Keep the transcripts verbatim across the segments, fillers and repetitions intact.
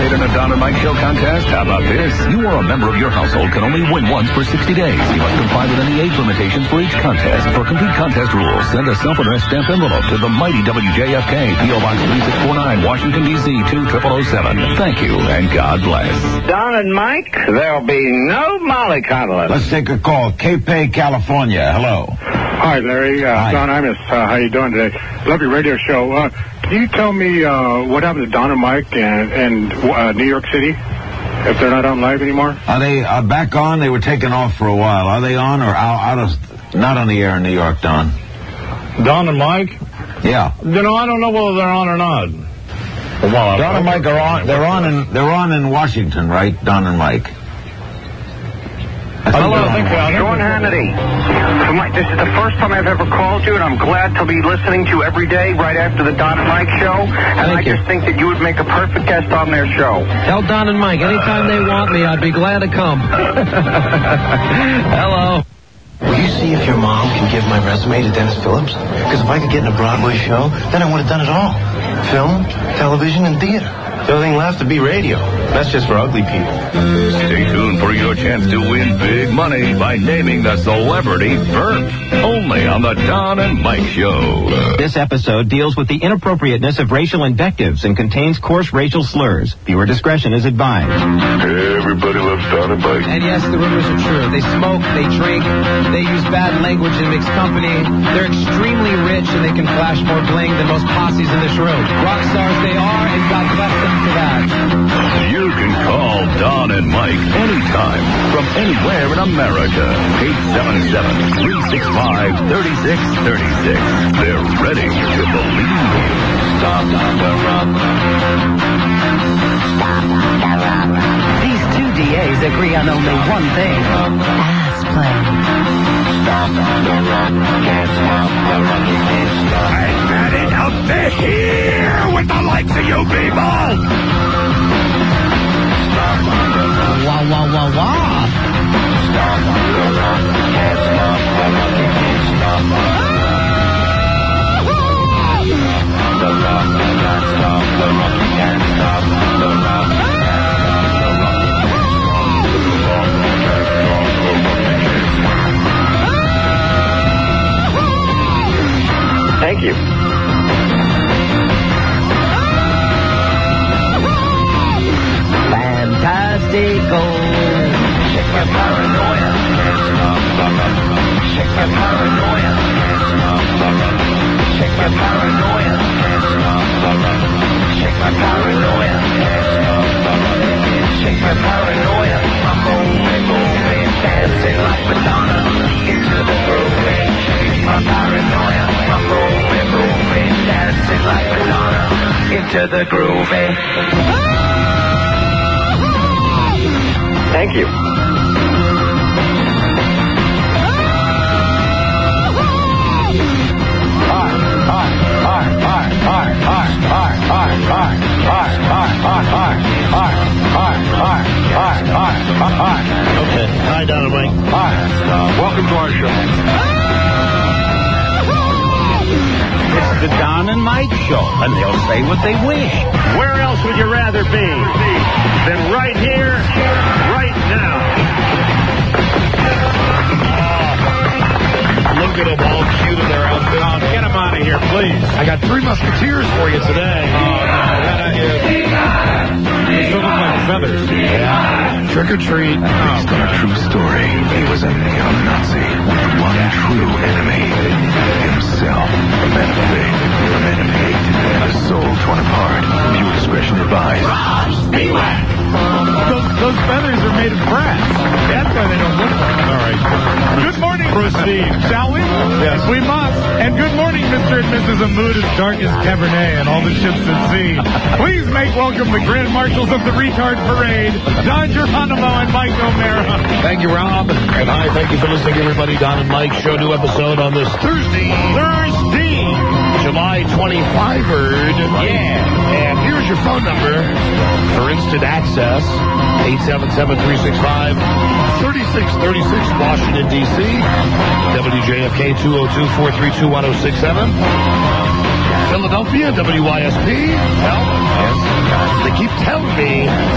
participate in a Don and Mike Show contest? How about this? You or a member of your household can only win once for sixty days. You must comply with any age limitations for each contest. For complete contest rules, send a self-addressed stamped envelope to the mighty W J F K, P O Box three six four nine, Washington, D C two zero zero zero seven. Thank you, and God bless. Don and Mike, there'll be no mollycoddling. Let's take a call. Cape, California. Hello. Hi, Larry. Uh, Hi. Don Imus. Uh, how you doing today? Love your radio show. Uh, can you tell me uh, what happened to Don and Mike and, and uh, New York City? If they're not on live anymore? Are they uh, back on? They were taken off for a while. Are they on or out, out of... Not on the air in New York, Don? Don and Mike? Yeah. You know, I don't know whether they're on or not. Well, Don and Mike are on. They're on in. They're on in Washington, right? Don and Mike. Hello, Sean Hannity. So Mike, this is the first time I've ever called you, and I'm glad to be listening to you every day right after the Don and Mike show. And Thank I you. just think that you would make a perfect guest on their show. Tell Don and Mike, anytime they want me, I'd be glad to come. Hello. Will you see if your mom can give my resume to Dennis Phillips? Because if I could get in a Broadway show, then I would have done it all. Film, television, and theater. The only thing left would be radio. That's just for ugly people. Stay tuned for your chance to win big money by naming the celebrity burnt. Only on the Don and Mike Show. This episode deals with the inappropriateness of racial invectives and contains coarse racial slurs. Viewer discretion is advised. Everybody loves Don and Mike. And yes, the rumors are true. They smoke, they drink, they use bad language in mixed company. They're extremely rich and they can flash more bling than most posses in this room. Rock stars they are, and God bless them for that. You can call Don and Mike anytime from anywhere in America. eight seven seven, three six five, three six three six. They're ready to believe you. Stop on the run. These two D As agree on only one thing. Ass play. Stop on the run. Can't stop the run. I've had it up to here with the likes of you people. Wah, wah, wah, wah. Stop on the run. Can't stop the run. Can't stop the run. Can't stop the run. Can't stop the run. Thank you. Fantastico. Shake my paranoia. Shake my paranoia. Shake my paranoia. Shake my paranoia. Shake my paranoia. I'm moving, moving, dancing like Madonna into the groove. Shake my paranoia. I'm moving, moving, dancing like Madonna into the groove. Thank you. Okay. Hi, Don and Mike. Hi. Uh, welcome to our show. It's the Don and Mike Show, and they'll say what they wish. Where else would you rather be than right here, right now? Oh, look at them all cute in their outfit. Oh, get them out of here, please. I got three musketeers for you today. Oh, no. Get out of here. These look like feathers. Yeah. Trick or treat. Based on a true story, he was a neo-Nazi with one true enemy, himself. A man of faith, a man of hate, and a soul torn apart. Viewer discretion advised. Those, those feathers are made of brass. That's why they don't look like them. All right. Good morning. Proceed, shall we? Yes. We must. And good morning, Mister and Missus A Mood as Dark as Cabernet and all the ships at sea. Please make welcome the Grand Marshals of the Retard Parade, Don Geronimo and Mike O'Mara. Thank you, Rob. And hi, thank you for listening, everybody. Don and Mike show new episode on this Thursday. Thursday. July twenty-fifth. Yeah. And here's your phone number for instant access. eight seven seven, three six five, three six three six, Washington, D C W J F K two oh two, four three two, one oh six seven. Philadelphia, W Y S P. Well, yes. They keep telling me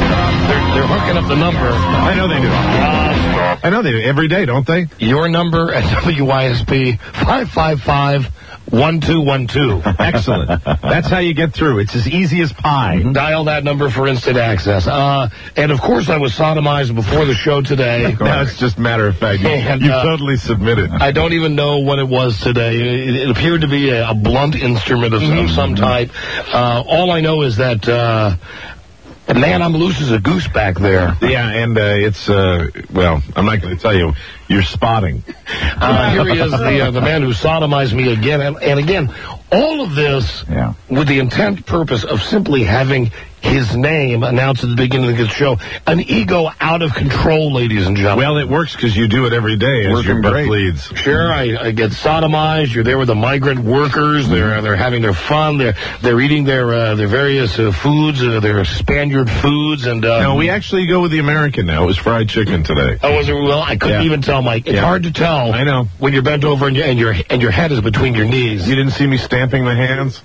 looking up the number. I know they do. Uh, I know they do. Every day, don't they? Your number at W Y S P, five five five, one two one two. Excellent. That's how you get through. It's as easy as pie. Dial that number for instant access. Uh, and, of course, I was sodomized before the show today. Now it's just matter of fact. You, And, you uh, totally submitted. I don't even know what it was today. It, it appeared to be a, a blunt instrument of, of some type. Uh, all I know is that, uh, man, I'm loose as a goose back there. Yeah, and uh, it's, uh, well, I'm not going to tell you. You're spotting. Uh, here he is, the uh, the man who sodomized me again. And, and again, all of this Yeah. with the intent purpose of simply having his name announced at the beginning of the show. An ego out of control, ladies and gentlemen. Well, it works because you do it every day as Working your butt great. bleeds. Sure, I, I get sodomized. You're there with the migrant workers. They're they're having their fun. They're they're eating their uh, their various uh, foods, uh, their Spaniard foods, and uh, No, we actually go with the American now. It was fried chicken today. Oh, was it? Well, I couldn't Yeah. even tell, Mike. It's Yeah. hard to tell. I know. When you're bent over and, you, and your and your head is between your knees. You didn't see me stamping the hands?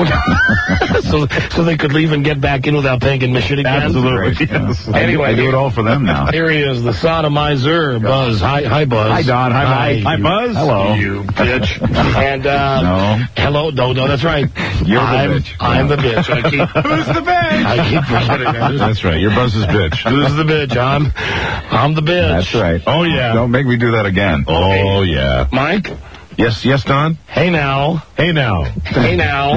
so so they could leave and get back in without paying admission again. Absolutely. Yes. Anyway, I do it all for them now. Here he is, the sodomizer, Buzz. Hi, hi, Buzz. Hi, Don. Hi, Mike. Hi, Buzz. Hello. You bitch. And uh, No. hello, no, no, that's right. You're the I'm, bitch. I'm the bitch. I keep, Who's the bitch? I keep forgetting that. That's right. You're Buzz's bitch. Who's the bitch? I'm, I'm the bitch. That's right. Oh, yeah. Don't make me do that again. Oh, yeah. Mike. Yes, yes, Don? Hey now. Hey, now. Hey now.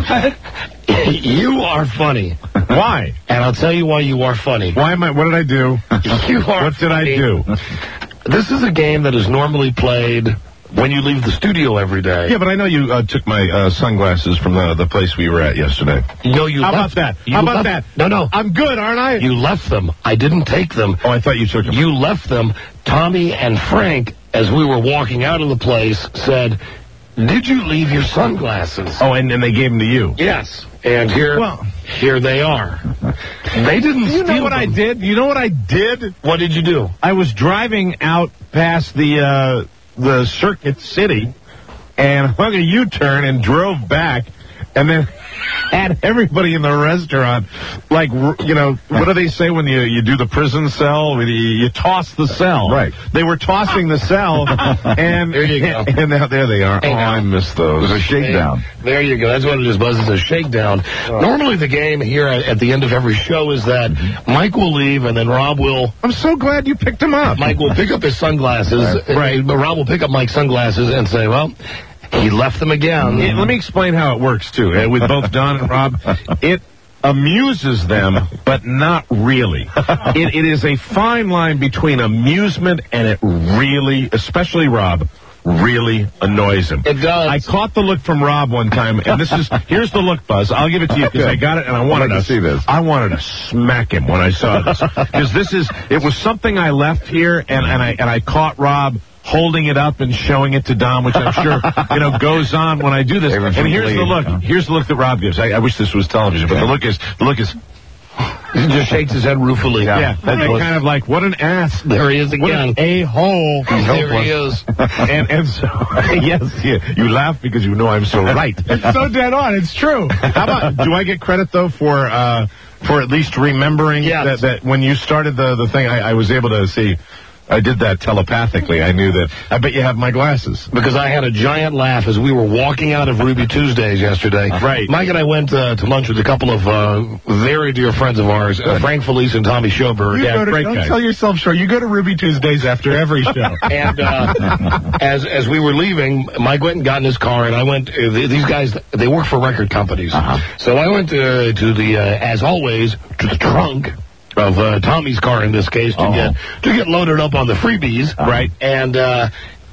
You are funny. Why? And I'll tell you why you are funny. Why am I, what did I do? You are What did I funny. do? This is a game that is normally played when you leave the studio every day. Yeah, but I know you uh, took my uh, sunglasses from the, the place we were at yesterday. No, you How left, about that? you How about left- that? No, no. I'm good, aren't I? You left them. I didn't take them. Oh, I thought you took them. You left them. Tommy and Frank, as we were walking out of the place, said, "Did you leave your sunglasses?" Oh, and, and they gave them to you. Yes. And here, Well- here they are. They didn't You know steal what I them. did? You know what I did? What did you do? I was driving out past the uh, the Circuit City and hung a U-turn and drove back, and then had everybody in the restaurant, like, you know, what do they say when you, you do the prison cell? You, you toss the cell. Right. They were tossing the cell, and There you go. and now, there they are. Hey, oh, now. I miss It those. was a shakedown. There you go. That's what it is, Buzz. It's a shakedown. Normally the game here at, at the end of every show is that Mike will leave and then Rob will... I'm so glad you picked them up. Mike will pick up his sunglasses. Right. But Rob will pick up Mike's sunglasses and say, well, he left them again. Yeah, let me explain how it works, too, uh, with both Don and Rob. It amuses them, but not really. It, it is a fine line between amusement and it really, especially Rob, really annoys him. It does. I caught the look from Rob one time, and this is, here's the look, Buzz. I'll give it to you because I got it, and I wanted I'd like to to see this. I wanted to smack him when I saw this. Because this is, it was something I left here, and, and I and I caught Rob holding it up and showing it to Dom, which I'm sure, you know, goes on when I do this. Even And from here's the bleeding, look. huh? Here's the look that Rob gives. I, I wish this was television, but the look is, the look is, He just shakes his head ruefully. yeah, that kind of like, what an ass. There he is What again. an a-hole. There he is. And, and so, yes, you, you laugh because you know I'm so right. It's so dead on. It's true. How about, do I get credit, though, for, uh, for at least remembering Yes. that, that when you started the, the thing, I, I was able to see, I did that telepathically. I knew that. I bet you have my glasses. Because I had a giant laugh as we were walking out of Ruby Tuesdays yesterday. Right. Mike and I went uh, to lunch with a couple of uh, very dear friends of ours, uh, Frank Felice and Tommy Schoberg. You Yeah, go to, great don't guys. tell yourself short. You go to Ruby Tuesdays after every show. And uh, as as we were leaving, Mike went and got in his car, and I went. Uh, th- these guys, they work for record companies. Uh-huh. So I went to, to the, uh, as always, to the trunk of uh, Tommy's car in this case to Oh. get to get loaded up on the freebies. Right. And uh,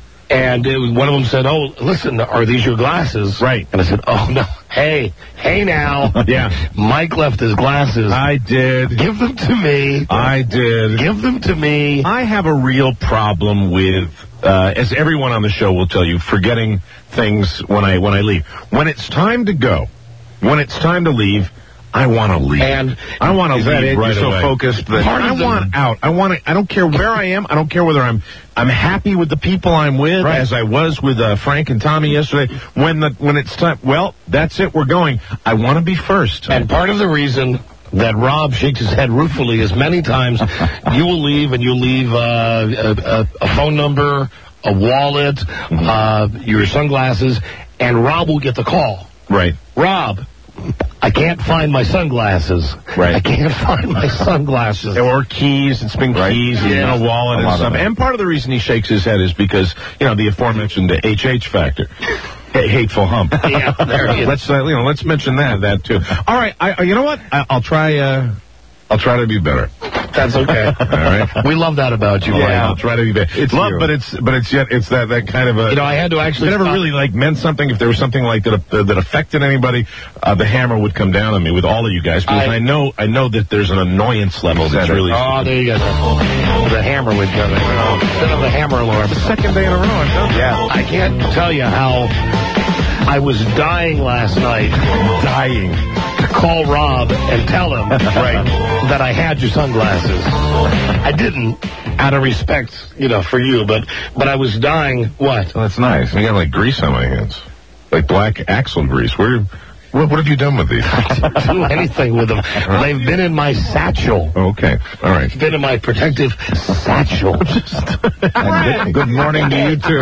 and it was, one of them said, "Oh, listen, are these your glasses?" Right. And I said, "Oh no, hey, hey now." Yeah. Mike left his glasses. I did. Give them to me. I did. Give them to me. I have a real problem with, uh, as everyone on the show will tell you, forgetting things when I when I leave. When it's time to go, when it's time to leave, I want to leave. And I want to is leave that it? right You're so away. focused that- Part I of the- want out. I want to. I don't care where I am. I don't care whether I'm I'm happy with the people I'm with, Right. as I was with uh, Frank and Tommy yesterday. When the when it's time, well, that's it. We're going. I want to be first. And part of the reason that Rob shakes his head ruefully is many times you will leave and you'll leave uh, a, a, a phone number, a wallet, mm-hmm. uh, your sunglasses, and Rob will get the call. Right. Rob, I can't find my sunglasses. Right. I can't find my sunglasses. Or keys. It's been right. keys yeah. and a wallet a and stuff. And part of the reason he shakes his head is because, you know, the aforementioned H H factor. Hateful hump. Yeah, there he is. Let's, uh, you know, let's mention that, that too. All right. I, you know what? I, I'll try, uh, I'll try to be better. That's okay. All right. We love that about you. Yeah, Mike. I'll try to be better. It's love, but it's but it's yet it's that, that kind of a. You know, I had to actually. It never stop. really like meant something. If there was something like that uh, that affected anybody, uh, the hammer would come down on me with all of you guys because I, I know I know that there's an annoyance level that's really. Oh, there you go. The hammer would come in. Instead of the hammer alarm. Second day in a row, I've done that. Yeah. I can't tell you how I was dying last night. Dying. To call Rob and tell him right, that I had your sunglasses. I didn't, out of respect, you know, for you, but but I was dying. What? Well, that's nice. I got like grease on my hands, like black axle grease. Where? What, what have you done with these? I didn't do anything with them. They've been in my satchel. Okay. All right. Been in my protective satchel. good, good morning to you, too.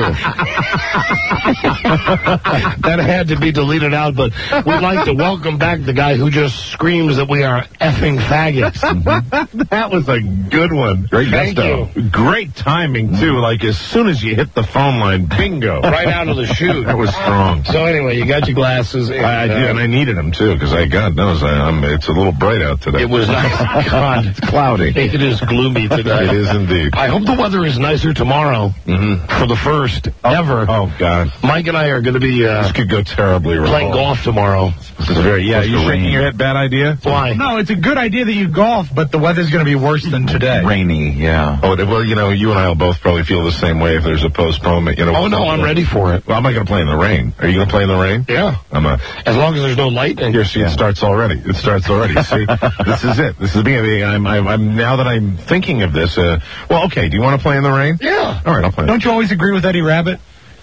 That had to be deleted out, but we'd like to welcome back the guy who just screams that we are effing faggots. Mm-hmm. That was a good one. Great Thank gusto. You. Great timing, too. Like, as soon as you hit the phone line, bingo. Right out of the chute. That was strong. So, anyway, you got your glasses. And, I, I did. And I needed them, too, because I, God knows, I, I'm, it's a little bright out today. It was nice. God, it's cloudy. It is gloomy today. It is indeed. I hope the weather is nicer tomorrow mm-hmm. for the first oh, ever. Oh, God. Mike and I are going to be uh, this could go terribly wrong. Playing golf tomorrow. This is very, yeah, you shaking your head, bad idea? Why? No, it's a good idea that you golf, but the weather's going to be worse than today. Rainy, yeah. Oh, well, you know, you and I will both probably feel the same way if there's a postponement. You know. Oh, no, I'm ready for it. Well, I'm not going to play in the rain. Are you going to play in the rain? Yeah. I'm a, as long as there's no lightning. Here, see, yeah. It starts already. It starts already. See, this is it. This is the beginning. I'm, I'm, I'm, now that I'm thinking of this, uh, well, okay, do you want to play in the rain? Yeah. All right, I'll play. Don't you always agree with Eddie Rabbit?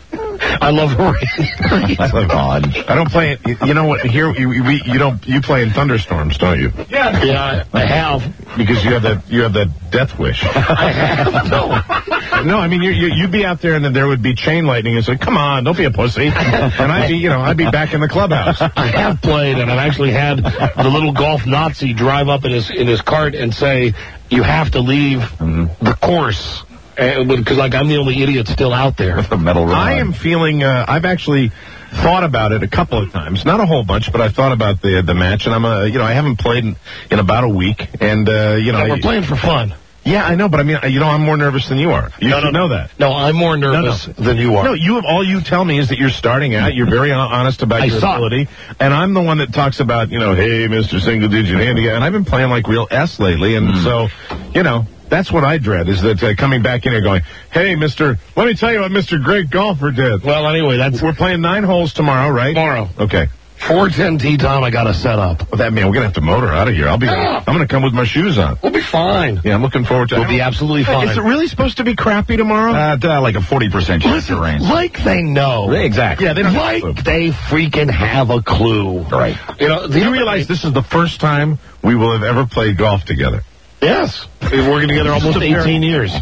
I love rain. That's like odd. I don't play it. You know what? Here, you, we, you don't. You play in thunderstorms, don't you? Yeah, yeah, I have. Because you have that. You have that death wish. I have. No, no. I mean, you, you, you'd be out there, and then there would be chain lightning, and say, "Come on, don't be a pussy." And I'd be, you know, I'd be back in the clubhouse. I have played, and I've actually had the little golf Nazi drive up in his in his cart and say, "You have to leave mm-hmm. the course." Because, like, I'm the only idiot still out there. With the metal rod. I am feeling, uh, I've actually thought about it a couple of times. Not a whole bunch, but I've thought about the the match. And I'm, a, you know, I haven't played in, in about a week. And, uh, you know. Yeah, we're playing for fun. Yeah, I know, but I mean, you know, I'm more nervous than you are. You no, should no, know that. No, I'm more nervous no, no. than you are. No, you have, all you tell me is that you're starting out. You're very honest about I your suck. ability. And I'm the one that talks about, you know, hey, Mister Single Digit Handicap. And I've been playing like real S lately. And mm. so, you know. That's what I dread, is that uh, coming back in here going, hey, Mister, let me tell you what Mister Great Golfer did. Well, anyway, that's... We're playing nine holes tomorrow, right? Tomorrow. Okay. four ten tee time, I got to set up. Well, that mean we're going to have to motor out of here. I'll be. Yeah. I'm going to come with my shoes on. We'll be fine. Yeah, I'm looking forward to it. We'll be absolutely fine. Is it really supposed to be crappy tomorrow? Uh, uh like a forty percent chance of rain. Like they know. Exactly. Yeah, they don't like have they freaking have a clue. Right. You know, do you realize this is the first time we will have ever played golf together? Yes. We've been working together almost eighteen years.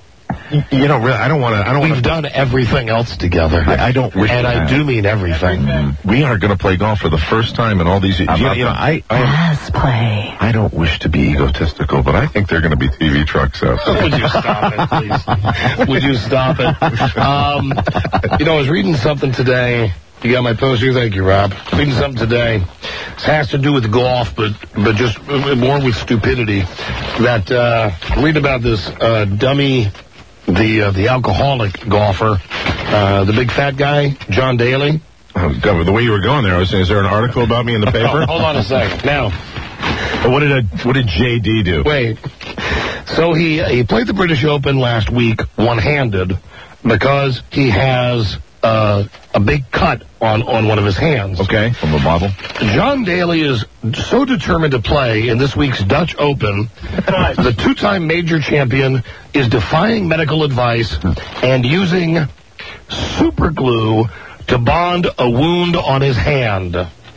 You know, really, I don't want to. I don't. We've wanna, done everything else together. I, I don't wish. And I do mean everything. Mm-hmm. We are going to play golf for the first time in all these years. You, you know, I, I, Let's play. I don't wish to be egotistical, but I think they're going to be T V trucks out there. Would you stop it, please? Would you stop it? Um, you know, I was reading something today. You got my poster? Thank you, Rob. Reading something today. It has to do with golf, but but just more with stupidity. That uh, read about this uh, dummy, the uh, the alcoholic golfer, uh, the big fat guy, John Daly. Oh, God, the way you were going there, I was saying, is there an article about me in the paper? Oh, hold on a second. Now, what did I, what did J D do? Wait. So he he played the British Open last week one-handed because he has uh, a big cut on, on one of his hands. Okay, from a bottle. John Daly is so determined to play in this week's Dutch Open. The two-time major champion is defying medical advice and using super glue to bond a wound on his hand.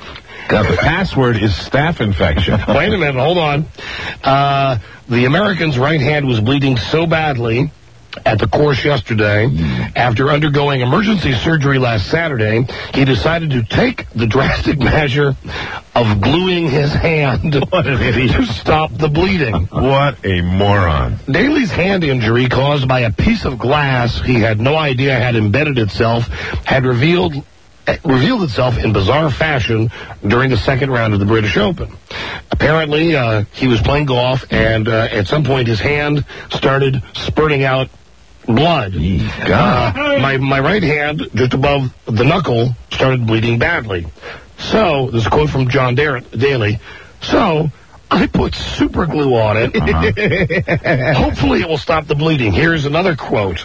the password is staph infection. Wait a minute, hold on. Uh, the American's right hand was bleeding so badly at the course yesterday, after undergoing emergency surgery last Saturday, he decided to take the drastic measure of gluing his hand what an idiot. to stop the bleeding. What a moron. Daly's hand injury, caused by a piece of glass he had no idea had embedded itself, had revealed revealed itself in bizarre fashion during the second round of the British Open. Apparently, uh, he was playing golf, and uh, at some point his hand started spurting out blood. Uh, my, my right hand, just above the knuckle, started bleeding badly. So, this is a quote from John Dar- Daly. So, I put super glue on it. Uh-huh. Hopefully it will stop the bleeding. Here's another quote.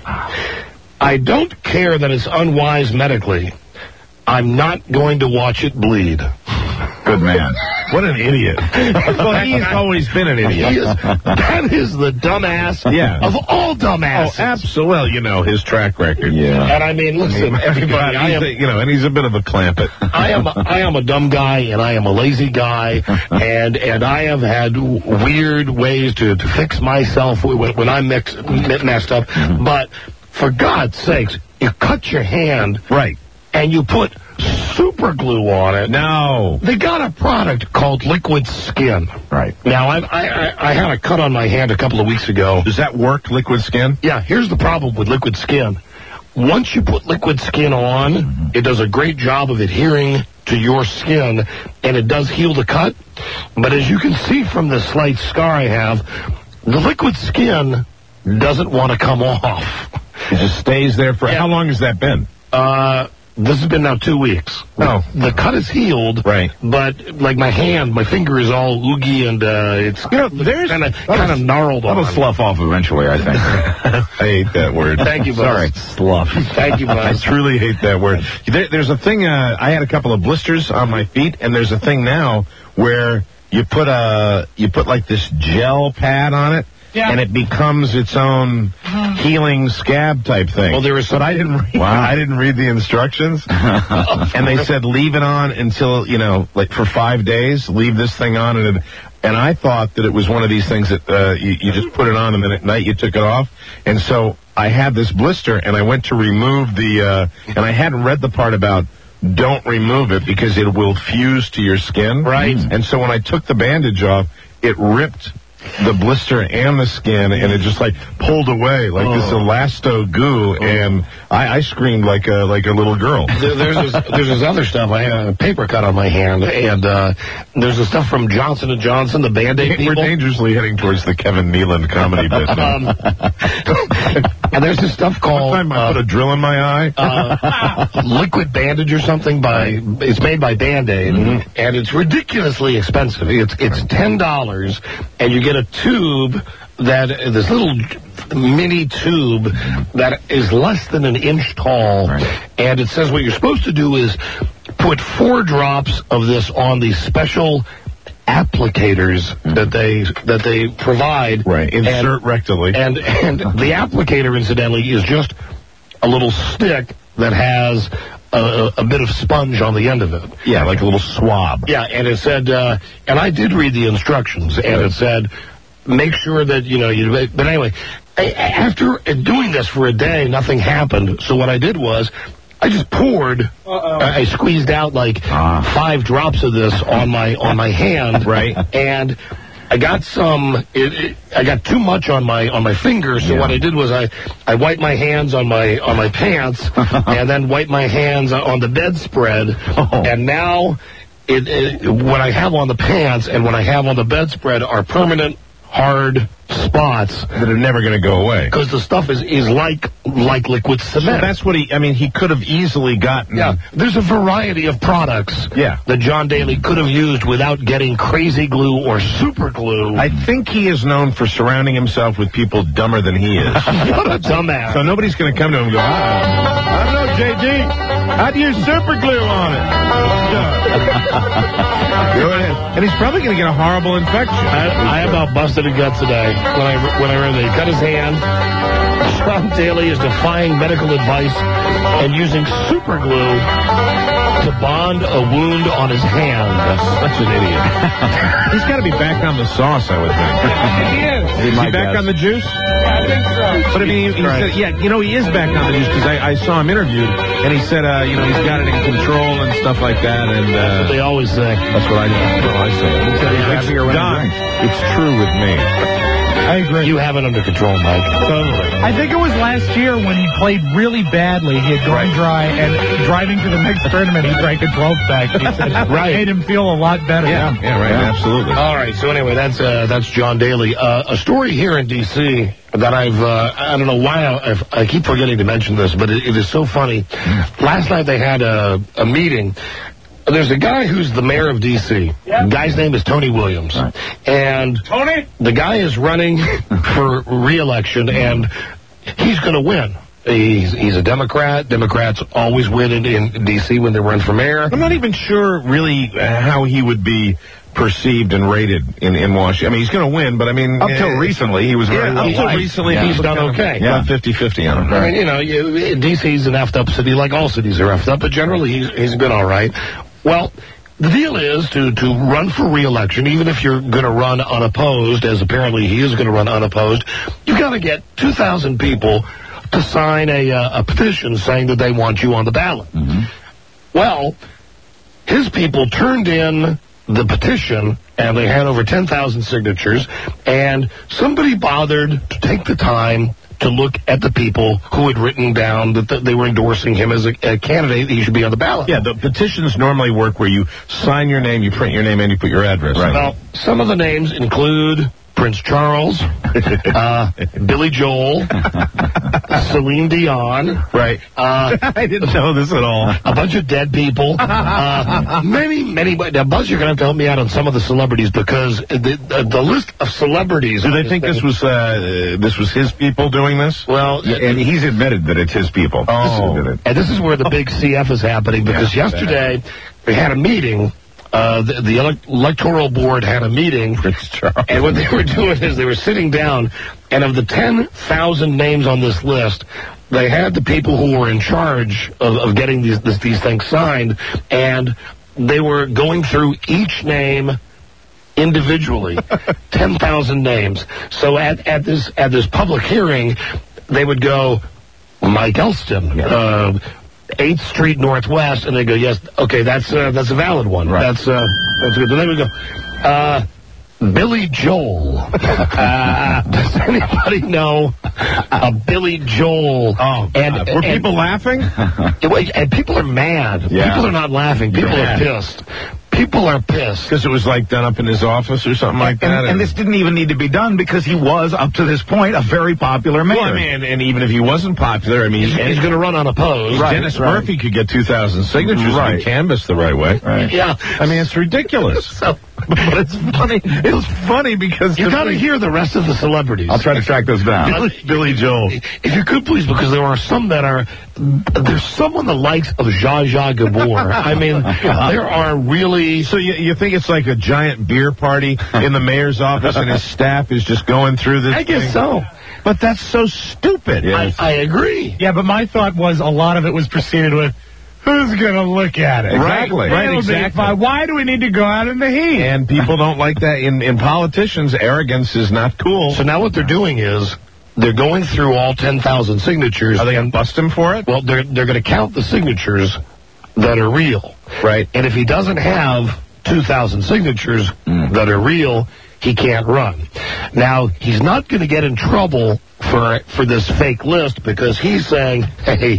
I don't care that it's unwise medically. I'm not going to watch it bleed. Good man. What an idiot. Well, he's always been an idiot. He is, that is the dumbass yeah. of all dumbasses. Oh, absolutely. Well, you know, his track record. Yeah. And I mean, listen, everybody, God, I am, a, you know, and he's a bit of a clampet. I am, I am a dumb guy, and I am a lazy guy, and and I have had weird ways to, to fix myself when, when I'm mixed, messed up. Mm-hmm. But for God's sakes, you cut your hand, right, and you put super glue on it. No. They got a product called Liquid Skin. Right. Now, I, I, I had a cut on my hand a couple of weeks ago. Does that work, Liquid Skin? Yeah, here's the problem with Liquid Skin. Once you put Liquid Skin on, mm-hmm. it does a great job of adhering to your skin, and it does heal the cut. But as you can see from the slight scar I have, the Liquid Skin doesn't want to come off. It just stays there for... Yeah. How long has that been? Uh... This has been now two weeks. Oh. The cut is healed. Right. But, like, my hand, my finger is all oogie, and uh, it's you know, there's kind of kind of gnarled on. That'll slough off eventually, I think. I hate that word. Thank you, Buzz. Sorry. Slough. Thank you, Buzz. I truly hate that word. There, there's a thing, uh, I had a couple of blisters on my feet, and there's a thing now where you put a, you put, like, this gel pad on it. Yeah. And it becomes its own healing scab type thing. Well, there was some... But I didn't read, wow. I didn't read the instructions. And they said leave it on until, you know, like for five days, leave this thing on. And it, and I thought that it was one of these things that uh, you, you just put it on and then at night you took it off. And so I had this blister and I went to remove the, uh, and I hadn't read the part about don't remove it because it will fuse to your skin. Right. And so when I took the bandage off, it ripped the blister and the skin, and it just like pulled away like oh. this elasto goo, and I, I screamed like a like a little girl. There, there's this, there's this other stuff. I had a paper cut on my hand, and uh, there's the stuff from Johnson and Johnson, the Band-Aid people. We're dangerously heading towards the Kevin Nealon comedy bit. Um, and there's this stuff called. One time I uh, put a drill in my eye. Uh, liquid bandage or something by it's made by Band-Aid, mm-hmm. and it's ridiculously expensive. It's it's ten dollars, and you get a tube that this little mini tube that is less than an inch tall, right. And it says what you're supposed to do is put four drops of this on these special applicators mm-hmm. that they that they provide. Right, insert and, rectally. And and the applicator, incidentally, is just a little stick that has a, a bit of sponge on the end of it. Yeah, like a little swab. Yeah, and it said, uh, and I did read the instructions, and it said, make sure that, you know, you, but anyway, I, after doing this for a day, nothing happened. So what I did was, I just poured, uh, I squeezed out like ah. five drops of this on my, on my hand. Right. And I got some, it, it, I got too much on my, on my fingers. So yeah. what I did was I, I wiped my hands on my, on my pants and then wiped my hands on the bedspread. Oh. And now it, it, what I have on the pants and what I have on the bedspread are permanent hard spots that are never going to go away because the stuff is is like like liquid cement. So that's what he. I mean, he could have easily gotten. Yeah, there's a variety of products. Yeah. that John Daly could have used without getting crazy glue or super glue. I think he is known for surrounding himself with people dumber than he is. What a dumbass! So nobody's going to come to him and go, oh, I don't know, J D. I'd use super glue on it. And he's probably going to get a horrible infection. I, I about busted a gut today when I when I read that he cut his hand. Sean Daly is defying medical advice and using super glue to bond a wound on his hand. That's such an idiot. He's got to be back on the sauce, I would think. He is. Is he back on the juice? I think so. But I mean, he, he said, yeah, you know, he is back on the juice because I, I saw him interviewed, and he said, uh, you know, he's got it in control and stuff like that. And uh, they always say. That's what I, that's what I say. He said he's happier when he drinks. It's true with me. I agree. You have it under control, Mike. Totally. I think it was last year when he played really badly. He had gone right. dry, and driving to the next tournament, he drank a twelve pack. He said right. It made him feel a lot better. Yeah, yeah, right, yeah. Absolutely. All right, so anyway, that's uh, that's John Daly. Uh, a story here in D C that I've, uh, I don't know why I, I've, I keep forgetting to mention this, but it, it is so funny. Mm. Last night they had a, a meeting. There's a guy who's the mayor of D C Yep. The guy's name is Tony Williams. Right. And Tony? The guy is running for re-election, and he's going to win. He's, he's a Democrat. Democrats always win in, in D C when they run for mayor. I'm not even sure really how he would be perceived and rated in, in Washington. I mean, he's going to win, but I mean... Up till uh, recently, he was very... Yeah, up till recently, yeah. he's done okay. Yeah, fifty-fifty on him. I mean, you know, you, D C's an effed up city, like all cities are effed up, but generally he's, he's been all right. Well, the deal is to, to run for re-election, even if you're going to run unopposed, as apparently he is going to run unopposed, you've got to get two thousand people to sign a, uh, a petition saying that they want you on the ballot. Mm-hmm. Well, his people turned in the petition, and they had over ten thousand signatures, and somebody bothered to take the time to look at the people who had written down that th- they were endorsing him as a, a candidate that he should be on the ballot. Yeah, the petitions normally work where you sign your name, you print your name, and you put your address. Right. Well, some of the names include Prince Charles, uh, Billy Joel, Celine Dion. Right. Uh, I didn't know this at all. A bunch of dead people. Uh, many, many. Now, Buzz, you're going to have to help me out on some of the celebrities because the the, the list of celebrities. Do they think this was uh, this was his people doing this? Well, and he's admitted that it's his people. Oh, this and this is where the big C F is happening because yeah, yesterday they had a meeting. Uh, the, the ele- electoral board had a meeting, and what they were doing is they were sitting down, and of the ten thousand names on this list, they had the people who were in charge of, of getting these this, these things signed, and they were going through each name individually, ten thousand names. So at, at this at this public hearing, they would go, Mike Elston, uh, eighth Street Northwest, and they go, yes, okay, that's uh, that's a valid one. Right. That's uh, that's good. Then they would go, uh, Billy Joel. uh, does anybody know a Billy Joel? Oh, and uh, were and, people laughing? And people are mad. Yeah. People are not laughing. People are pissed. People are pissed. Because it was like done up in his office or something like and, that? And, and this didn't even need to be done because he was, up to this point, a very popular mayor. Well, I mean, and even if he wasn't popular, I mean... He's, he's going to run unopposed. Right, Dennis right. Murphy could get two thousand signatures right. if he canvassed the right way. Right. Yeah. I mean, it's ridiculous. so, but it's funny. It's funny because... You got to hear the rest of the celebrities. I'll try to track those down. Billy, Billy Joel. If you could, please, because there are some that are... There's someone the likes of Zsa Zsa Gabor. I mean, there are really... So you, you think it's like a giant beer party in the mayor's office and his staff is just going through this I guess thing? so. But that's so stupid. I, I agree. Yeah, but my thought was a lot of it was preceded with, who's going to look at it? Exactly. Right, It'll exactly. Why do we need to go out in the heat? And people don't like that. In, in politicians, arrogance is not cool. So now what they're doing is they're going through all ten thousand signatures. Are they going to bust him for it? Well, they're, they're going to count the signatures that are real. Right. And if he doesn't have two thousand signatures mm. that are real, he can't run. Now, he's not going to get in trouble for for this fake list because he's saying, hey,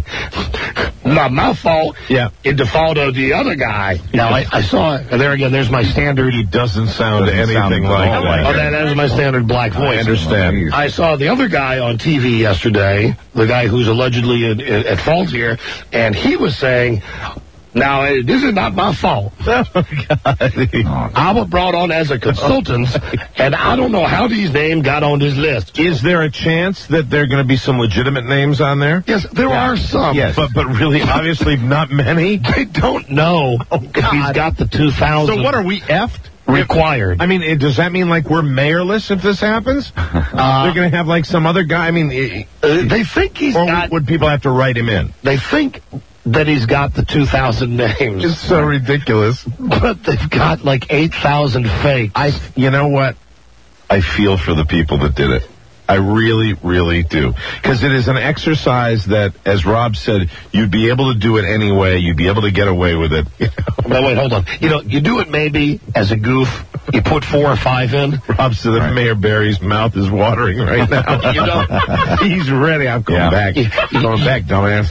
not my fault. Yeah. It defaulted the other guy. Now, I, I saw it. And there again, there's my standard. He doesn't sound doesn't anything sound like that. that. Oh, that, that is my standard black voice. I understand. I saw the other guy on T V yesterday, the guy who's allegedly at, at fault here, and he was saying, now, uh, this is not my fault. Oh, God. I was brought on as a consultant, and I don't know how these names got on this list. Is there a chance that there are going to be some legitimate names on there? Yes, there yeah. are some. Yes. But, but really, obviously, not many. They don't know oh, if he's got the two thousand. So what, are we effed? required. I mean, it, does that mean like we're mayorless if this happens? Uh, They're going to have like some other guy. I mean, it, uh, they think he's or got. Would people have to write him in? They think that he's got the two thousand names. It's so ridiculous. But they've got like eight thousand fakes. I, you know what? I feel for the people that did it. I really, really do. Because it is an exercise that, as Rob said, you'd be able to do it anyway. You'd be able to get away with it. You know? No, wait, hold on. You know, you do it maybe as a goof. You put four or five in. Rob said that right. Mayor Barry's mouth is watering right now. You know, he's ready. I'm going yeah. back. You, I'm going back, dumbass.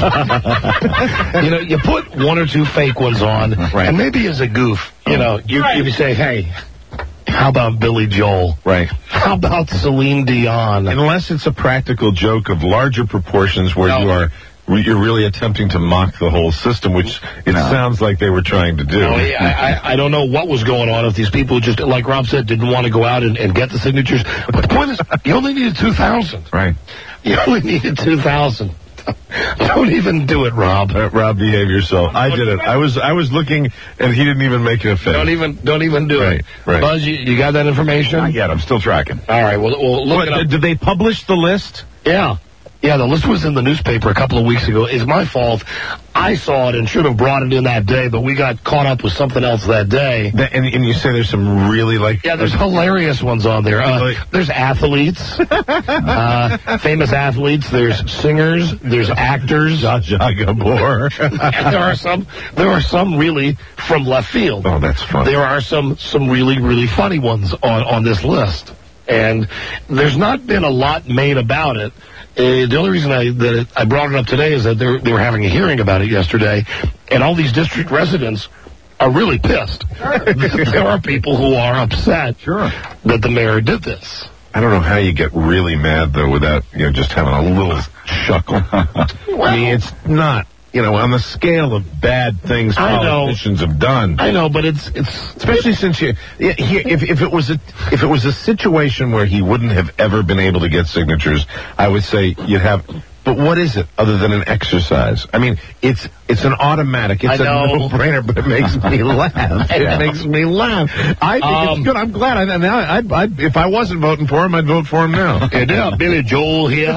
You know, you put one or two fake ones on, right. and maybe as a goof, you know, you, right. you say, hey, how about Billy Joel? Right. How about Celine Dion? Unless it's a practical joke of larger proportions where no. you are you're really attempting to mock the whole system, which it no. sounds like they were trying to do. No, I, I, I don't know what was going on if these people just, like Rob said, didn't want to go out and, and get the signatures. But the point is, you only needed two thousand. Right. You only needed two thousand. Don't even do it, Rob. Uh, Rob, behave yourself. I did it. I was I was looking, and he didn't even make it a face. Don't even don't even do right, it. Right. Buzz, you, you got that information? Not yet. I'm still tracking. All right. Well, well look what, it up. Did they publish the list? Yeah. Yeah, the list was in the newspaper a couple of weeks ago. It's my fault. I saw it and should have brought it in that day, but we got caught up with something else that day. The, and, and you say there's some really, like... Yeah, there's hilarious ones on there. Uh, really? There's athletes, uh, famous athletes. There's singers. There's actors. Zsa Zsa Gabor. And there are some, there are some really from left field. Oh, that's funny. There are some, some really, really funny ones on, on this list. And there's not been a lot made about it. Uh, the only reason I that it, I brought it up today is that they were, they were having a hearing about it yesterday, and all these district residents are really pissed. There are people who are upset sure. that the mayor did this. I don't know how you get really mad, though, without, you know, just having a little chuckle. Well, I mean, it's not, you know, on the scale of bad things politicians have done. I know, but it's it's especially since you, yeah, he, if if it was a if it was a situation where he wouldn't have ever been able to get signatures, I would say you'd have. But what is it other than an exercise? I mean, it's it's an automatic. It's a no-brainer, but it makes me laugh. It yeah. makes me laugh. I think um, it's good. I'm glad. I, now, I'd, I'd, if I wasn't voting for him, I'd vote for him now. And now, Billy Joel here.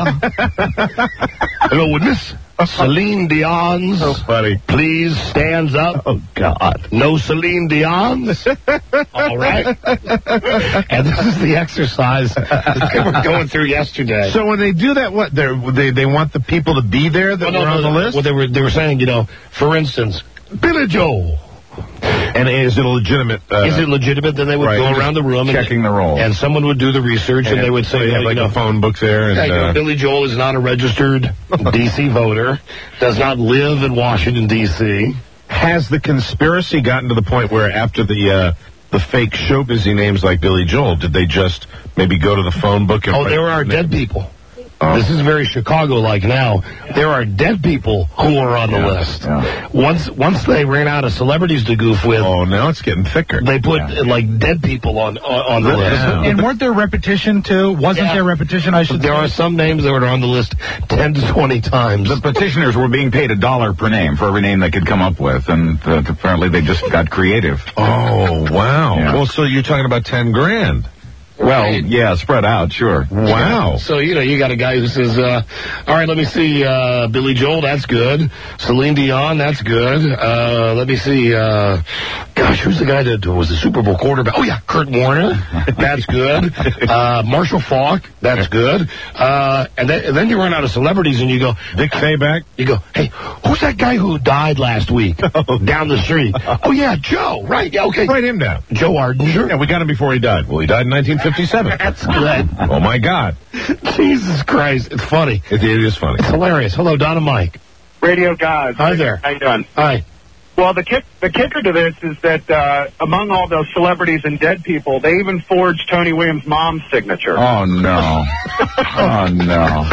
Hello, witness. Celine Dion's. Oh, buddy. Please stands up. Oh, God. No Celine Dion's. All right. And this is the exercise that they were going through yesterday. So when they do that, what? They they want the people to be there that well, no, were on no, the list? Well, they were, they were saying, you know, for instance, Billy Joel. And is it a legitimate? Uh, is it legitimate? Then they would right, go around the room, checking and, the roll, and someone would do the research, and, and they would say, so you have like you know, a phone book there. And, yeah, you know, uh, Billy Joel is not a registered D C voter, does not live in Washington D C. Has the conspiracy gotten to the point where after the uh, the fake show busy names like Billy Joel, did they just maybe go to the phone book? And oh, there are dead people. Oh. This is very Chicago-like now. There are dead people who are on the yeah, list. Yeah. Once once they ran out of celebrities to goof with. Oh, now it's getting thicker. They put, yeah. like, dead people on on, on the yeah. list. And weren't there repetition, too? Wasn't yeah. there repetition, I should There say? are some names that are on the list ten to twenty times. The petitioners were being paid a dollar per name for every name they could come up with, and uh, apparently they just got creative. Oh, wow. Yeah. Well, so you're talking about ten grand. Well, yeah, spread out, sure. Wow. So, you know, you got a guy who says, uh, all right, let me see, uh, Billy Joel, that's good. Celine Dion, that's good. Uh, let me see, uh, gosh, who's the guy that was the Super Bowl quarterback? Oh, yeah, Kurt Warner, that's good. Uh, Marshall Faulk, that's good. Uh, and then, and then you run out of celebrities and you go, Dick Fayback? You go, hey, who's that guy who died last week down the street? Oh, yeah, Joe, right, yeah, okay. Write him down. Joe Ardinger. Yeah, we got him before he died. Well, he died in nineteen fifty-seven. That's good. Oh, my God. Jesus Christ. It's funny. It, it is funny. It's hilarious. Hello, Don and Mike. Radio God. Hi there. How you doing? Hi. Well, the kick, the kicker to this is that uh, among all those celebrities and dead people, they even forged Tony Williams' mom's signature. Oh, no. Oh, no.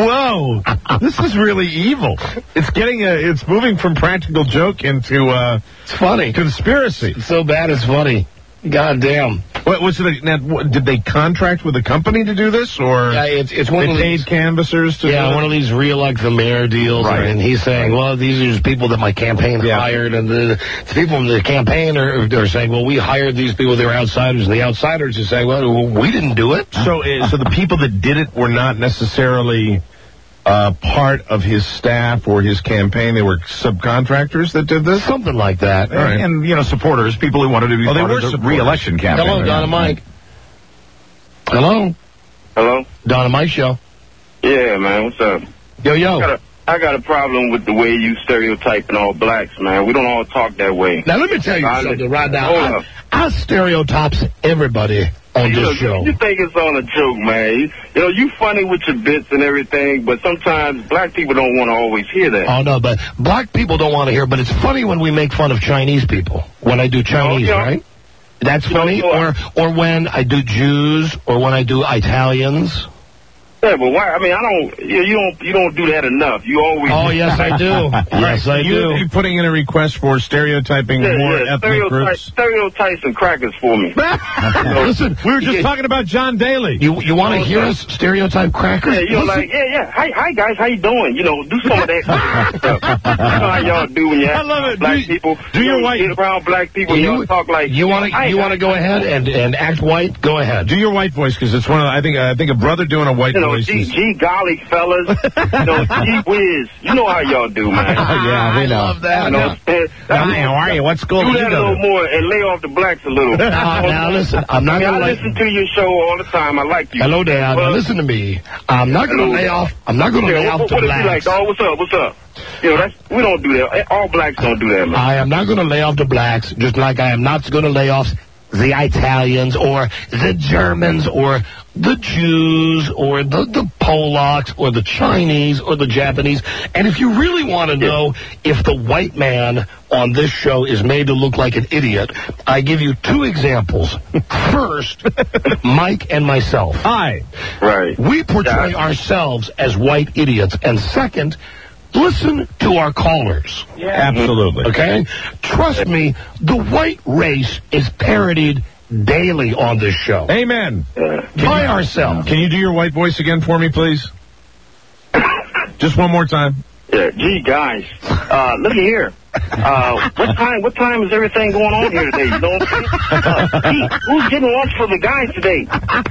Whoa. This is really evil. It's getting a, it's moving from practical joke into, uh, it's funny. Conspiracy. It's so bad it's funny. God damn. What was it? A, now, what, did they contract with a company to do this, or yeah, it's it's one they of paid these, canvassers to? Yeah, do one it? of these real like the mayor deals, Right. and he's saying, well, these are just people that my campaign Yeah. hired, and the, the people in the campaign are, are saying, well, we hired these people; they were outsiders, and the outsiders are saying, well, we didn't do it. So, uh, so the people that did it were not necessarily uh, part of his staff or his campaign. They were subcontractors that did this? Something like that. All right. And, you know, supporters, people who wanted to be Oh, they part were of the supporters. re-election campaign. Hello, Donna Mike. Hello? Hello? Donna Mike Show. Yeah, man, what's up? Yo, yo. I got, a, I got a problem with the way you stereotyping all blacks, man. We don't all talk that way. Now, let me tell you I, something right now. Hold I, up. I stereotypes everybody on you this know, show. You think it's on a joke, man. You, you know, you funny with your bits and everything, but sometimes black people don't want to always hear that. Oh, no, but black people don't want to hear, but it's funny when we make fun of Chinese people, when I do Chinese, Oh, yeah. right? That's You know, funny, you know, or or when I do Jews, or when I do Italians. Yeah, but why? I mean, I don't. You, you don't. You don't do that enough. You always. Oh, yes, I do. Yes, I you, do. You putting in a request for stereotyping Yeah, more yeah, ethnic stereotype, groups? stereotypes and crackers for me. Listen, We were just you, talking about John Daly. You you want to hear us stereotype crackers? Yeah, you know, Listen. like, yeah, yeah. Hi, hi, guys. How you doing? You know, do some of that stuff. You know how y'all do when you I have love it. black Do you- people. do your you white- get around black people. You- You talk like You want hi, to you want to guys. go ahead and, and act white? Go ahead. Do your white voice, because it's one of the, I think I think a brother doing a white You know, voice gee, is... gee golly, fellas. You know, gee whiz. You know how y'all do, man. Yeah, we I know. love that. You know, and- Hi, how are you? What school do did you that a go little to? more and lay off the blacks a little. Now, now, listen, I'm not I, mean, gonna I lay- listen to your show all the time. I like you. Hello, Dad. Now Well, listen to me. I'm not going to Hello. lay off. I'm not going to yeah, lay what, off the what is he like, blacks. dog? What's up? What's up? You know, that's we don't do that. All blacks don't do that, man. I am not going to lay off the blacks, just like I am not going to lay off the Italians or the Germans or the Jews or the, the Polacks or the Chinese or the Japanese. And if you really want to know if the white man on this show is made to look like an idiot, I give you two examples. First, Mike and myself. Hi. Right. We portray Yeah. ourselves as white idiots. And second, listen to our callers. Absolutely. Okay? Trust me, the white race is parodied daily on this show. Amen. Yeah. By ourselves. Can you do your white voice again for me, please? Just one more time. Yeah, gee, guys, uh, look here. Uh, what time? What time is everything going on here today? You know what I'm saying? Uh, gee, who's getting lunch for the guys today?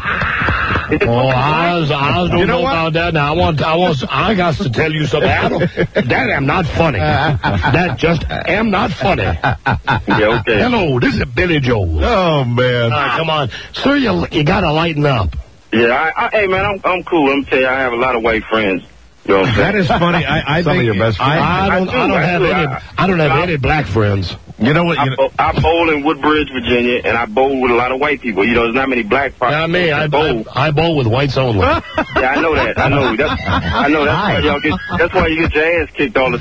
Is it Oh, fucking I was, I was don't You know know what? about that. Now I want, I want, I got to tell you something. I don't, that am not funny. That just am not funny. Yeah, okay. Hello, this is Billy Joel. Oh, man. All right, come on, sir. You, you got to lighten up. Yeah, I, I, hey man, I'm I'm cool. Let me tell you, I have a lot of white friends. You know what I'm saying? That is funny. I, I Some think of your best I, I don't, do, I don't I have do. any, I- I don't have I- any black friends. you know what? You I, know, bo- I bowl in Woodbridge, Virginia, and I bowl with a lot of white people. You know, there's not many black folks. Not me. I, bowl. I, I bowl with whites only. Yeah, I know that. I know. That's, I know. That's why y'all get. That's why you get your ass kicked all the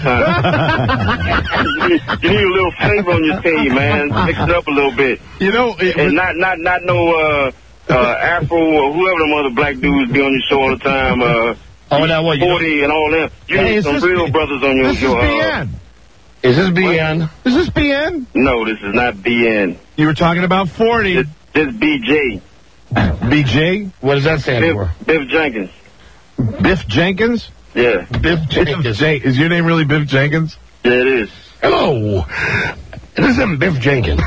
time. you, need, you need a little flavor on your team, man. Mix it up a little bit, you know, it, and not not not no uh, uh, Afro or whoever them other black dudes be on your show all the time. Uh, Oh, now what? You know, Forty and all them. You Hey, need is some this real B- brothers on your this is show. B Uh, N. is this B N? Is this B N? no, this is not B N. You were talking about forty. This, this B J. B J? What does that stand Biff, for? Biff Jenkins. Biff Jenkins? Yeah. Biff Jenkins. J- is your name really Biff Jenkins? Yeah, it is. Hello. This is Biff Jenkins.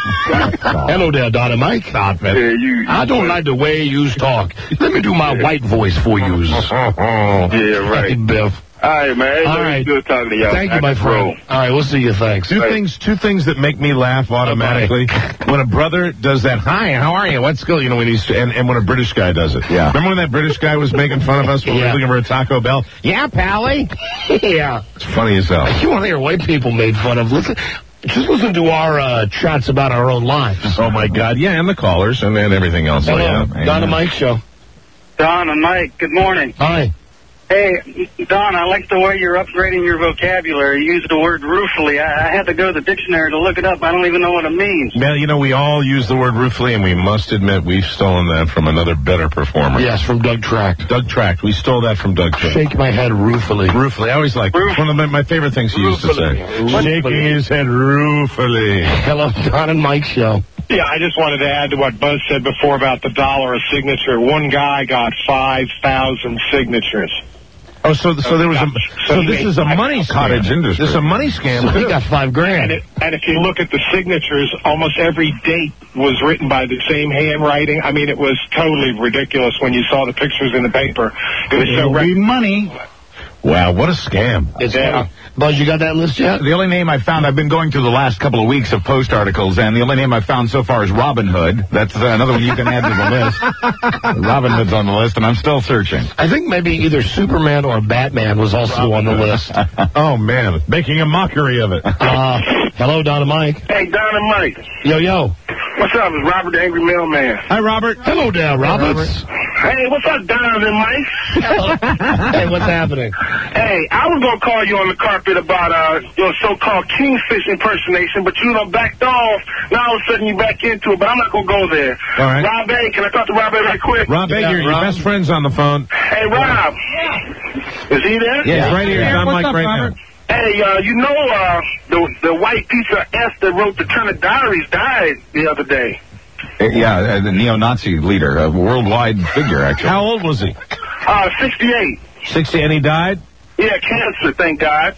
Hello there, Donna Mike. Stop Yeah, you. you I don't like the way you talk. Let me do my white voice for you. Yeah, Hey, right. Biff. All right, man. It's All always right. good talking to y'all. Thank you, I my can friend. roll. All right, we'll see you. Thanks. Two Right. things two things that make me laugh automatically. When a brother does that, hi, how are you? What school? You know, when he's, and, and when a British guy does it. Yeah. Remember when that British guy was making fun of us when we Yeah. were looking for a Taco Bell? Yeah, Pally. Yeah. It's funny as hell. You want to hear white people made fun of? Listen, just listen to our uh, chats about our own lives. Oh, my God. Yeah, and the callers and then everything else. Hello, Oh, yeah. Donna Mike Show. Don and Mike, good morning. Hi. Hey, Don, I like the way you're upgrading your vocabulary. You used the word ruefully. I, I had to go to the dictionary to look it up. I don't even know what it means. Well, you know, we all use the word ruefully, and we must admit we've stolen that from another better performer. Yes, from Doug Tract. Doug Tract. We stole that from Doug Tract. Shake my head ruefully. Ruefully. I always like It's one of my, my favorite things he used to say. Ruefully. Shaking his head ruefully. Hello, Don and Mike show. Yeah, I just wanted to add to what Buzz said before about the dollar a signature. One guy got five thousand signatures. Oh, so so there was a so this is a money cottage industry. This is a money scam. So he got five grand. And, it, and if you look at the signatures, almost every date was written by the same handwriting. I mean, it was totally ridiculous when you saw the pictures in the paper. It was so re- money. Wow, what a scam. It's yeah. Buzz, you got that list yet? The only name I found, I've been going through the last couple of weeks of Post articles, and the only name I found so far is Robin Hood. That's uh, another one you can add to the list. Robin Hood's on the list, and I'm still searching. I think maybe either Superman or Batman was also Robin on the Hood. list. Oh, man, making a mockery of it. Uh, hello, Don and Mike. Hey, Don and Mike. Yo, yo. What's up? It's Robert the Angry Mailman. Hi, Robert. Hello there, Roberts. Hey, what's up, Don and Mike? Hey, what's happening? Hey, I was going to call you on the carpet about uh, your so-called kingfish impersonation, but you done backed off. Now all of a sudden you back into it, but I'm not going to go there. All right. Rob A, can I talk to Rob A right quick? Rob A, Yeah, your, your Rob. best friend's on the phone. Hey, Rob. Yeah. Is he there? Yeah, he's right here. He's on What's mic up, right Robert? now. Hey, uh, you know uh, the the white pizza S that wrote the Turner Diaries died the other day. Uh, yeah, uh, the neo-Nazi leader, a worldwide figure, actually. How old was he? Uh, sixty-eight. sixty, and he died? Yeah, cancer, thank God.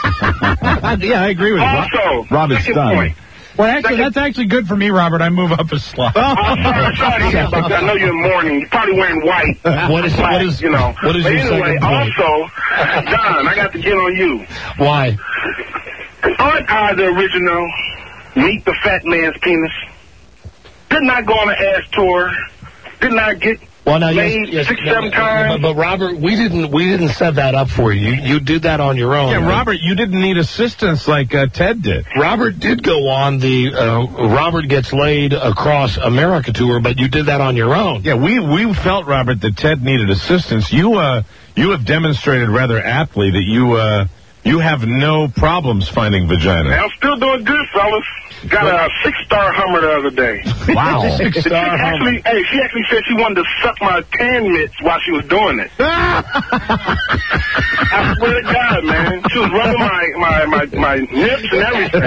Yeah, I agree with you. Also, Rob is second stunned. point. Well, actually, that's actually good for me, Robert. I move up a slot. Oh, sorry, sorry to hear about that. I know you're in mourning. You're probably wearing white. What is, Black, what is, you know. what is but your anyway, second point? also, Don, I got to get on you. Why? Aren't I the original Meet the Fat Man's Penis? Didn't I go on an ass tour? Didn't I get Well, now, yes, laid yes, six, no, seven but, times? but Robert, we didn't we didn't set that up for you. You, you did that on your own. Yeah, Robert, you didn't need assistance like uh, Ted did. Robert did go on the uh, Robert Gets Laid Across America tour, but you did that on your own. Yeah, we we felt, Robert, that Ted needed assistance. You uh you have demonstrated rather aptly that you uh you have no problems finding vagina. I'm still doing good, fellas. Got a six-star Hummer the other day. Wow. She Six-star actually, hey, she actually said she wanted to suck my tan mitts while she was doing it. I swear to God, man. She was rubbing my, my, my, my nips and everything.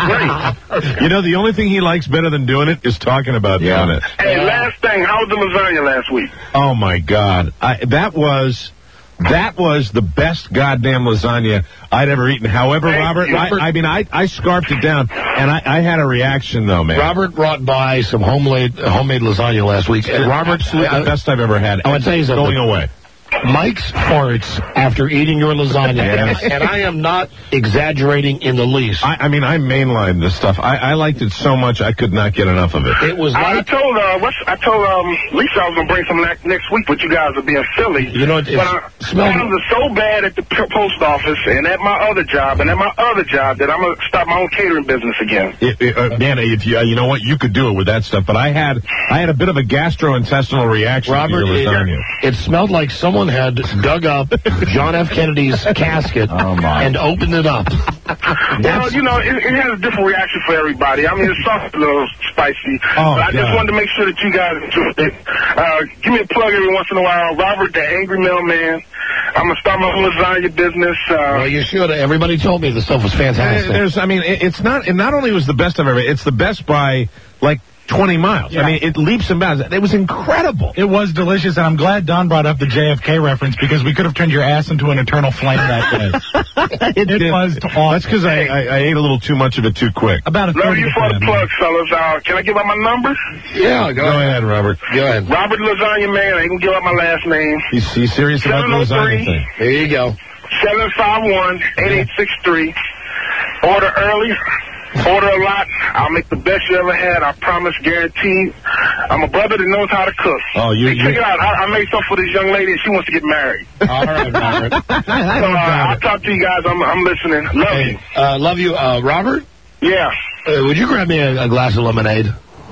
It was great. You know, the only thing he likes better than doing it is talking about Yeah. doing it. Hey, last thing, how was the lasagna last week? Oh, my God. I, that was... That was the best goddamn lasagna I'd ever eaten. However, Hey, Robert, Robert. I, I mean, I, I scarfed it down, and I, I had a reaction, though, man. Robert brought by some homemade homemade lasagna last week. And Robert, Absolutely the best I've ever had. I want to tell you something. Going away. Mike's farts after eating your lasagna, Yes. and I am not exaggerating in the least. I, I mean, I mainlined this stuff. I, I liked it so much I could not get enough of it. It was I, I like, told uh, what's, I told um, Lisa I was gonna bring some next, next week, but you guys will be in Philly. You know, it but I, smelled- times are so bad at the p- post office and at my other job and at my other job that I'm gonna start my own catering business again. It, it, uh, man, if you, uh, you know what, you could do it with that stuff. But I had, I had a bit of a gastrointestinal reaction Robert, to your it, lasagna. it smelled like someone had dug up John F. Kennedy's casket Oh, my. and opened it up. Well, you know, it, it has a different reaction for everybody. I mean, it's soft, a little spicy. Oh, but I just God. wanted to make sure that you guys enjoyed it. Uh, give me a plug every once in a while. Robert, the Angry Mailman. I'm going to start my own lasagna business. Uh, Well, you should. Everybody told me the stuff was Uh, fantastic. There's, I mean, it, it's not, it not only was the best I've ever, it's the best by, like, twenty miles. Yeah. I mean, it leaps and bounds. It was incredible. It was delicious, and I'm glad Don brought up the J F K reference because we could have turned your ass into an eternal flame that day. it it did. was awesome. That's because I, I, I ate a little too much of it too quick. About a love third you of for the the time. plug, fellas. Uh, can I give out my number? yeah, Go ahead, Robert. Go ahead. Robert Lasagna Man. I ain't going to give out my last name. He's, he's serious about the lasagna thing. There you go. seven five one, eight eight six three. Order early. Order a lot. I'll make the best you ever had. I promise, guaranteed. I'm a brother that knows how to cook. Oh, you- Hey, check you- it out. I, I made something for this young lady, and she wants to get married. All right, Robert. So uh, I'll talk to you guys. I'm, I'm listening. Love Hey, you. uh, love you. Uh, Robert, Yeah. uh, would you grab me a, a glass of lemonade?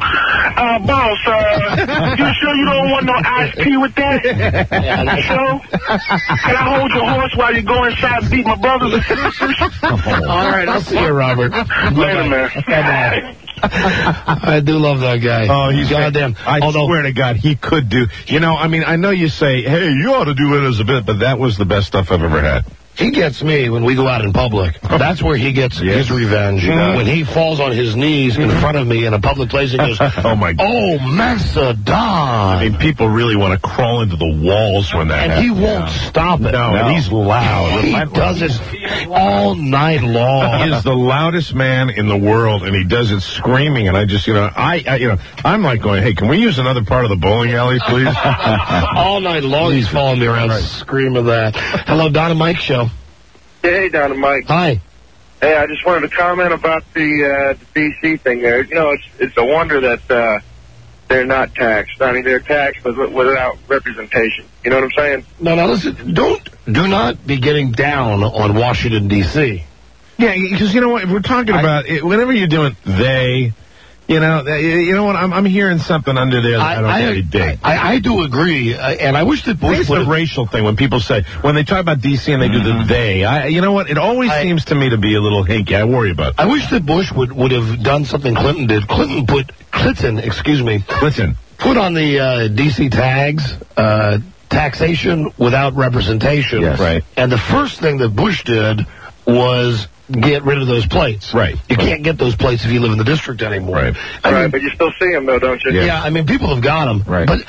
Uh, boss, uh, you sure you don't want no iced tea with that? Yeah, you sure? Can I hold your horse while you go inside and beat my brothers and sisters? All right, I'll see you, Robert. Later, man. Bye-bye. I do love that guy. Oh, he's goddamn. I Although, swear to God, he could do. You know, I mean, I know you say, hey, you ought to do it as a bit, but that was the best stuff I've ever had. he gets me when we go out in public. That's where he gets yes. his revenge. Mm-hmm. When he falls on his knees in front of me in a public place and goes, oh, my God. Oh, Macedon. I mean, people really want to crawl into the walls when that and happens. And he won't yeah. stop it. No, no, and he's loud. He does it all night long. He is the loudest man in the world, and he does it screaming. And I just, you know, I, I you know, I'm like going, hey, can we use another part of the bowling alley, please? All night long, he's following me around right. screaming that. Hello, Don and Mike Show. Hey, Don and Mike. Hi. Hey, I just wanted to comment about the, uh, the D C thing there. You know, it's it's a wonder that uh, they're not taxed. I mean, they're taxed but without representation. You know what I'm saying? No, no, listen, don't, do not be getting down on Washington, D C Yeah, because you know what, if we're talking I, about it, whenever you're doing they... You know, you know what? I'm, I'm hearing something under there that I, I don't I, really dig. I, I do agree, uh, and I wish that Bush would. It's the racial thing when people say when they talk about D C and they mm-hmm. do the they. I, you know what? It always I, seems to me to be a little hinky. I worry about that. I wish that Bush would would have done something Clinton did. Clinton put Clinton, excuse me, Clinton put on the uh, D C tags. Uh, taxation without representation. Yes. Right. And the first thing that Bush did was get rid of those plates. Right. You right. can't get those plates if you live in the district anymore. Right. I right, mean, but you still see them, though, don't you? Yeah, yeah I mean, people have got them. Right. But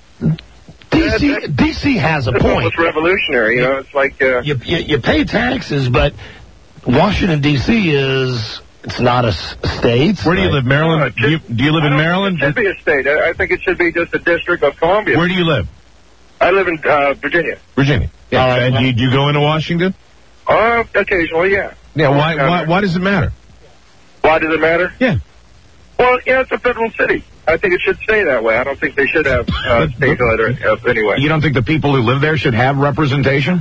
D C, D C has a point. It's revolutionary, you know, it's like... Uh, you, you, you pay taxes, but Washington, D C is... It's not a state. Where do you right? live, Maryland? No, should, do, you, do you live in Maryland? It should be a state. I, I think it should be just a district of Columbia. Where do you live? I live in uh, Virginia. Virginia. Yeah. All right. And do you, do you go into Washington? Uh, occasionally, yeah. Yeah, why, why why does it matter? Why does it matter? Yeah. Well, yeah, it's a federal city. I think it should stay that way. I don't think they should have uh, state letter uh, anyway. You don't think the people who live there should have representation?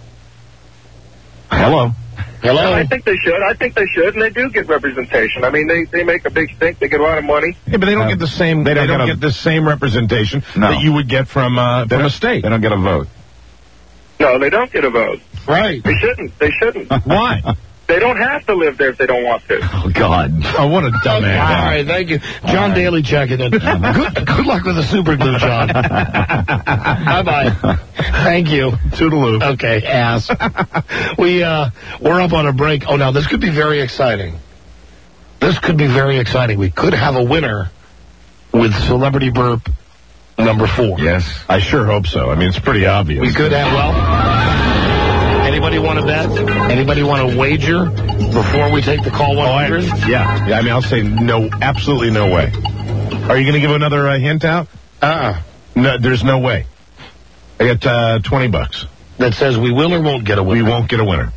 Hello? Hello? No, I think they should. I think they should, and they do get representation. I mean, they, they make a big stink. They get a lot of money. Yeah, but they don't uh, get the same. They don't, they don't get, get the same representation no. that you would get from uh, from a state. They don't get a vote. No, they don't get a vote. Right. They shouldn't. They shouldn't. Why? They don't have to live there if they don't want to. Oh, God. Oh, what a dumbass. Okay. All right, thank you. John right. Daly checking in. good, good luck with the super glue, John. Bye-bye. Thank you. Toodaloo. Okay, ass. we, uh, we're up on a break. Oh, now, this could be very exciting. This could be very exciting. We could have a winner with Celebrity Burp number four. Yes. I sure hope so. I mean, it's pretty obvious. We could have, well... Anybody want to bet? Anybody want to wager before we take the call one hundred? Oh, I, yeah. yeah. I mean, I'll say no, absolutely no way. Are you going to give another uh, hint out? Uh-uh. No, there's no way. I got uh, twenty bucks. That says we will or won't get a winner? We won't get a winner.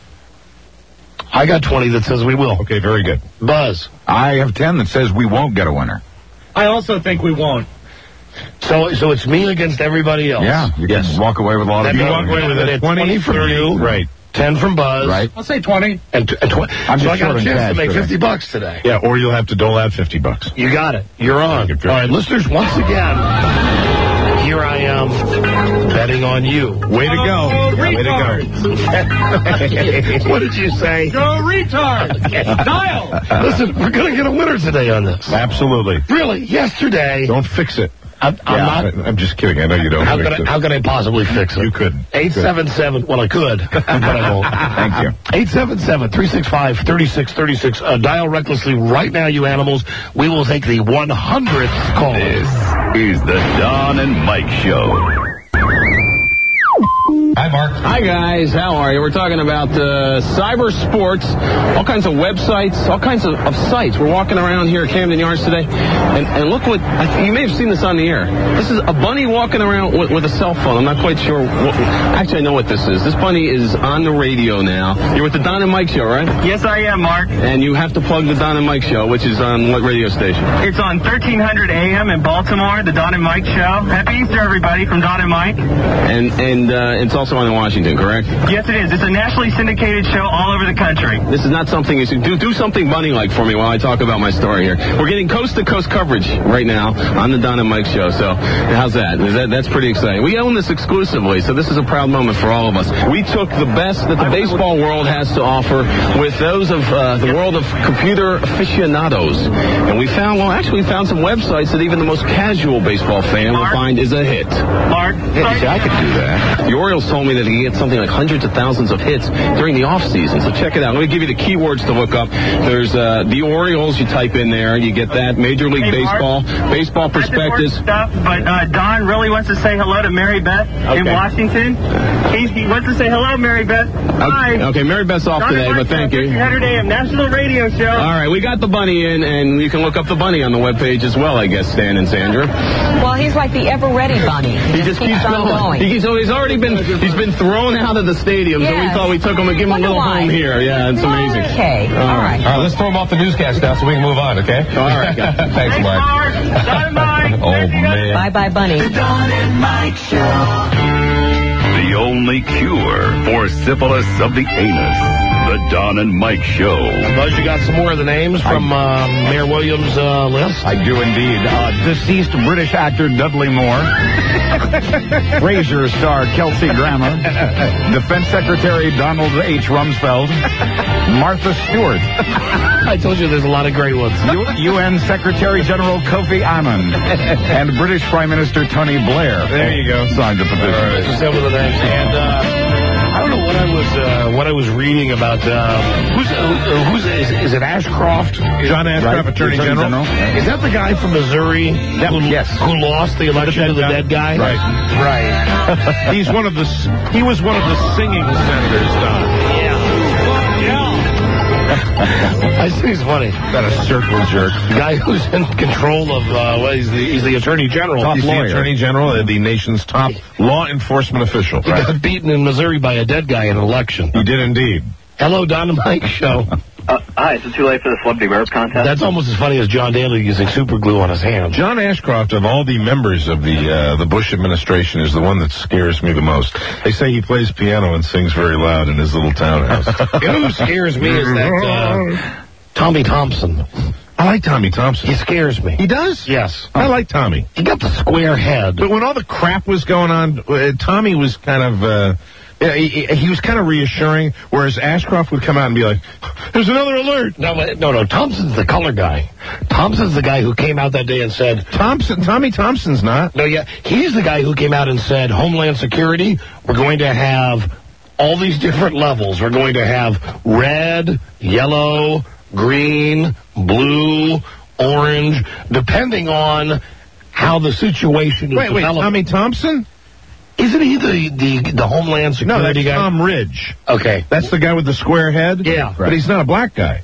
I got twenty that says we will. Okay, very good. Buzz. I have ten that says we won't get a winner. I also think we won't. So so it's me against everybody else. Yeah, you yes. can walk away with a lot of You walk away with it. twenty, twenty from thirty, you. Right. ten from Buzz. Right. I'll say twenty. And, t- and tw- I'm so just I got a chance cash to make today. fifty bucks today. Yeah, or you'll have to dole out fifty bucks. You got it. You're on. All right, listeners, once again, here I am betting on you. Way to go. Oh, yeah, way to go. What did you say? Go retard. Dial. Listen, we're going to get a winner today on this. Absolutely. Really, yesterday. Don't fix it. I'm, I'm yeah, not. I'm just kidding. I know you don't. How fix could I, it. how could I possibly fix it? You couldn't. eight seven seven. Well, I could, but I won't. Thank you. eight seven seven, three six five, three six three six. Uh, dial recklessly right now, you animals. We will take the one hundredth call. This is the Don and Mike Show. Hi, Mark. Hi, guys. How are you? We're talking about uh, cyber sports, all kinds of websites, all kinds of, of sites. We're walking around here at Camden Yards today, and, and look what, I, you may have seen this on the air. This is a bunny walking around with, with a cell phone. I'm not quite sure. What, actually, I know what this is. This bunny is on the radio now. You're with the Don and Mike Show, right? Yes, I am, Mark. And you have to plug the Don and Mike Show, which is on what radio station? It's on thirteen hundred A M in Baltimore, the Don and Mike Show. Happy Easter, everybody, from Don and Mike. And, and uh, it's also also on in Washington, correct? Yes, it is. It's a nationally syndicated show all over the country. This is not something you should do. Do something bunny-like for me while I talk about my story here. We're getting coast-to-coast coverage right now on the Don and Mike show. So how's that? Is that that's pretty exciting. We own this exclusively, so this is a proud moment for all of us. We took the best that the baseball world has to offer with those of uh, the world of computer aficionados, and we found well, actually, we found some websites that even the most casual baseball fan will find is a hit. Mark, Yeah, see, I could do that. The Orioles told me that he gets something like hundreds of thousands of hits during the off season. So check it out. Let me give you the keywords to look up. There's uh, the Orioles. You type in there, you get that. Major League Hey, Baseball, Mark, Baseball Prospectus. Stuff, but uh, Don really wants to say hello to Mary Beth in Okay. Washington. He, he wants to say hello, Mary Beth. Hi. Okay, okay, Mary Beth's off Don today, and but Mike thank show, you. thirteen hundred A M National Radio Show. All right, we got the bunny in, and you can look up the bunny on the webpage as well, I guess, Stan and Sandra. Well, he's like the ever-ready bunny. He just keeps on going. going. He keeps, so he's already been he's been thrown out of the stadium, so we Yes. thought we took him and give him a Wonder little why. home here. Yeah, it's amazing. Okay, all right. All right, let's throw him off the newscast now so we can move on, okay? All right. Thanks, Mark. Oh, man. Bye-bye, bunny. The Don and Mike Show. The only cure for syphilis of the anus. The Don and Mike Show. Buzz, you got some more of the names from uh, Mayor Williams' uh, list? I do indeed. Uh, deceased British actor Dudley Moore. Frasier star Kelsey Grammer. Defense Secretary Donald H. Rumsfeld. Martha Stewart. I told you there's a lot of great ones. U- UN Secretary General Kofi Annan. And British Prime Minister Tony Blair. There you go. Signed the petition. All right. Just some of the names. And uh, I don't know what I was uh, what I was reading about. Uh, who's uh, who's is, is it Ashcroft? John Ashcroft, Right. Attorney Attorney General. General. Is that the guy from Missouri who, yes. who lost the election to the dead guy? Right. Right. He's one of the. s- He was one of the singing senators, Don. I think he's funny. Got a circle jerk. The guy who's in control of, uh, well, he's the, he's the Attorney General. He's the Attorney General and the nation's top law enforcement official. He got beaten in Missouri by a dead guy in an election. He did indeed. Hello, Don and Mike Show. Uh, hi, is it too late for the celebrity rap contest? That's almost as funny as John Daly using super glue on his hands. John Ashcroft, of all the members of the uh, the Bush administration, is the one that scares me the most. They say he plays piano and sings very loud in his little townhouse. You know who scares me is that uh, Tommy Thompson. I like Tommy Thompson. He scares me. He does? Yes. I like Tommy. He got the square head. But when all the crap was going on, uh, Tommy was kind of... Uh, Yeah, he, he was kind of reassuring, whereas Ashcroft would come out and be like, there's another alert. No, no, no. Thompson's the color guy. Thompson's the guy who came out that day and said... Thompson, Tommy Thompson's not. No, yeah. He's the guy who came out and said, Homeland Security, we're going to have all these different levels. We're going to have red, yellow, green, blue, orange, depending on how the situation is Wait, wait, developed. Tommy Thompson? Isn't he the, the, the Homeland No, Security that's guy? Tom Ridge. Okay. That's the guy with the square head? Yeah. But he's not a black guy.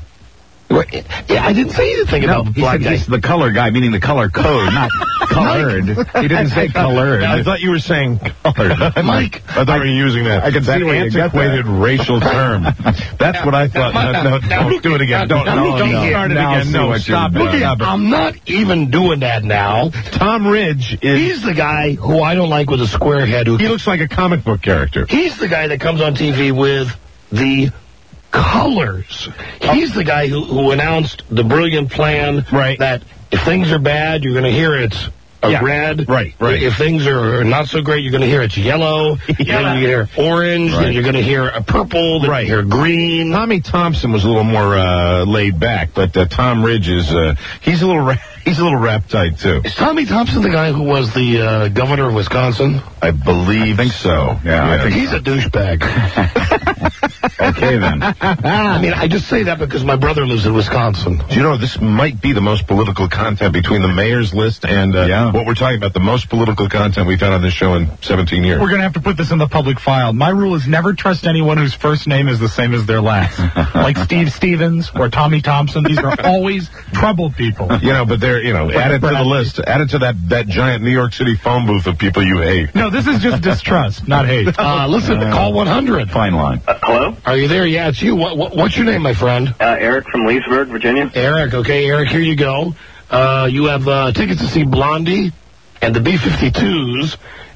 Yeah, I didn't say anything No, about he black said guys. he's the color guy, meaning the color code, not colored. He didn't say colored. I thought you were saying colored. Mike. I thought you were using that. I could that see where you got that. antiquated racial term. That's what I thought. No, no, now, don't do it again. Don't, now, no, look don't here. start it Now again. see No, what stop you're it. doing. Stop it. I'm not even doing that now. Tom Ridge is... He's the guy who I don't like with a square head. Who He looks like a comic book character. He's the guy that comes on T V with the colors. He's the guy who, who announced the brilliant plan Right. that if things are bad, you're going to hear it's a Yeah. red. Right, right. If things are not so great, you're going to hear it's yellow. Yeah. Then you hear orange. Right. Then you're going to hear a purple. Then Right. you hear green. Tommy Thompson was a little more uh, laid back, but uh, Tom Ridge is uh, he's a little ra- he's a little rap tight too. Is Tommy Thompson the guy who was the uh, governor of Wisconsin? I believe I think so. Yeah, I think He's a douchebag. Okay, then. I mean, I just say that because my brother lives in Wisconsin. Do you know, this might be the most political content between the mayor's list and uh, Yeah. what we're talking about, the most political content we've had on this show in seventeen years. We're going to have to put this in the public file. My rule is never trust anyone whose first name is the same as their last. Like Steve Stevens or Tommy Thompson. These are always trouble people. You know, but they're, you know, add it to the list. Add it to that, that giant New York City phone booth of people you hate. No, this is just distrust, not hate. Uh, listen, call one hundred. Fine line. Uh, hello? Are you there? Yeah, it's you. What, what, what's your name, my friend? Uh, Eric from Leesburg, Virginia. Eric. Okay, Eric, here you go. Uh, you have uh, tickets to see Blondie and the B fifty-twos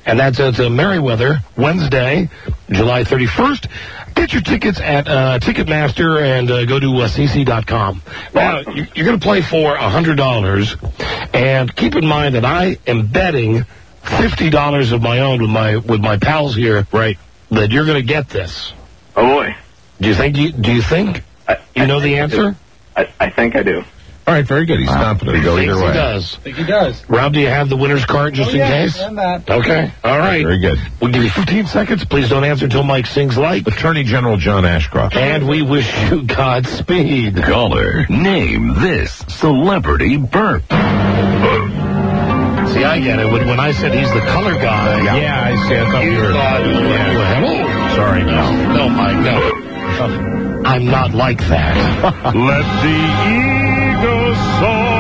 And that's at uh, Merriweather, Wednesday, July thirty-first. Get your tickets at uh, Ticketmaster and uh, go to uh, c c dot com. Now, you, you're going to play for one hundred dollars. And keep in mind that I am betting fifty dollars of my own with my with my pals here, right, that you're going to get this. Oh, boy. Do you think you, do you think I, you I know the answer? I, I think I do. All right, very good. He's confident. He'll go either way. He does. I think he does. Rob, do you have the winner's card just oh, in yeah, case? And that. Okay. All right. Very good. We'll give you fifteen seconds. Please don't answer until Mike sings like. Attorney General John Ashcroft. And we wish you Godspeed. Caller, name this celebrity burp. See, I get it. When, when I said he's the color guy. Yeah, yeah I see. I thought you we were. Thought, yeah. Hello. Sorry, no. No, Mike, no. I'm not like that. Let the eagle soar.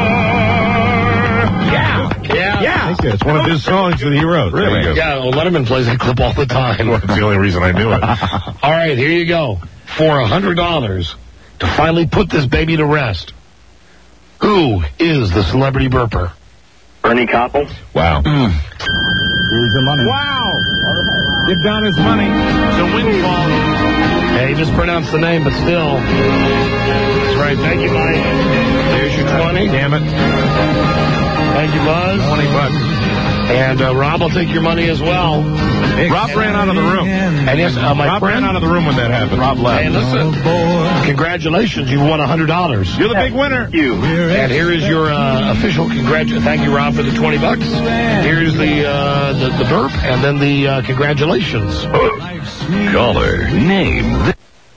Yeah. Yeah. Yeah. It's one of his songs that he wrote. Really? Yeah, well, Letterman plays that clip all the time. Well, that's the only reason I knew it. All right, here you go. For one hundred dollars to finally put this baby to rest. Who is the celebrity burper? Bernie Koppel. Wow. Mm. Here's the money. Wow. Give Don his money. It's a windfall. Hey, he mispronounced the name, but still. That's right. Thank you, Mike. There's your twenty. Damn it. Thank you, Buzz. twenty bucks. And uh, Rob will take your money as well. Rob ran out of the room. And yes, uh, my Rob friend ran out of the room when that happened. Rob left. Hey, listen. Congratulations. You won one hundred dollars. You're the big winner. You. And here is your uh, official congratulations. Thank you, Rob, for the twenty bucks. Here's the uh, the, the burp and then the uh, congratulations. Caller, name this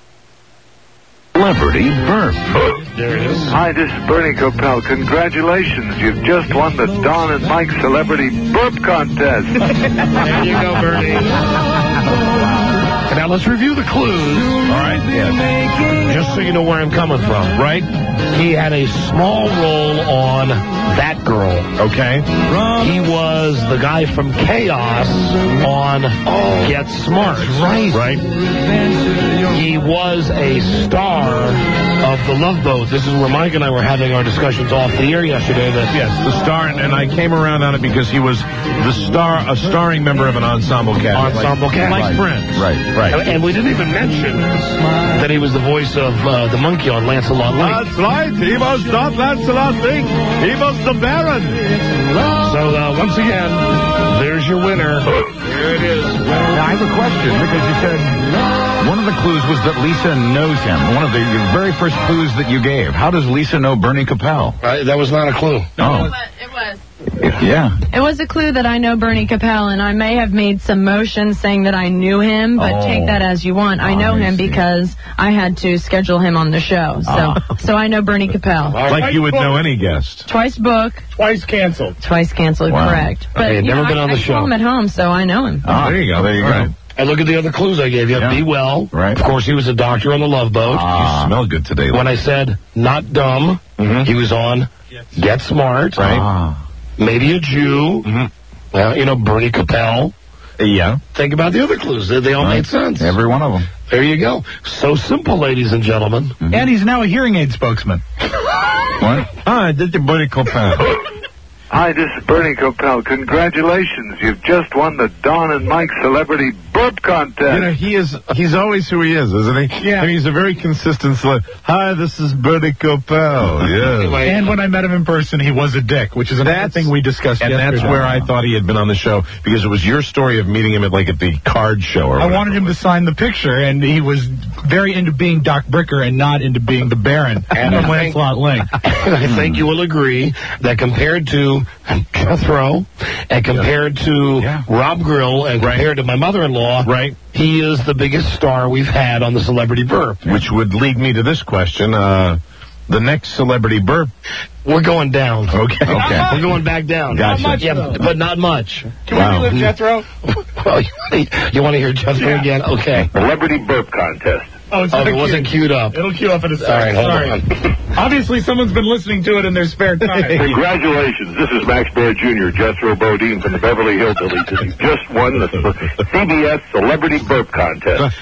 celebrity burp. There it is. Hi, this is Bernie Koppel. Congratulations. You've just won the Don and Mike Celebrity Burp Contest. There you go, Bernie. Now let's review the clues. All right. Yes. Just so you know where I'm coming from. Right. He had a small role on That Girl. Okay. He was the guy from Chaos on oh, Get Smart. Right. Right. He was a star of The Love Boat. This is where Mike and I were having our discussions off the air yesterday. That yes, the star, and, and I came around on it because he was the star, a starring member of an ensemble cast. Ensemble like, cast. Like Right. Friends. Right, right. And, and we didn't even mention that he was the voice of uh, the monkey on Lancelot Link. That's right. He was not Lancelot Link. He was the Baron. So, uh, once again, there's your winner. Here it is. Now, I have a question, because you said one of the clues was that Lisa knows him. One of the very first clues that you gave. How does Lisa know Bernie Koppel? Uh, that was not a clue. No. It was. Yeah. It was a clue that I know Bernie Koppel, and I may have made some motions saying that I knew him, but Oh. take that as you want. I know I him see. because I had to schedule him on the show. So Oh. so I know Bernie Koppel. Like you would know any guest. Twice booked, Twice canceled. twice canceled, Wow. correct. But Okay, you never know, been I, on the I show. saw him at home, so I know him. Ah, There you go. There you Right. go. And look at the other clues I gave you. Yeah. Be well. Right. Of course, he was a doctor on the Love Boat. Ah. You smell good today. When I said not dumb, Mhm. he was on Get Smart. Right. Ah. Maybe a Jew. Mhm. Well, you know, Bernie Koppel. Yeah. Think about the other clues. They, they all Right. made sense. Every one of them. There you go. So simple, ladies and gentlemen. Mm-hmm. And he's now a hearing aid spokesman. What? Ah, did the Bernie Koppel. Hi, this is Bernie Koppel. Congratulations. You've just won the Don and Mike Celebrity Burp Contest. You know, he is, he's always who he is, isn't he? Yeah. I mean, he's a very consistent celeb. Hi, this is Bernie Koppel. Yeah. And when I met him in person, he was a dick, which is another That's- thing we discussed And yesterday. that's where I thought he had been on the show, because it was your story of meeting him at, like, at the card show or I whatever. wanted him to sign the picture, and he was very into being Doc Bricker and not into being the Baron And from I think- Lancelot Link. And I think you will agree that compared to Jethro and compared to Yeah. Rob Grill and compared to my mother-in-law, Right. he is the biggest star we've had on the Celebrity Burp. Which would lead me to this question. Uh, the next celebrity burp. We're going down. Okay. Okay. We're going back down. Gotcha. Not much, yeah, though. but not much. Can Wow. we relive Jethro? Well, you, you want to hear Jethro Yeah. again? Okay. Celebrity Burp Contest. Oh, it's Oh, not it wasn't queued. queued up. It'll queue up in a second. All right, hold Sorry. on. Obviously, someone's been listening to it in their spare time. Congratulations. This is Max Baer Junior Jethro Bodine from the Beverly Hillbillies. And you just won the C B S Celebrity Burp Contest.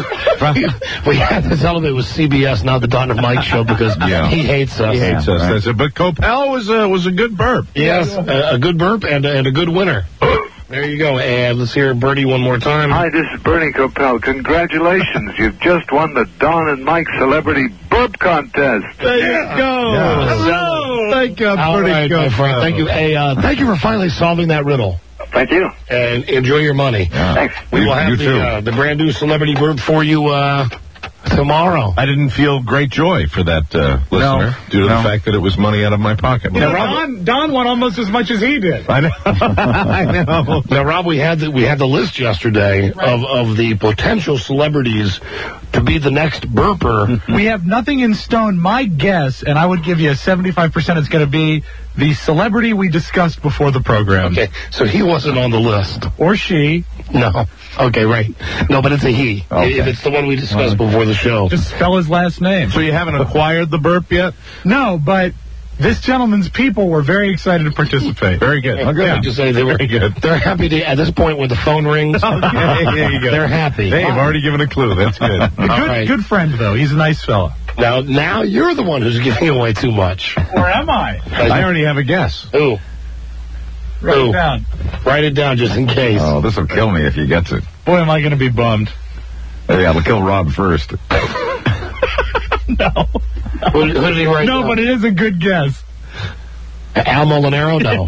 We had to tell him it was C B S, not the Don and Mike show, because Yeah. he hates us. He hates us. right. That's it. But Koppel was a, was a good burp. Yes, a, a good burp and, and a good winner. There you go. And let's hear Bernie one more time. Hi, this is Bernie Coppell. Congratulations. You've just won the Don and Mike Celebrity Burp Contest. There you go. Yeah. Hello. Thank you, All Bernie right, my friend. Coppell. Thank you. Hey, uh, thank you for finally solving that riddle. Thank you. And enjoy your money. Yeah. Thanks. We You- will have you the, too. uh, the brand new Celebrity Burp for you uh, tomorrow. I didn't feel great joy for that uh, listener due to no. the fact that it was money out of my pocket. You know, Rob- Don, Don won almost as much as he did. I know. I know. Now, Rob, we had the, we had the list yesterday of, of the potential celebrities to be the next burper. We have nothing in stone. My guess, and I would give you a seventy-five percent, it's going to be the celebrity we discussed before the program. Okay, so he wasn't on the list. Or she. No. Okay, right. No, but it's a he. Okay. If it's the one we discussed before the show. Just spell his last name. So you haven't acquired the burp yet? No, but this gentleman's people were very excited to participate. Very good. I'm going to say they were Very good. They're happy to, at this point when the phone rings. Okay, there you go. They're happy. Hey, I've already given a clue. That's good. A good, All right. good friend, though. He's a nice fella. Now, now you're the one who's giving away too much. Or am I? I already have a guess. Ooh. Write Ooh. it down. Write it down just in case. Oh, this will kill me if he gets it. Boy, am I going to be bummed. Hey, I'll kill Rob first. No. Who, who did he write No, down? but it is a good guess. Al Molinaro? No.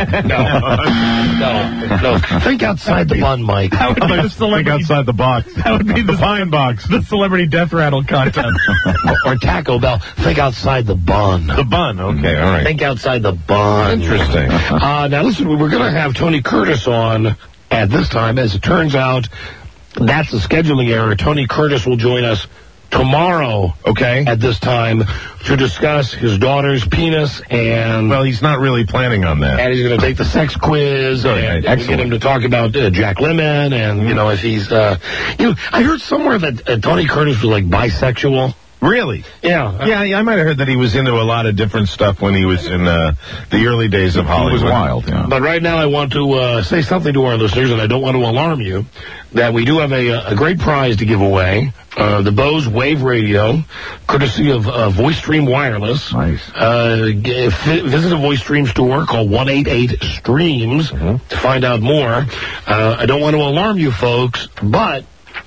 No. No. No. Think outside the bun, Mike. That would be the Think celebrity. outside the box. That would be the, Pine box. the celebrity death rattle contest. Or Taco Bell. Think outside the bun. The bun. Okay, all right. Think outside the bun. Interesting. Uh, now, listen, we were going to have Tony Curtis on at this time. As it turns out, that's a scheduling error. Tony Curtis will join us tomorrow, Okay. at this time, to discuss his daughter's penis, and Well, he's not really planning on that. and he's going to take the sex quiz, Good, and right, we'll get him to talk about uh, Jack Lemmon, and, you know, if he's, uh, you know, I heard somewhere that uh, Tony Curtis was, like, bisexual. Really? Yeah. Yeah, yeah, I might have heard that he was into a lot of different stuff when he was in uh, the early days of He Hollywood. was wild, yeah. But right now I want to uh, say something to our listeners, and I don't want to alarm you, that we do have a, a great prize to give away. Uh, the Bose Wave Radio, courtesy of uh, VoiceStream Wireless. Nice. Uh, g- f- visit a VoiceStream store, call one eight eight streams Mm-hmm. to find out more. Uh, I don't want to alarm you folks, but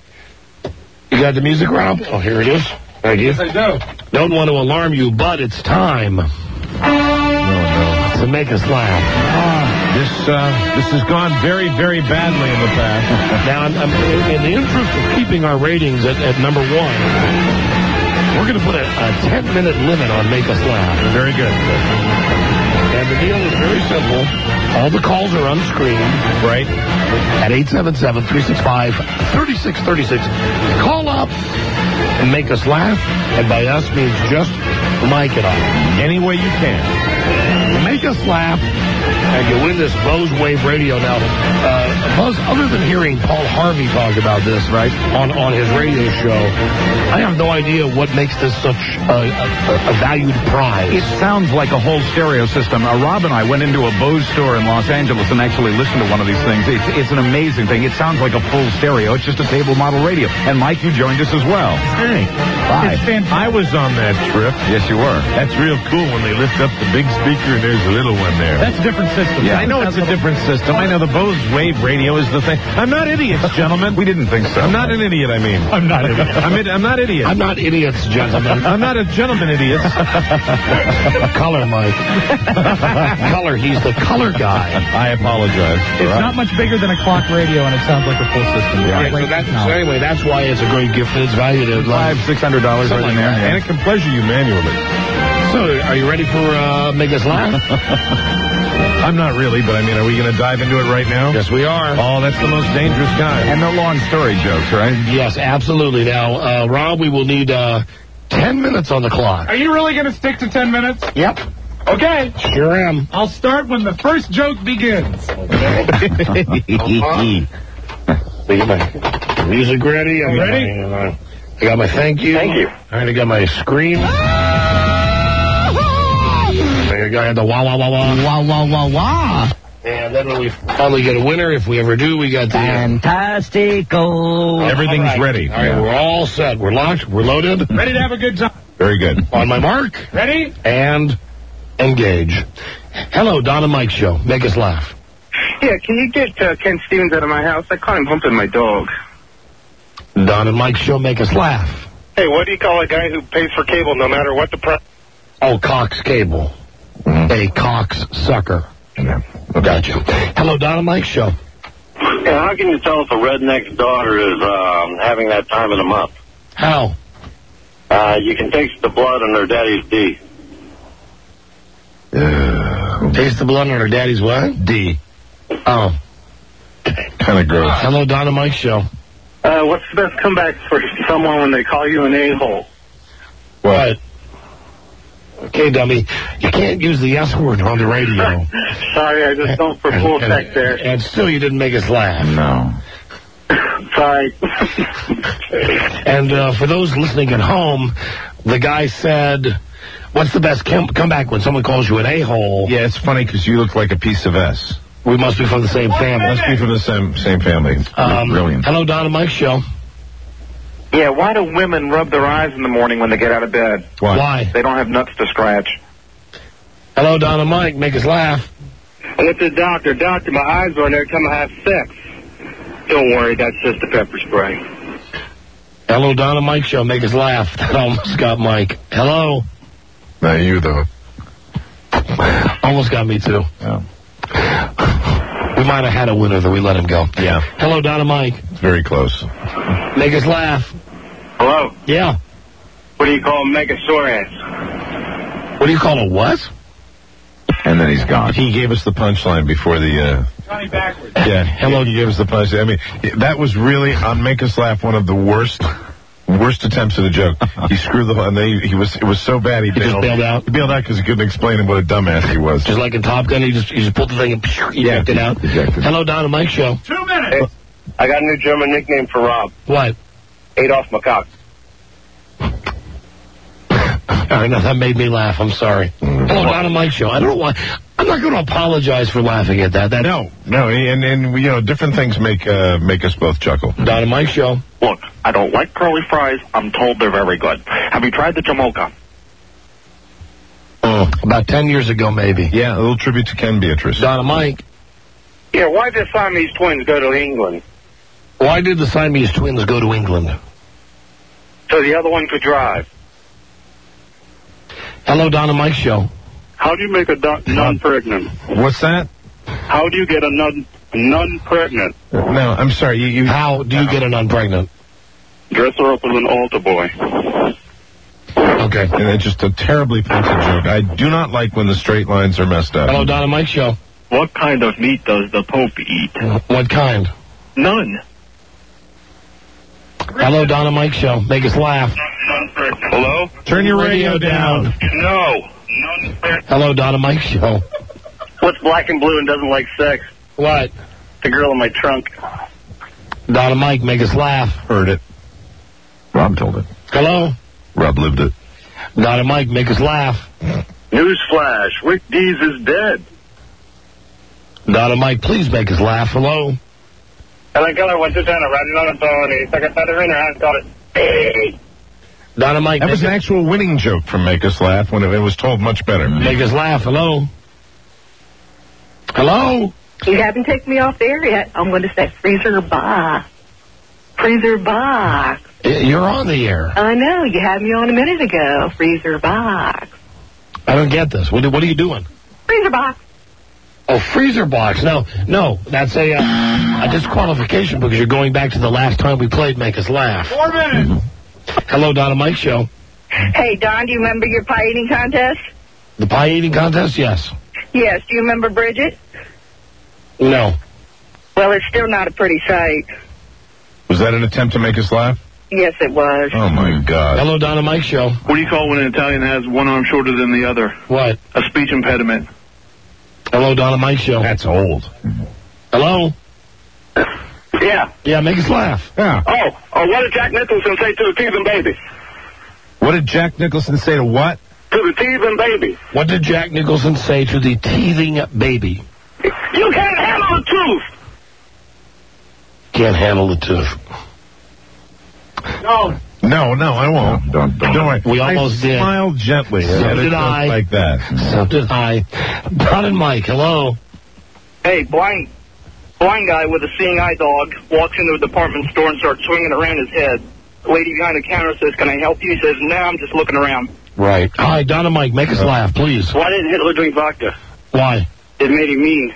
you got the music, Rob? Oh, here it is. Thank you. Yes, I do. Don't want to alarm you, but it's time No, no. to make us laugh. This uh, this has gone very, very badly in the past. Now, I'm, I'm, in the interest of keeping our ratings at, at number one, we're going to put a ten-minute limit on Make Us Laugh. Very good. And the deal is very simple. All the calls are on screen. Right. At eight seven seven, three six five, three six three six. Call up and make us laugh. And by us means just Mike and I. Any way you can. Make us laugh. And you win this Bose Wave Radio. Now, uh, Buzz, other than hearing Paul Harvey talk about this, right, on, on his radio show, I have no idea what makes this such a, a, a valued prize. It sounds like a whole stereo system. Uh, Rob and I went into a Bose store in Los Angeles and actually listened to one of these things. It's, it's an amazing thing. It sounds like a full stereo. It's just a table model radio. And Mike, you joined us as well. Hey. Hi. It's fantastic. I was on that trip. Yes, you were. That's real cool when they lift up the big speaker and there's a little one there. That's a different system. Yeah, I know it's a different system. I know the Bose Wave Radio is the thing. I'm not idiots, gentlemen. We didn't think so. I'm not an idiot, I mean. I'm not an idiot. I'm, I'm not idiot. I'm not idiots, gentlemen. I'm not a gentleman idiot. Color, Mike. Color, he's the color guy. I apologize. It's not much bigger than a clock radio, and it sounds like a full system. Yeah, so, Great that's, so technology. anyway, that's why it's a great gift, and it's valued at Five, six hundred dollars right in there. And it can pleasure you manually. So, are you ready for uh, Make Us Laugh? I'm not really, but I mean, are we going to dive into it right now? Yes, we are. Oh, that's the most dangerous kind. And no long story jokes, right? Yes, absolutely. Now, uh, Rob, we will need uh, ten minutes on the clock. Are you really going to stick to ten minutes? Yep. Okay. Sure am. I'll start when the first joke begins. I got my music ready. I got Ready? My, uh, I got my thank you. Thank you. All right, I got my scream. I got the wah wah wah wah. Wah, wah, wah, wah. And then when we finally get a winner, if we ever do, we got the... Fantastico. Everything's All right. ready. All right, we're all set. We're locked. We're loaded. Ready to have a good time. Very good. On my mark. Ready? And engage. Hello, Don and Mike Show. Make us laugh. Yeah, can you get uh, Ken Stevens out of my house? I caught him humping my dog. Don and Mike show make us laugh. Hey, what do you call a guy who pays for cable no matter what the price? Oh, Cox Cable. Mm-hmm. A Cox sucker. Yeah. Gotcha. Hello, Don and Mike show. Yeah, how can you tell if a redneck's daughter is um, having that time of the month? How? Uh, you can taste the blood on her daddy's D. Uh, taste the blood on her daddy's what? D. Oh. Kind of gross. Hello, Don and Mike show. Uh, what's the best comeback for someone when they call you an a-hole? What? Okay, dummy. You can't use the S word on the radio. Sorry, I just don't for full and, effect there. And still you didn't make us laugh. No. Sorry. And uh, for those listening at home, the guy said, what's the best com- comeback when someone calls you an a-hole? Yeah, it's funny because you look like a piece of S. We must be from the same family. Must be from the same same family. Um, Brilliant. Hello, Don and Mike show. Yeah, why do women rub their eyes in the morning when they get out of bed? Why? Why? They don't have nuts to scratch. Hello, Don and Mike. Make us laugh. I went to the doctor. Doctor, my eyes burn every time I have sex. Don't worry, that's just a pepper spray. Hello, Don and Mike show. Make us laugh. That almost got Mike. Hello. Not you, though. Almost got me, too. Yeah. We might have had a winner, though we let him go. Yeah. Hello, Don and Mike. It's very close. Make us laugh. Hello? Yeah. What do you call a megasaurus? What do you call a what? And then he's gone. He gave us the punchline before the... Uh, Johnny backwards. yeah, hello, he gave us the punchline. I mean, that was really, on Make Us Laugh, one of the worst... Worst attempts at a joke. He screwed the whole, and they, he was, it was so bad he, he bailed. just bailed out? He bailed out because he couldn't explain him what a dumbass he was. Just like in Top Gun, he just, he just pulled the thing and ejected yeah, out. Ejected. Hello, Don and Mike show. Two minutes. Hey, I got a new German nickname for Rob. What? Adolf Macaque. All right, now that made me laugh. I'm sorry. Mm. Hello, Don and Mike show. I don't know why. I'm not going to apologize for laughing at that. That no, no, and and you know, different things make uh, make us both chuckle. Don and Mike show. Look, I don't like curly fries. I'm told they're very good. Have you tried the Jamocha? Oh, about ten years ago, maybe. Yeah, a little tribute to Ken Beatrice. Don and Mike. Yeah, why did the Siamese twins go to England? Why did the Siamese twins go to England? So the other one could drive. Hello, Don and Mike show. How do you make a do- nun pregnant? What's that? How do you get a nun nun pregnant? No, I'm sorry. You, you How do you get a nun pregnant? Dress her up as an altar boy. Okay. And it's just a terribly punted joke. I do not like when the straight lines are messed up. Hello, Don and Mike show. What kind of meat does the Pope eat? What kind? None. Hello, Don and Mike show. Make us laugh. Hello? Turn your radio down. No. Hello, Don and Mike show. What's black and blue and doesn't like sex? What? The girl in my trunk. Don and Mike, make us laugh. Heard it. Rob told it. Hello? Rob lived it. Don and Mike, make us laugh. Newsflash, Rick Dees is dead. Don and Mike, please make us laugh. Hello? Helen Keller went to China, riding on a Tony. Secretary Winner has got it. Don and Mike. That was an actual winning joke from Make Us Laugh when it, it was told much better. Make us laugh. Hello? Hello? You haven't taken me off the air yet. I'm going to say freezer box. Freezer box. You're on the air. I know. You had me on a minute ago. Freezer box. I don't get this. What, what are you doing? Freezer box. Oh, freezer box. No, no. That's a, uh, a disqualification because you're going back to the last time we played Make Us Laugh. Four minutes. Mm-hmm. Hello, Don and Mike show. Hey, Don, do you remember your pie eating contest? The pie eating contest? Yes. Yes. Do you remember Bridget? No. Well, it's still not a pretty sight. Was that an attempt to make us laugh? Yes, it was. Oh, my God. Hello, Don and Mike show. What do you call when an Italian has one arm shorter than the other? What? A speech impediment. Hello, Don and Mike show. That's old. Hello? Yeah. Yeah, make us laugh. Yeah. Oh, oh, what did Jack Nicholson say to the teething baby? What did Jack Nicholson say to what? To the teething baby. What did Jack Nicholson say to the teething baby? You can't handle the truth. Can't handle the tooth. No. No, no, I won't. No, don't, don't. Don't worry. We almost I did. Smile gently. So Yeah, did I. Like that. So did I. Don and Mike, hello. Hey, Blank. blind guy with a seeing eye dog walks into a department store and starts swinging around his head. The lady behind the counter says, "Can I help you?" He says, "No, I'm just looking around." Right. Hi, Dynamite, make us laugh, please. Why didn't Hitler drink vodka? Why? It made him mean.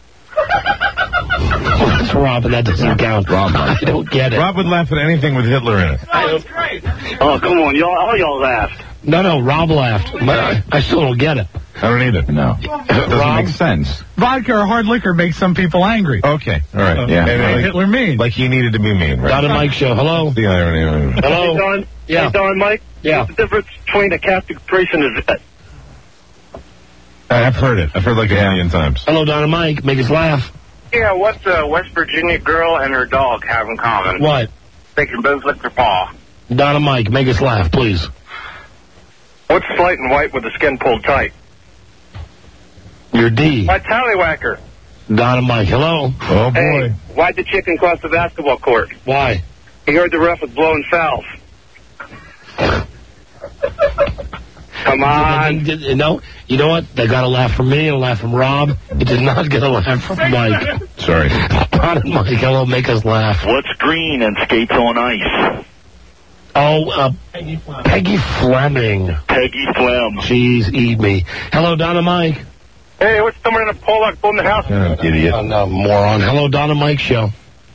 That's Rob, and that doesn't count. Rob, I don't get it. Rob would laugh at anything with Hitler in it. Oh, it's great. Oh, come on, y'all, all y'all laughed. No, no, Rob laughed. But I, I still don't get it. I don't either. No. It doesn't Rob? make sense. Vodka or hard liquor makes some people angry. Okay, all right. Uh, yeah. and like, Hitler mean. Like he needed to be mean, right? Got a Mike show. Hello? The irony. Hello? Hey, Don. Yeah. Hey, Don, Mike. Yeah. What's the difference between a Catholic priest and a vet? I've heard it. I've heard like a million times. Hello, Dynamite, make us laugh. Yeah, what's a West Virginia girl and her dog have in common? What? They can both lick their paw. Dynamite, make us laugh, please. What's slight and white with the skin pulled tight? Your D. My tallywhacker. Dynamite, hello? Oh, boy. Hey, why'd the chicken cross the basketball court? Why? He heard the ref was blowing fouls. Come on. Did, no, you know what? They got a laugh from me and a laugh from Rob. It did not get a laugh from Mike. Sorry. Mike, hello, make us laugh. What's green and skates on ice? Oh, uh, Peggy Fleming. Peggy Fleming. Peggy Flem. Jeez, eat me. Hello, Donna Mike. Hey, what's someone in a Pollock building the house? Oh, idiot. Oh, no, moron. Hello, Donna Mike show.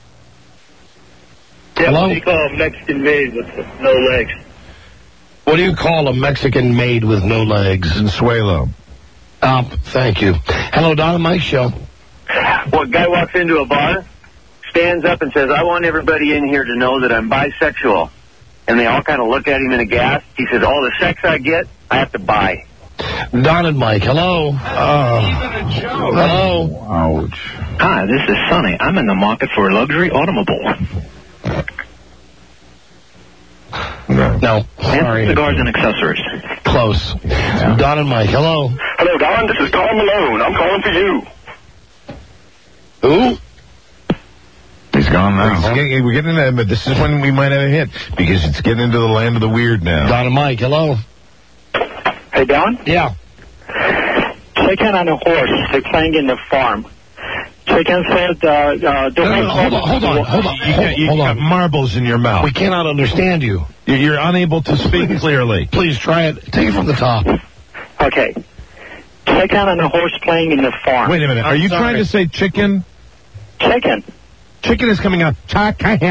Yeah, Hello? what do you call a Mexican maid with no legs? What do you call a Mexican maid with no legs? Consuelo. Um, thank you. Hello, Donna Mike show. Well, a guy walks into a bar, stands up and says, "I want everybody in here to know that I'm bisexual." And they all kind of look at him in a gasp. He says, "All the sex I get, I have to buy." Don and Mike, hello. Oh. Hello. Ouch. Hi, this is Sonny. I'm in the market for a luxury automobile. No. No, sorry. Cigars and accessories. Close. Yeah. Don and Mike, hello. Hello, Don. This is Don Malone. I'm calling for you. Who? He's gone now. He's getting, we're getting into, but this is when we might have a hit because it's getting into the land of the weird now. Don and Mike, hello. Hey, Don? Yeah. Chicken on a horse. They're playing in the farm. Chicken said, uh, uh, don't No, no, make no, hold on, hold on, hold on. You got, you hold got on. marbles in your mouth. We cannot understand you. You're, you're unable to speak clearly. Please try it. Take it from the top. Okay. Chicken on a horse playing in the farm. Wait a minute. Are I'm you sorry. trying to say chicken? Chicken. Chicken is coming out. I'm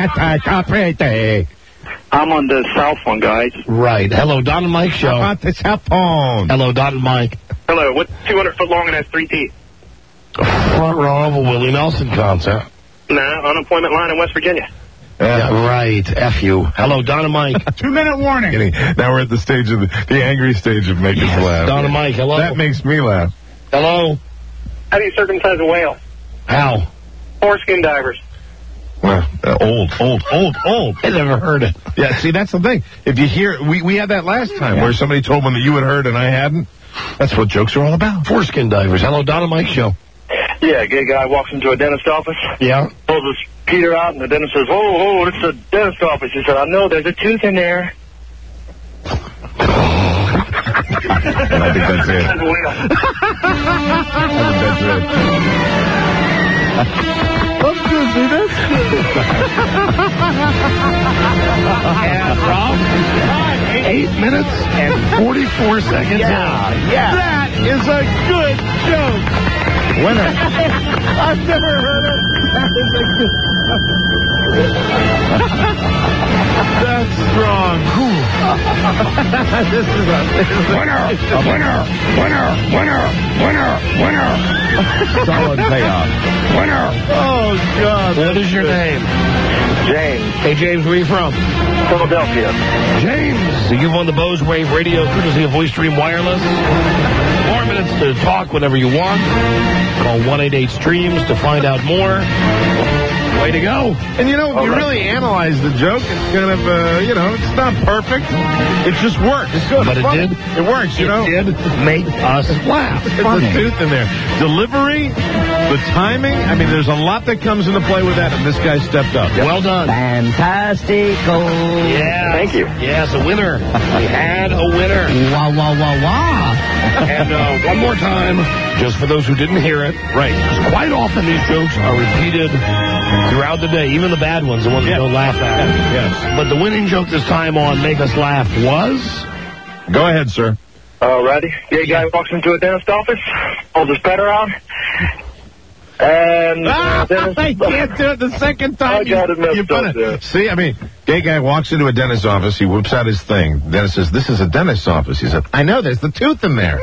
on the cell phone, guys. Right. Hello, Don and Mike show. How about the cell phone? Hello, Don and Mike. Hello, what's two hundred foot long and has three teeth? Front row of a Willie Nelson concert. Nah, unemployment line in West Virginia. Yeah, right. F you. Hello, Don and Mike. Two minute warning. Kidding. Now we're at the stage of the, the angry stage of making us laugh. Don and Mike, hello. That makes me laugh. Hello. How do you circumcise a whale? How? Foreskin divers. Well, uh, old, old, old, old. I never heard it. Yeah, see, that's the thing. If you hear, we, we had that last time Yeah. where somebody told me that you had heard and I hadn't. That's what jokes are all about. Foreskin divers. Hello, Don and Mike show. Yeah, a gay guy walks into a dentist office, Yeah. pulls his Peter out, and the dentist says, "Oh, oh, it's a dentist office." He said, "I know, there's a tooth in there." And I think that's it. I think that's it. That's good, see, that's And Rob, eight minutes and forty-four seconds. Yeah, in. yeah. That is a good joke. Winner. I've never heard it. That is a good That's strong. This is a Winner, winner, winner, winner, winner, winner. Solid payoff. Winner. Oh, God. What is your name? James, Hey, James, where are you from? Philadelphia. James. You won the Bose Wave radio courtesy of VoiceStream Wireless. Four minutes to talk whenever you want. Call one eight eight streams to find out more. Way to go. And you know, if you right. really analyze the joke, it's kind of, uh, you know, it's not perfect. It just works. It's good. But it Funny. did. It works, you It know. did make us laugh. There's a tooth in there. Delivery, the timing. I mean, there's a lot that comes into play with that, and this guy stepped up. Well done. Fantastical. Yeah. Thank you. Yes, a winner. We had a winner. Wah, wah, wah, wah. And uh, one more time, just for those who didn't hear it. Right. Because quite often these jokes are repeated throughout the day, even the bad ones, the ones Yeah. you don't laugh at. Yes. But the winning joke this time on Make Us Laugh was... Go ahead, sir. Alrighty. Gay guy walks into a dentist office, pulls his pet around, and Ah, dentist, I can't do it the second time. I got it messed you put up it. there. See, I mean, gay guy walks into a dentist's office. He whips out his thing. Dentist says, "This is a dentist's office." He said, "I know. There's the tooth in there."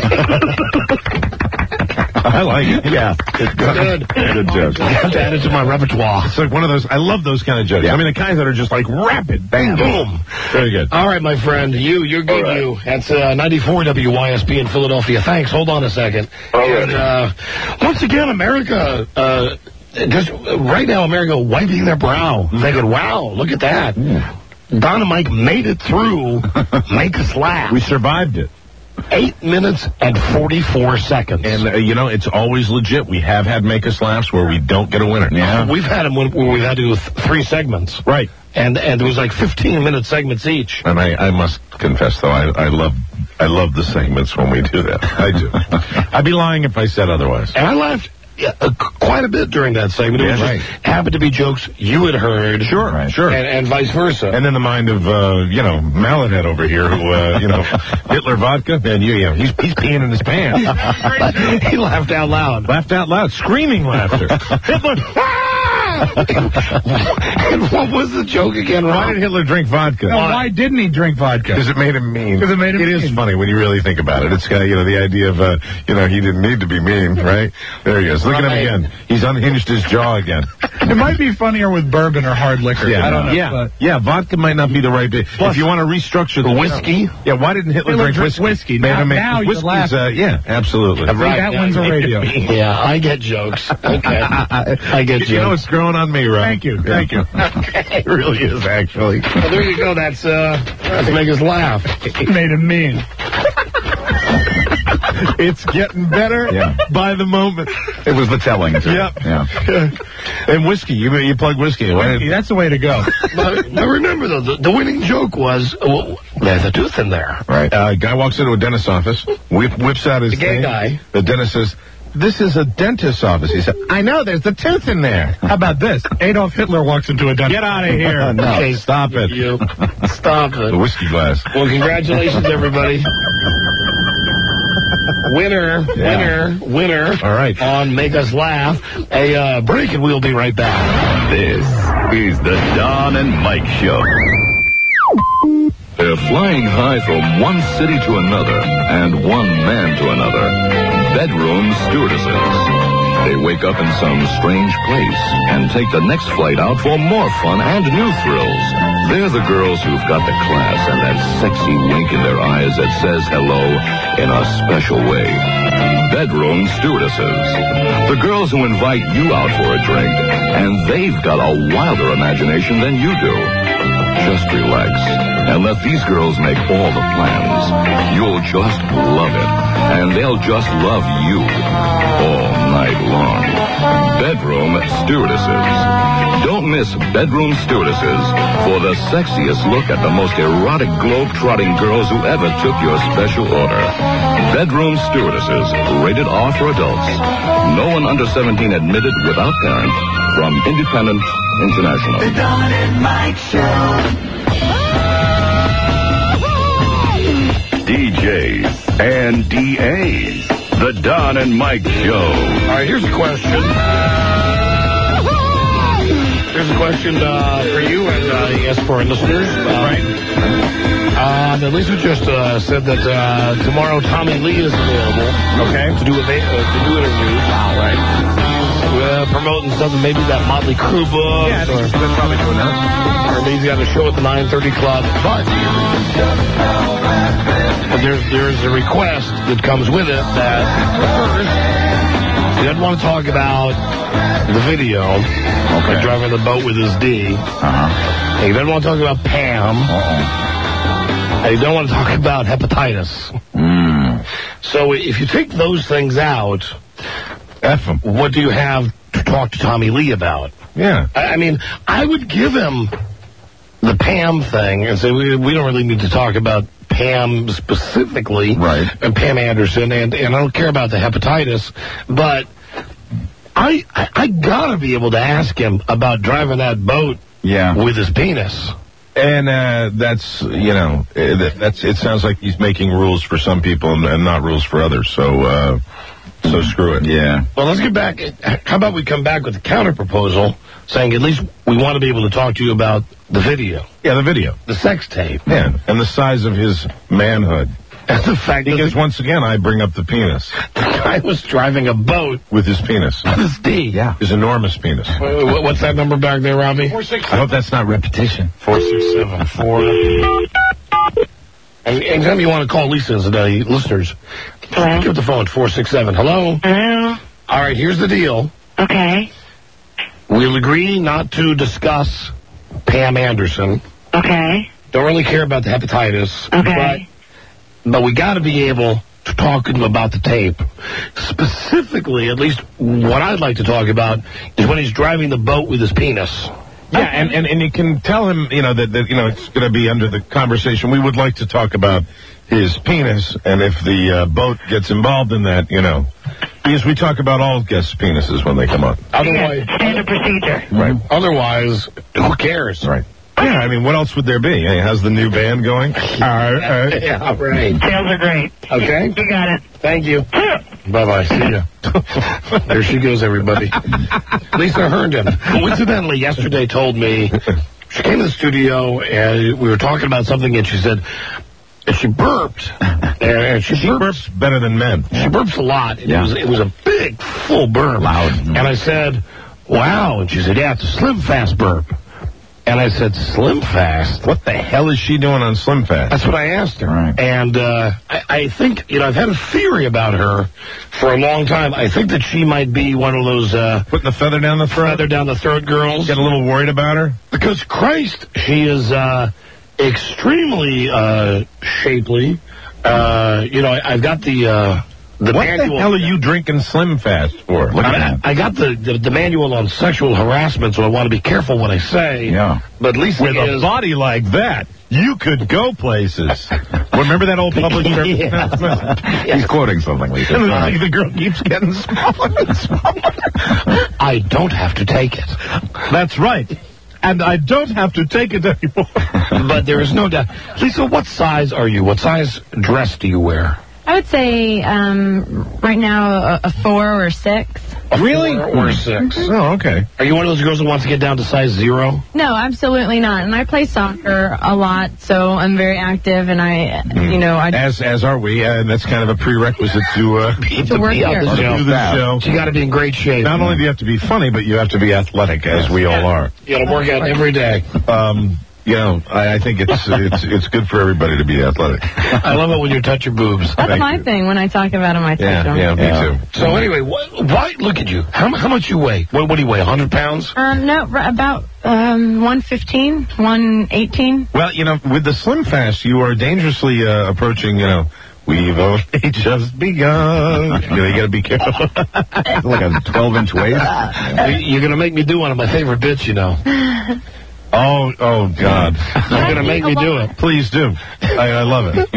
I like it. Yeah, it's good. Good joke. I have to add it to my repertoire. It's like one of those. I love those kind of jokes. I mean, the kinds that are just like rapid, bam, Boom. Very good. All right, my friend. You, you're good, All right. you. That's uh, ninety-four W Y S P in Philadelphia. Thanks. Hold on a second. All and, right. uh, once again, America, uh, just uh, right now, America wiping their brow, thinking, wow, look at that. Don and Mike made it through Make Us Laugh. We survived it. Eight minutes and forty-four seconds. And, uh, you know, it's always legit. We have had Make Us Laughs where we don't get a winner. Yeah. We've had them when, when we've had to do th- three segments. Right. And and it was like fifteen-minute segments each. And I, I must confess, though, I, I love I love the segments when we do that. I do. I'd be lying if I said otherwise. And I laughed yeah, uh, quite a bit during that segment. It Yeah, was just right. happened to be jokes you had heard. Sure, right. sure. And, and vice versa. And in the mind of, uh, you know, Mallethead over here, who, uh, you know, Hitler vodka, man, you, you know, he's, he's peeing in his pants. He laughed out loud. Laughed out loud, screaming laughter. Hitler, And what was the joke again, Ron? why did Hitler drink vodka? No, why didn't he drink vodka? Because it made him mean. 'Cause it made him It is mean. funny when you really think about it. It's got, you know, the idea of, uh, you know, he didn't need to be mean, right? There he is. Look at him Right. again. He's unhinged his jaw again. It might be funnier with bourbon or hard liquor. Yeah, I don't know. Yeah, but- yeah. Vodka might not be the right bit. If you want to restructure the Whiskey? yeah. Why didn't Hitler, Hitler drink drank whiskey? whiskey. Made Now- him make- now you're whiskey's, laughing. uh, yeah, absolutely. Right, that yeah, one's a radio. Yeah, I get jokes. Okay. I get You know, jokes. it's growing on me, right? Thank you. Thank you. It really is, actually. Well, there you go. That's, uh, that's Make Us Laugh. Made him mean. It's getting better Yeah. by the moment. It was the telling. Too. Yep. Yeah. And whiskey, you you plug whiskey. Whiskey, that's the way to go. But, but remember, though, the, the winning joke was, well, there's a tooth in there. Right. Uh, guy walks into a dentist's office, whip, whips out his The gay thing. guy. The dentist says, "This is a dentist's office." He said, "I know, there's the tooth in there." How about this? Adolf Hitler walks into a dungeon. Get out of here. No. Okay, stop it. You. Stop The it. whiskey glass. Well, congratulations, everybody. Winner, winner, winner. All right. On Make Us Laugh. A uh, break, and we'll be right back. This is the Don and Mike Show. They're flying high from one city to another and one man to another. Bedroom stewardesses. They wake up in some strange place and take the next flight out for more fun and new thrills. They're the girls who've got the class and that sexy wink in their eyes that says hello in a special way. Bedroom stewardesses. The girls who invite you out for a drink, and they've got a wilder imagination than you do. Just relax and let these girls make all the plans. You'll just love it, and they'll just love you all night long. Bedroom stewardesses. Don't miss Bedroom Stewardesses for the sexiest look at the most erotic globe-trotting girls who ever took your special order. Bedroom Stewardesses, rated R for adults. No one under seventeen admitted without parent. From Independent International. The Don and Mike Show. D Js and D As. The Don and Mike Show. All right, here's a question. Here's a question uh, for you and uh, yes, for our listeners. Uh, right. Uh, Lisa just uh, said that uh, tomorrow Tommy Lee is available. Okay. To do a va- uh, to do interviews. Wow. Right. Uh, promoting something, maybe that Motley Crue book. Yeah, I think or, that's probably doing that. or maybe he's got a show at the nine thirty Club. But, but there's there's a request that comes with it that first he doesn't want to talk about the video. Okay. Like driving the boat with his D. Uh-huh. And he doesn't want to talk about Pam. Uh-oh. And he don't want to talk about hepatitis. Mm. So if you take those things out, F him. what do you have to talk to Tommy Lee about? Yeah. I, I mean, I would give him the Pam thing and say, we, we don't really need to talk about Pam specifically, right? And Pam Anderson, and, and I don't care about the hepatitis, but I, I I gotta be able to ask him about driving that boat yeah. with his penis. And uh, that's, you know, uh, that's. It sounds like he's making rules for some people and, and not rules for others. So, uh, so screw it. Yeah. Well, let's get back. How about we come back with a counter proposal saying at least we want to be able to talk to you about the video. Yeah, the video. The sex tape. Yeah, and the size of his manhood. And the fact that because once again, I bring up the penis. The guy was driving a boat with his penis. With his D. Yeah. His enormous penis. Wait, wait, what's that number back there, Robbie? Four six. I hope that's not repetition. Four six seven four. And anytime you want to call Lisa today, listeners, hello? Pick up the phone, four six seven. Hello? Hello? All right, here's the deal. Okay. We'll agree not to discuss Pam Anderson. Okay. Don't really care about the hepatitis. Okay. But, but we got to be able to talk to him about the tape. Specifically, at least what I'd like to talk about is when he's driving the boat with his penis. Yeah, and, and, and you can tell him, you know, that, that you know, it's going to be under the conversation. We would like to talk about his penis, and if the uh, boat gets involved in that, you know, because we talk about all guests' penises when they come on. Otherwise, standard procedure. Right. Otherwise, who cares? Right. Yeah, I mean, what else would there be? Hey, how's the new band going? uh, uh, yeah, right. Sales are great. Okay. You got it. Thank you. Bye-bye. See ya. There she goes, everybody. Lisa Herndon, coincidentally, yesterday told me, she came to the studio, and we were talking about something, and she said, and she burped. And she, she burps, burps better than men. She burps a lot. It, Yeah. was, it was a big, full burp. Loud. And I said, wow. And she said, yeah, it's a Slim Fast burp. And I said, Slim Fast? What the hell is she doing on Slim Fast? That's what I asked her. Right. And uh, I, I think, you know, I've had a theory about her for a long time. I think that she might be one of those... Uh, Putting the feather down the throat? Feather down the throat girls. Get a little worried about her? Because, Christ, she is uh, extremely uh, shapely. Uh, you know, I, I've got the... Uh, The what manual, the hell are you drinking Slim Fast for? Look at that. I got the, the the manual on sexual harassment, so I want to be careful what I say. Yeah. But Lisa With is... a body like that, you could go places. Remember that old public service Yeah. announcement? He's quoting something, Lisa. And the, the girl keeps getting smaller and smaller. I don't have to take it. That's right. And I don't have to take it anymore. But there is no doubt. Lisa, what size are you? What size dress do you wear? I would say um, right now a, a four or a six. A Really? Four or a six. Oh, okay. Are you one of those girls that wants to get down to size zero? No, absolutely not. And I play soccer a lot, so I'm very active, and I, you know, I As as are we, and that's kind of a prerequisite to uh, to work be on here. the show. do the show. So you got to be in great shape. Not only do you have to be funny, but you have to be athletic, as we all are. You got to work out every day. Um, you know, I, I think it's it's it's good for everybody to be athletic. I love it when you touch your boobs. That's Thank my you. thing when I talk about them. I touch Yeah, them. yeah, me Yeah. too. So anyway, wh- why? Look at you. How, how much you weigh? What, what do you weigh? one hundred pounds? Um, no, r- about um, one fifteen, one eighteen. Well, you know, with the Slim Fast, you are dangerously uh, approaching, you know, we've only just begun. You know, you got to be careful. Like a twelve-inch waist. You're going to make me do one of my favorite bits, you know. Oh, oh, God. You're going to make me do it. Please do. I, I love it.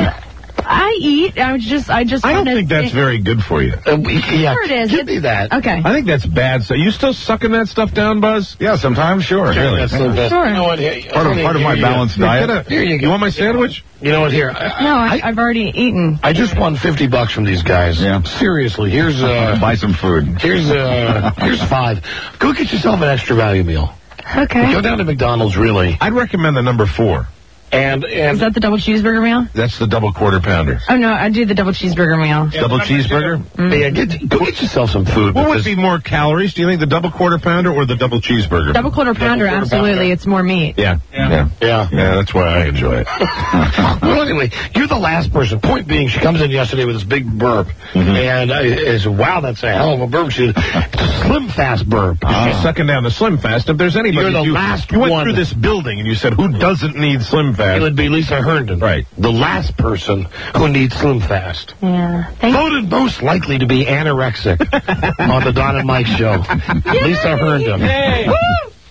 I eat. I was just. I just. I don't wanted think to- that's very good for you. Uh, we- yeah, Sure it is. give me that. Okay. I think that's bad. So you still sucking that stuff down, Buzz? Yeah, sometimes, sure. Really? That's the best. Sure. You know what? Here, Part of, part of my here you go. balanced You're diet. gonna- Here you go. You want my sandwich? You know what? Here. I, No, I, I, I've already eaten. I just won fifty bucks from these guys. Yeah. Seriously. Here's uh. Buy some food. Here's uh. Here's five. Go get yourself an extra value meal. Okay. Go down to McDonald's, really. I'd recommend the number four. And and Is that the double cheeseburger meal? That's the double quarter pounder. Oh no, I do the double cheeseburger meal. Double cheeseburger? Mm-hmm. yeah, get, go get yourself some food. What would because- be more calories? Do you think the double quarter pounder or the double cheeseburger? Double quarter pounder, quarter absolutely. pounder. It's more meat. Yeah. Yeah. Yeah. Yeah, that's why I enjoy it. Well, anyway, you're the last person. Point being, she comes in yesterday with this big burp, and I, I said, "Wow, that's a hell of a burp." She said, "It's a Slim Fast burp." She's sucking down the Slim Fast. If there's anybody, You're the you, last you went one. through this building and you said, "Who doesn't need Slim It Fast?" would be Lisa Herndon, Right. the last person who needs Slim Fast. Yeah. Thank Voted most likely to be anorexic on the Don and Mike show. Lisa Herndon.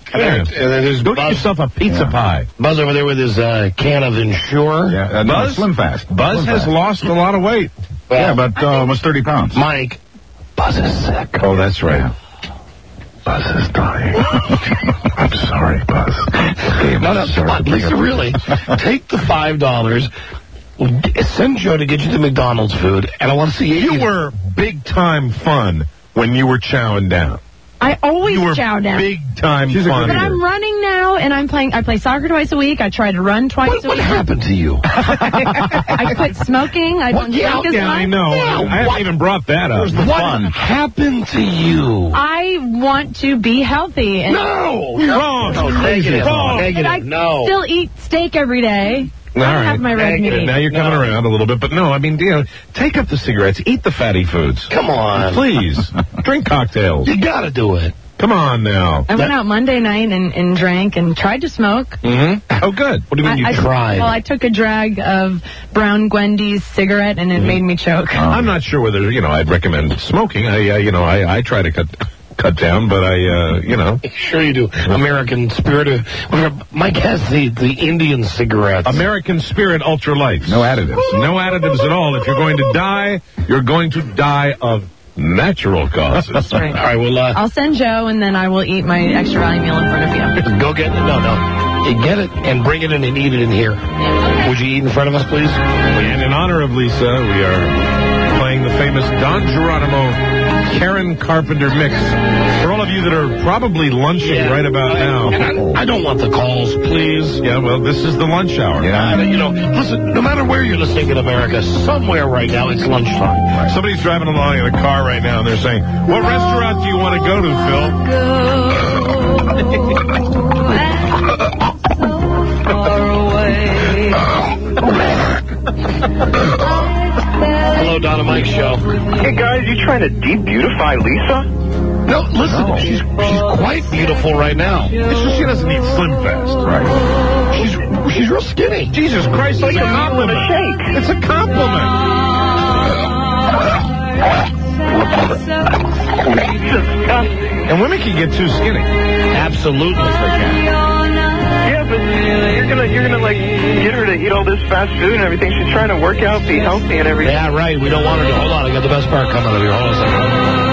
And there- and then there's Go get Buzz. yourself a pizza pie. Buzz over there with his uh, can of Ensure. Yeah, uh, no, Buzz? Slim Fast. Buzz Slim has Fast. lost a lot of weight. Yeah, about uh, almost thirty pounds. Mike, Buzz is sick. Oh, that's right. Buzz is dying. I'm sorry, Buzz. Okay, No, no, come on, Lisa, really. Take the five dollars, send Joe to get you the McDonald's food, and I want to see you. You were big time fun when you were chowing down. I always You were chow down. big time She's a fun. But I'm running now, and I'm playing. I play soccer twice a week. I try to run twice What, a what week. happened to you? I quit smoking. I don't Yeah, drink as yeah, I much. know. Yeah, I haven't what- even brought that up. What happened to you? I want to be healthy. And No! Wrong. No, negative. Wrong. But I Negative. No. still eat steak every day. All I right. have my red Negative. meat. Now you're coming No. around a little bit, but no, I mean, you know, take up the cigarettes, eat the fatty foods. Come on. Please. Drink cocktails. You gotta do it. Come on now. I went out Monday night and, and drank and tried to smoke. Mm-hmm. Oh, good. What do you mean I, you I- tried? Well, I took a drag of Brown Gwendy's cigarette and it made me choke. I'm not sure whether, you know, I'd recommend smoking. I, uh, you know, I, I try to cut cut down, but I, uh, you know. Sure you do. American Spirit. Of, well, Mike has the, the Indian cigarettes. American Spirit Ultra Lights. No additives. No additives at all. If you're going to die, you're going to die of natural causes. That's right. All right, well, uh, I'll send Joe and then I will eat my extra value meal in front of you. go get it. No, no. You get it and bring it in and eat it in here. Would you eat in front of us, please? And in honor of Lisa, we are playing the famous Don Geronimo Karen Carpenter mix. For all of you that are probably lunching Yeah. right about now. And I, I don't want the calls, please. Yeah, well, this is the lunch hour. Yeah. You know, listen, no matter where you're listening in America, somewhere right now it's lunchtime. Somebody's driving along in a car right now, and they're saying, what restaurant do you want to go to, Hello, Donna Mike Show. Hey, guys, you trying to de-beautify Lisa? No, listen, she's she's quite beautiful right now. It's just she doesn't need Slim Fast. Right. She's she's real skinny. Jesus Christ, it's a compliment. It's a compliment. And women can get too skinny. Absolutely. Yeah, but you're gonna you're gonna like get her to eat all this fast food and everything. She's trying to work out, be healthy, and everything. Yeah, right. We don't want her to. Hold on, I got the best part coming up here. Hold on a second.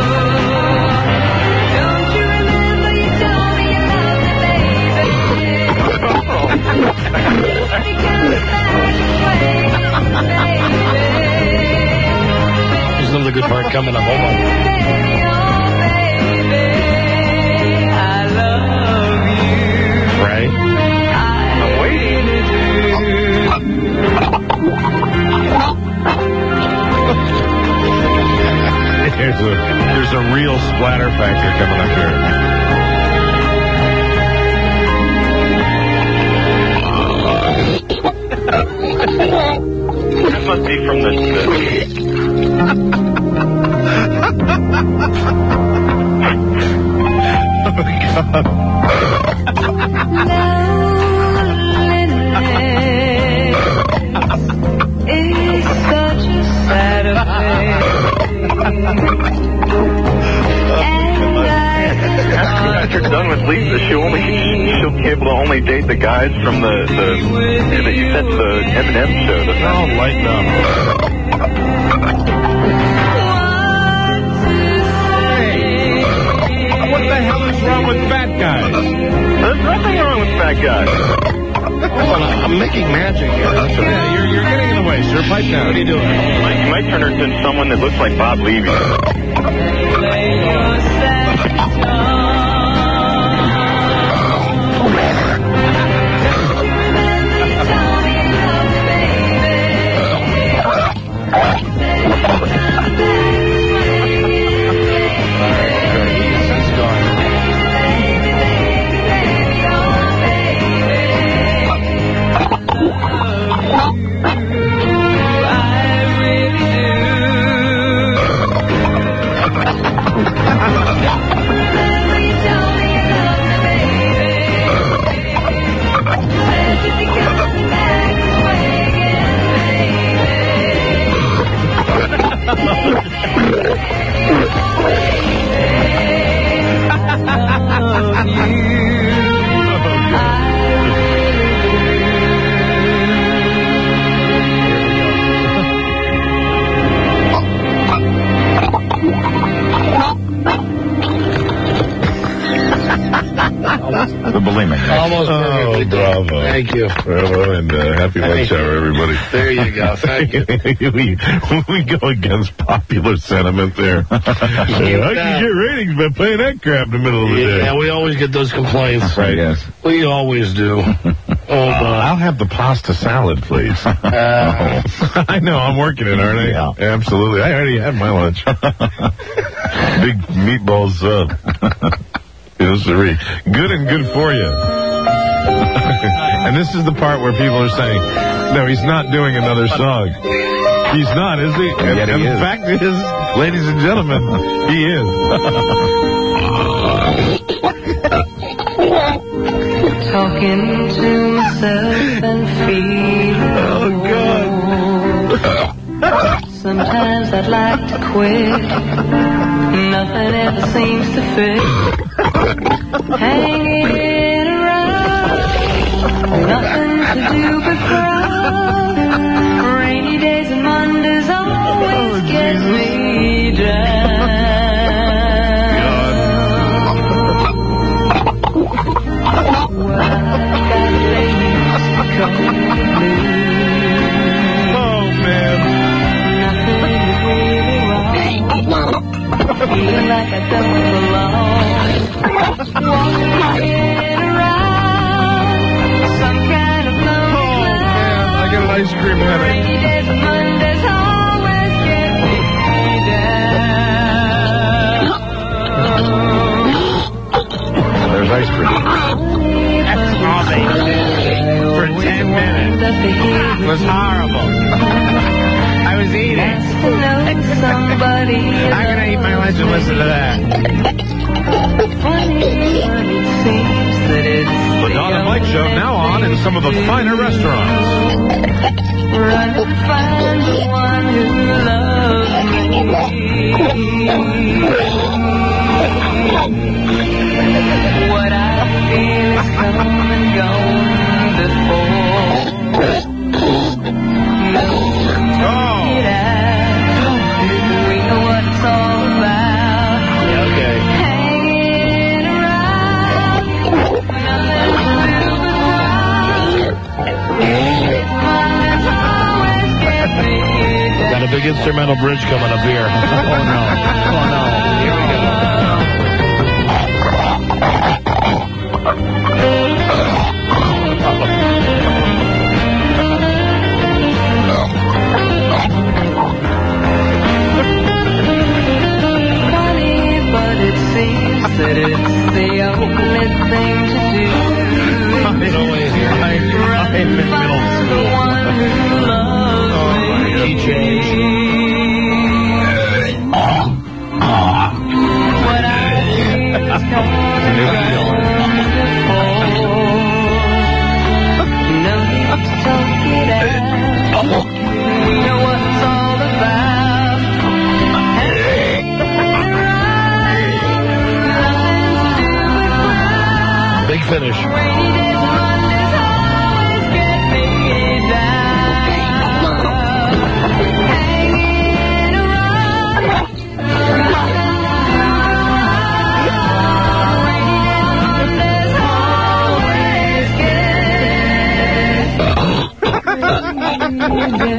There's another good part coming up. Hold on. Right? I'm waiting. There's a, there's a real splatter factor coming up here. That must be from the. the After you're done with Lisa, she'll only she'll be able to only date the guys from the the that you sent to the M and M show. Oh, lighten up. What the hell is wrong with fat guys? There's nothing wrong with fat guys. Well, I'm making magic here. That's right. Yeah, you're, you're getting in the way, sir. Pipe down. What are you doing? You might, you might turn her into someone that looks like Bob Levy. Oh, bravo. Thank you. Bravo, and uh, happy lunch hour, everybody. There you go. Thank you. we, we go against popular sentiment there. uh, I can get ratings by playing that crap in the middle of the day. Yeah, we always get those complaints. Right. Yes. We always do. Oh, uh, I'll have the pasta salad, please. Uh, I know, I'm working it, aren't I? Yeah. Absolutely. I already had my lunch. Big meatball sub. Yes, sirree. Good and good for you. And this is the part where people are saying, no, he's not doing another song. He's not, is he? And, Yet he and is. the fact is, ladies and gentlemen, he is. Talking to myself and feeling. Oh, God. Sometimes I'd like to quit. Nothing ever seems to fit. Hanging around, nothing to do but frown. Rainy days and Mondays always get me down. Well, I got days coming blue. Oh, man. Feeling like I don't belong. Walking around some kind of lonely cloud. I got an ice cream headache. Rainy days and Mondays always get me down. There's ice cream. That's all they did for ten minutes. It was horrible. I was eating. Somebody I'm going to eat my lunch and listen to that. funny, but it seems that it's The Don and Mike Show now on in some of the finer restaurants. run to find the one who loves me. What I feel is come and gone before. No, Oh. it out. We know what it's all about. Okay. Hanging around, nothing to do but Mondays always get me down. Got a big instrumental bridge coming up here. Oh, no. Oh, no. Here we go. Funny, but it seems that it's the only thing to do. I'm in middle The one who loves Oh, my me. What I feel is coming and gone before. No need to talk it out. We know what it's all about. Big finish. Rainy days and Mondays always get me down. Hanging around. Rainy days and Mondays always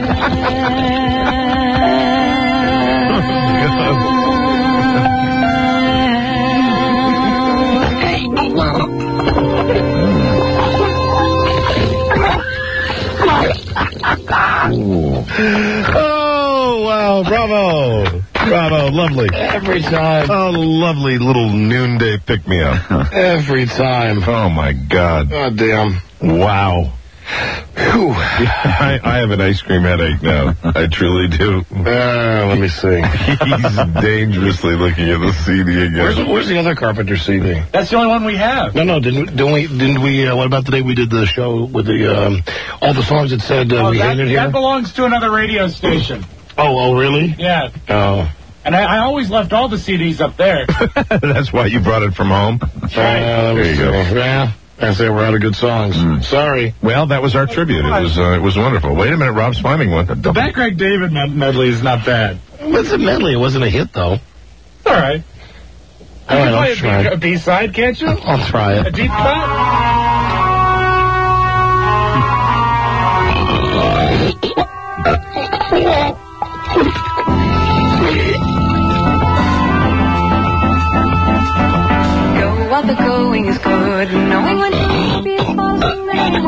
Oh, wow. Bravo. Bravo. Lovely. Every time. Oh, lovely little noonday pick-me-up. Every time. Oh, my God. God damn. Wow. Whew. I, I have an ice cream headache now. I truly do. Uh, let me see. He's dangerously looking at the C D again. Where's, where's the other Carpenter C D? That's the only one we have. No, no, didn't, didn't we, didn't we, uh, what about the day we did the show with the, um, all the songs that said uh, Oh, we that, hated here? that belongs to another radio station. Oh, oh, really? Yeah. Oh. And I, I always left all the C Ds up there. That's why you brought it from home? Uh, there you go. Yeah. I say we're out of good songs. Mm. Sorry. Well, that was our tribute. It was uh, it was wonderful. Wait a minute, Rob's finding one. The Backrack David med- medley is not bad. It's a medley. It wasn't a hit, though. All right. All You right, can I'll play try. a B- a B-side, can't you? I'll try A it. deep cut?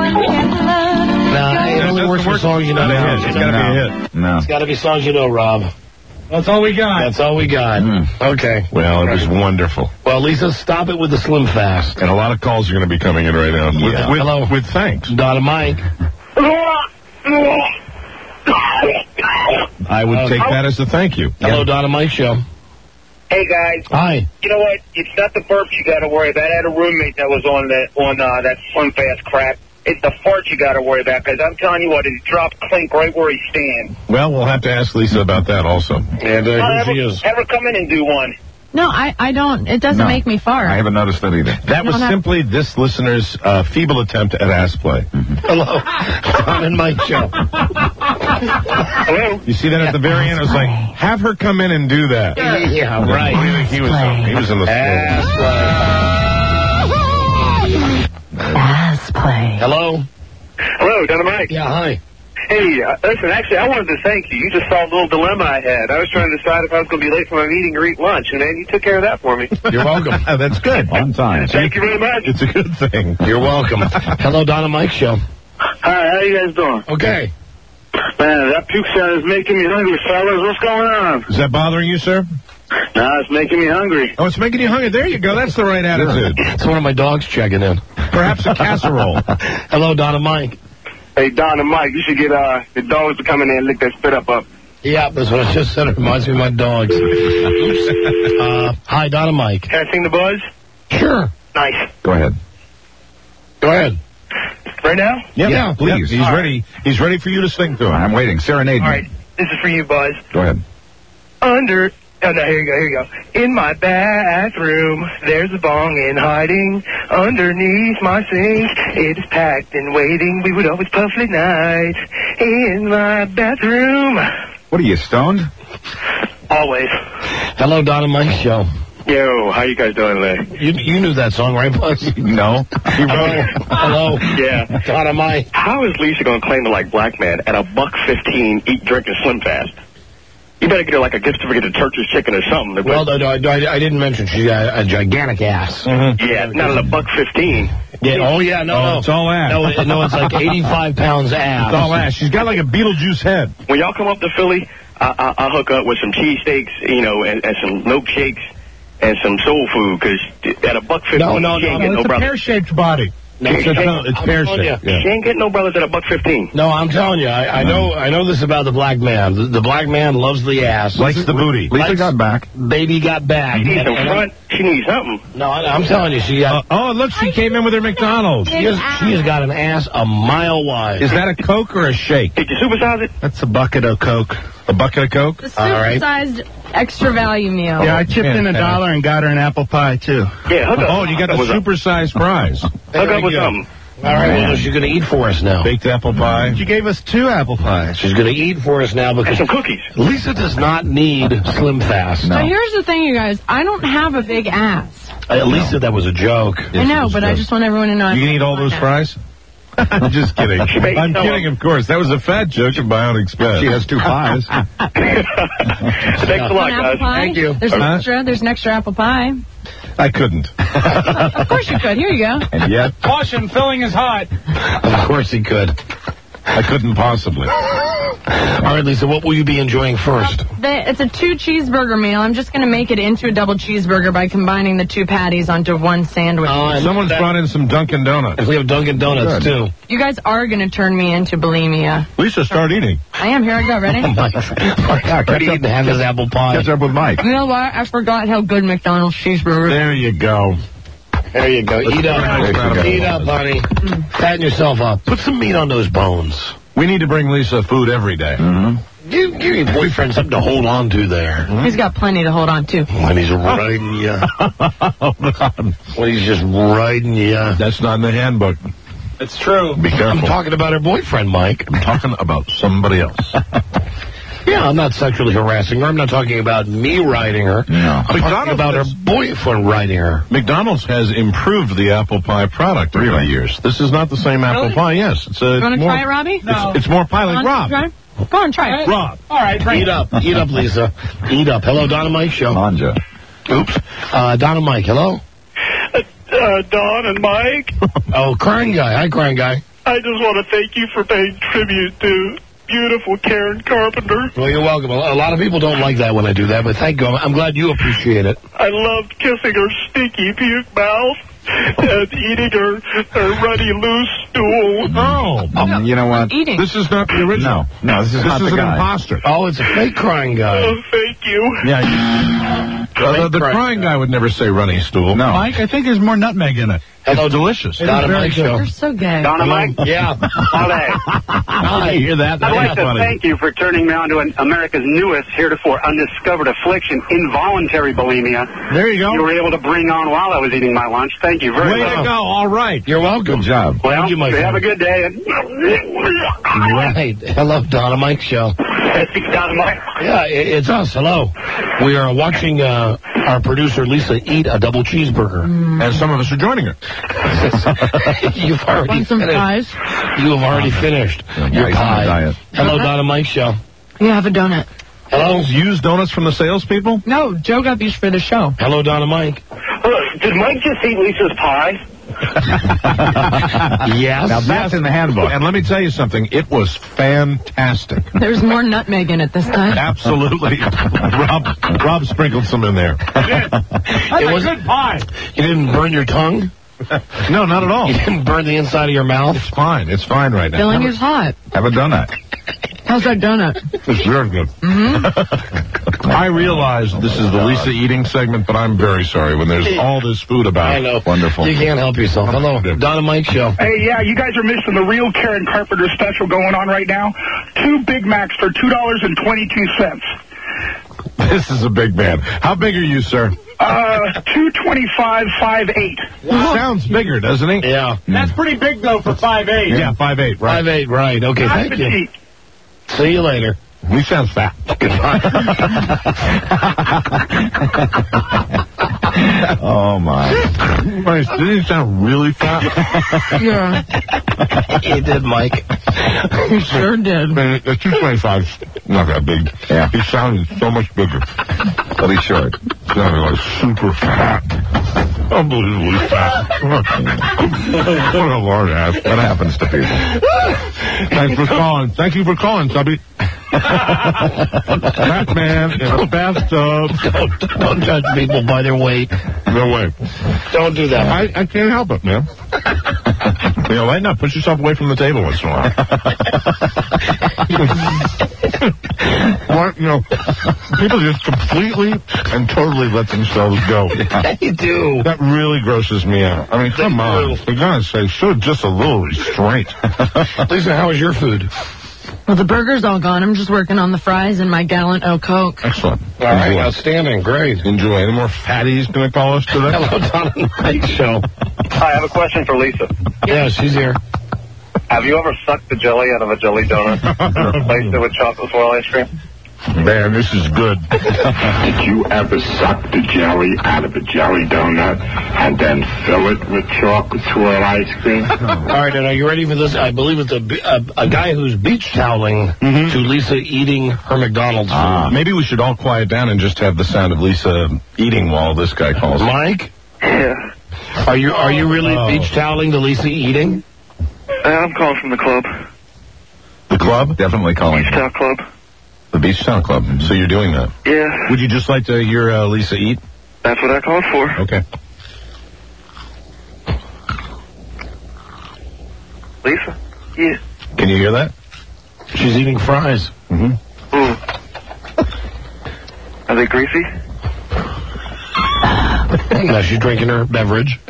Nah, it only works for songs you know. It's got to be a hit. No. It's got to be songs you know, Rob. That's all we got. That's all we got. Mm. Okay. Well, it was wonderful. Well, Lisa, stop it with the Slim Fast. And a lot of calls are going to be coming in right now. With, Yeah. with, Hello. with thanks. Donna Mike. I would Uh, take that as a thank you. Hello, Donna Mike Show. Hey guys. Hi. You know what? It's not the burps you got to worry about. I had a roommate that was on that on uh, that Slim Fast crap. It's the fart you got to worry about, because I'm telling you what, it dropped clink right where he stands. Well, we'll have to ask Lisa about that also. And uh, Uh, who she ever, is. ever come in and do one? No, I, I don't. It doesn't No. make me fart. I haven't noticed that either. That was No, no. simply this listener's uh, feeble attempt at ass play. Hello. Don and Mike Show. Hello? You see that at the very end? It was like, have her come in and do that. Yeah, right. What do you think he was, he was in the Ass play. Ass play. Hello. Hello, Dynamite. Yeah, hi. Hey, uh, listen, actually, I wanted to thank you. You just solved a little dilemma I had. I was trying to decide if I was going to be late for my meeting or eat lunch, and then you took care of that for me. You're welcome. That's good. On time. Thank you very much. It's a good thing. You're welcome. Hello, Donna Mike Show. Hi, how you guys doing? Okay. Man, that puke sound is making me hungry, fellas. What's going on? Is that bothering you, sir? No, it's making me hungry. Oh, it's making you hungry. There you go. That's the right attitude. It's one of my dogs checking in. Perhaps a casserole. Hello, Donna Mike. Hey, Don and Mike, you should get uh, the dogs to come in there and lick that spit up up. Yeah, that's what I just said. It reminds me of my dogs. Oops. Uh, hi, Donna Mike. Can I sing the buzz? Sure. Nice. Go ahead. Go ahead. Right now? Yeah, Yeah, please. He's ready. He's ready for you to sing to him. I'm waiting. Serenade me. All right, this is for you, Buzz. Go ahead. Under... Oh, no, here you go, here you go. In my bathroom, there's a bong in hiding. Underneath my sink, it is packed and waiting. We would always puff at night. In my bathroom. What are you, stoned? Always. Hello, Donna Mike Show. Yo, how you guys doing today? You you knew that song, right, Buzz? No. He wrote it. Hello. Yeah. Donna Mike. How is Lisa going to claim to like black man at a buck fifteen, eat, drink, and Slim Fast? You better get her like a gift certificate to Church's Chicken or something. Well, no, no, I, I didn't mention she's got a gigantic ass. Mm-hmm. Yeah, not at a buck fifteen. Yeah. Oh, yeah. No, Oh, no. it's all ass. No, it- no, it's like eighty-five pounds ass. It's all ass. She's got like a Beetlejuice head. When y'all come up to Philly, I, I, I'll hook up with some cheesesteaks, you know, and, and some milkshakes and some soul food, because at a buck fifteen, No, no, she ain't no, getting no It's a brothers. pear-shaped body. No, It's, it's, I'm it's telling pear-shaped. you. Yeah. She ain't getting no brothers at a buck fifteen. No, I'm telling you, I, I know I know this about the black man. The, the black man loves the ass. Likes the booty. Lisa Likes- got back. Baby got back. She needs And- some and- front. She needs something. No, I, I'm telling you, she got. Oh, look, she came in with her McDonald's. She has, she has got an ass a mile wide. Is that a Coke or a shake? Did you supersize it? That's a bucket of Coke. A bucket of Coke? The All right. supersized extra value meal. Yeah, I chipped in a dollar and got her an apple pie, too. Yeah, hook up. Oh, you got the Hook up. supersized fries. Hook up with something. All right, well, she's going to eat for us now. Baked apple pie. She gave us two apple pies. She's going to eat for us now And because some cookies. Lisa does not need Slim Fast. So here's the thing, you guys. I don't have a big ass. Uh, Lisa, that was a joke. I know, but I just want everyone to know. You can eat all those fries? I'm just kidding. I'm no, kidding, of course. That was a fat joke at my own expense. She has two pies. Thanks a lot, An apple guys. pie? Thank you. There's an Huh? extra. There's an extra apple pie. I couldn't. Of course you could. Here you go. And yet, Caution, filling is hot. Of course he could. I couldn't possibly. All right, Lisa, what will you be enjoying first? The, it's a two cheeseburger meal. I'm just going to make it into a double cheeseburger by combining the two patties onto one sandwich. Oh, and Someone's that- brought in some Dunkin' Donuts. We have Dunkin' Donuts, Good. too. You guys are going to turn me into bulimia. Lisa, start eating. I am. Here I go. Ready? Oh, my. yeah, Ready catch to have his apple pie. catch up with Mike. You know what? I forgot how good McDonald's cheeseburger. There you go. There you go. Eat up. There you go. Eat up, honey. Fatten yourself up. Put some meat on those bones. We need to bring Lisa food every day. Mm-hmm. Give, give your boyfriend something to hold on to there. He's got plenty to hold on to. When he's riding you. Oh, God. When he's just riding you. That's not in the handbook. It's true. Be I'm careful. talking about her boyfriend, Mike. I'm talking about somebody else. Yeah, I'm not sexually harassing her. I'm not talking about me riding her. No. I'm talking about her boyfriend riding her. McDonald's has improved the apple pie product over the years. This is not the same apple Really? pie. Yes, it's a. You want to more, try it, Robbie? It's, it's more pie like Go on, Rob. try it. Go on, try it. Rob. All right, bring Eat it. up. Eat up, Lisa. Eat up. Hello, Donna Mike Show. Manja. Oops. Uh, Donna Mike, hello? Uh, Don and Mike. Oh, crying guy. Hi, crying guy. I just want to thank you for paying tribute to beautiful Karen Carpenter. Well, you're welcome. A lot of people don't like that when I do that, but thank you. I'm glad you appreciate it. I loved kissing her stinky puke mouth and eating her, her ruddy loose stool. Oh, Um, you know what? Eating. this is not the original. No, no, this is This not is the an guy. imposter. Oh, it's a fake crying guy. Oh, thank you. Yeah. Uh, the crying guy would never say running stool. No. Mike, I think there's more nutmeg in it. Hello, It's delicious. Donna very Mike good. Show. You're so gay. Donna Mike? Yeah. Howdy. Hi. You hear that? I'd That's like to funny. thank you for turning me on to an America's newest, heretofore undiscovered affliction, involuntary bulimia. There you go. You were able to bring on while I was eating my lunch. Thank you very Way much. to go. All right. You're welcome. Good job. Well, Thank you, my have friend. a good day. Right. Hello, Donna Mike Show. Donna Mike. Yeah, i- it's us. Hello. We are watching uh, our producer, Lisa, eat a double cheeseburger. And some of us are joining her. You've already Want some finished. fries? You have already finished Yeah, your he's on a pie. diet. Hello, Donna Mike Show. You have a donut. Hello. Used donuts from the salespeople? No, Joe got these for the show. Hello, Donna Mike. Look, did Mike just eat Lisa's pie? Yes. Now that's in the handbook. And let me tell you something. It was fantastic. There's more nutmeg in it this time. Absolutely. Rob, Rob sprinkled some in there. It was good pie. You didn't burn your tongue? No, not at all. You didn't burn the inside of your mouth? It's fine. It's fine right now. Filling is hot. Have a donut. How's that donut? It's very good. Mm-hmm. I realize this is the Lisa eating segment, but I'm very sorry when there's all this food about. I know. Wonderful. You can't help yourself. Hello, Donna Mike Show. Hey, yeah, you guys are missing the real Karen Carpenter special going on right now. Two Big Macs for two dollars and twenty-two cents. This is a big man. How big are you, sir? Uh, two twenty-five, five eight. Sounds bigger, doesn't he? Yeah. That's pretty big, though, for five eight. Yeah, five eight, right. Five eight, right. Okay, Not thank you. petite. See you later. He sounds fat. Oh, my. Nice. Didn't he sound really fat? Yeah. You did, Mike. You sure did. Man, the two twenty-five's not that big. Yeah. He sounded so much bigger. But he's short. Sounded like super fat. Unbelievably fat. What a large ass. What happens to people? Thanks for calling. Thank you for calling, Tubby. Fat man in a bathtub. Don't, don't judge people by their weight. No way. Don't do that. I, I can't help it, man. You know, lighten up. Push yourself away from the table once in a while. What? You know, people just completely and totally let themselves go. They do. That really grosses me out. I mean, come They on. do. For God's sake, show just a little restraint. Lisa, how was your food? Well, the burger's all gone. I'm just working on the fries and my gallon of Coke. Excellent. All right, Enjoy. outstanding. Great. Enjoy. Any more fatties going to call us today? Hello, Donna Mike Show. Hi, I have a question for Lisa. Yeah, she's here. Have you ever sucked the jelly out of a jelly donut and replaced it with chocolate swirl ice cream? Man, this is good. Did you ever suck the jelly out of a jelly donut and then fill it with chocolate swirl ice cream? All right, and are you ready for this? I believe it's a, a, a guy who's beach toweling Mm-hmm. to Lisa eating her McDonald's food. Uh, maybe we should all quiet down and just have the sound of Lisa eating while this guy calls. Mike? Yeah. Are you are you really Oh. beach toweling to Lisa eating? I'm calling from the club. The club? Definitely calling. Beach Town Club. The Beach Town Club. So you're doing that. Yeah, Would you just like to hear uh, Lisa eat? that's what I called for. Okay. Lisa? Yeah. Can you hear that? She's eating fries. Mm-hmm. Ooh. Are they greasy? Now she's drinking her beverage.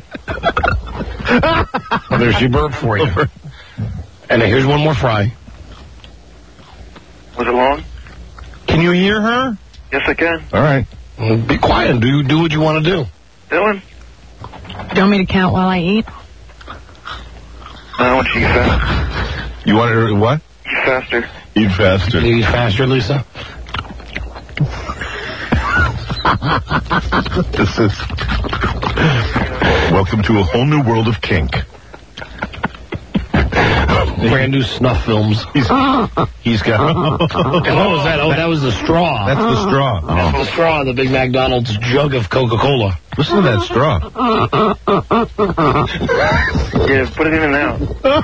Well, there she burped for you. And here's one more fry. Was it long? Can you hear her? Yes, I can. All right. Well, be quiet and do do what you want to do. Dylan? Do you want me to count while I eat? I want you to eat faster. You want her to what? Eat faster. Eat faster. Can you eat faster, Lisa? This is... Welcome to a whole new world of kink. brand new snuff films. He's, he's got. And what was that? Oh, that was the straw. That's the straw. That's the straw in the big McDonald's jug of Coca-Cola. Listen to that straw. Yeah, put it in and out.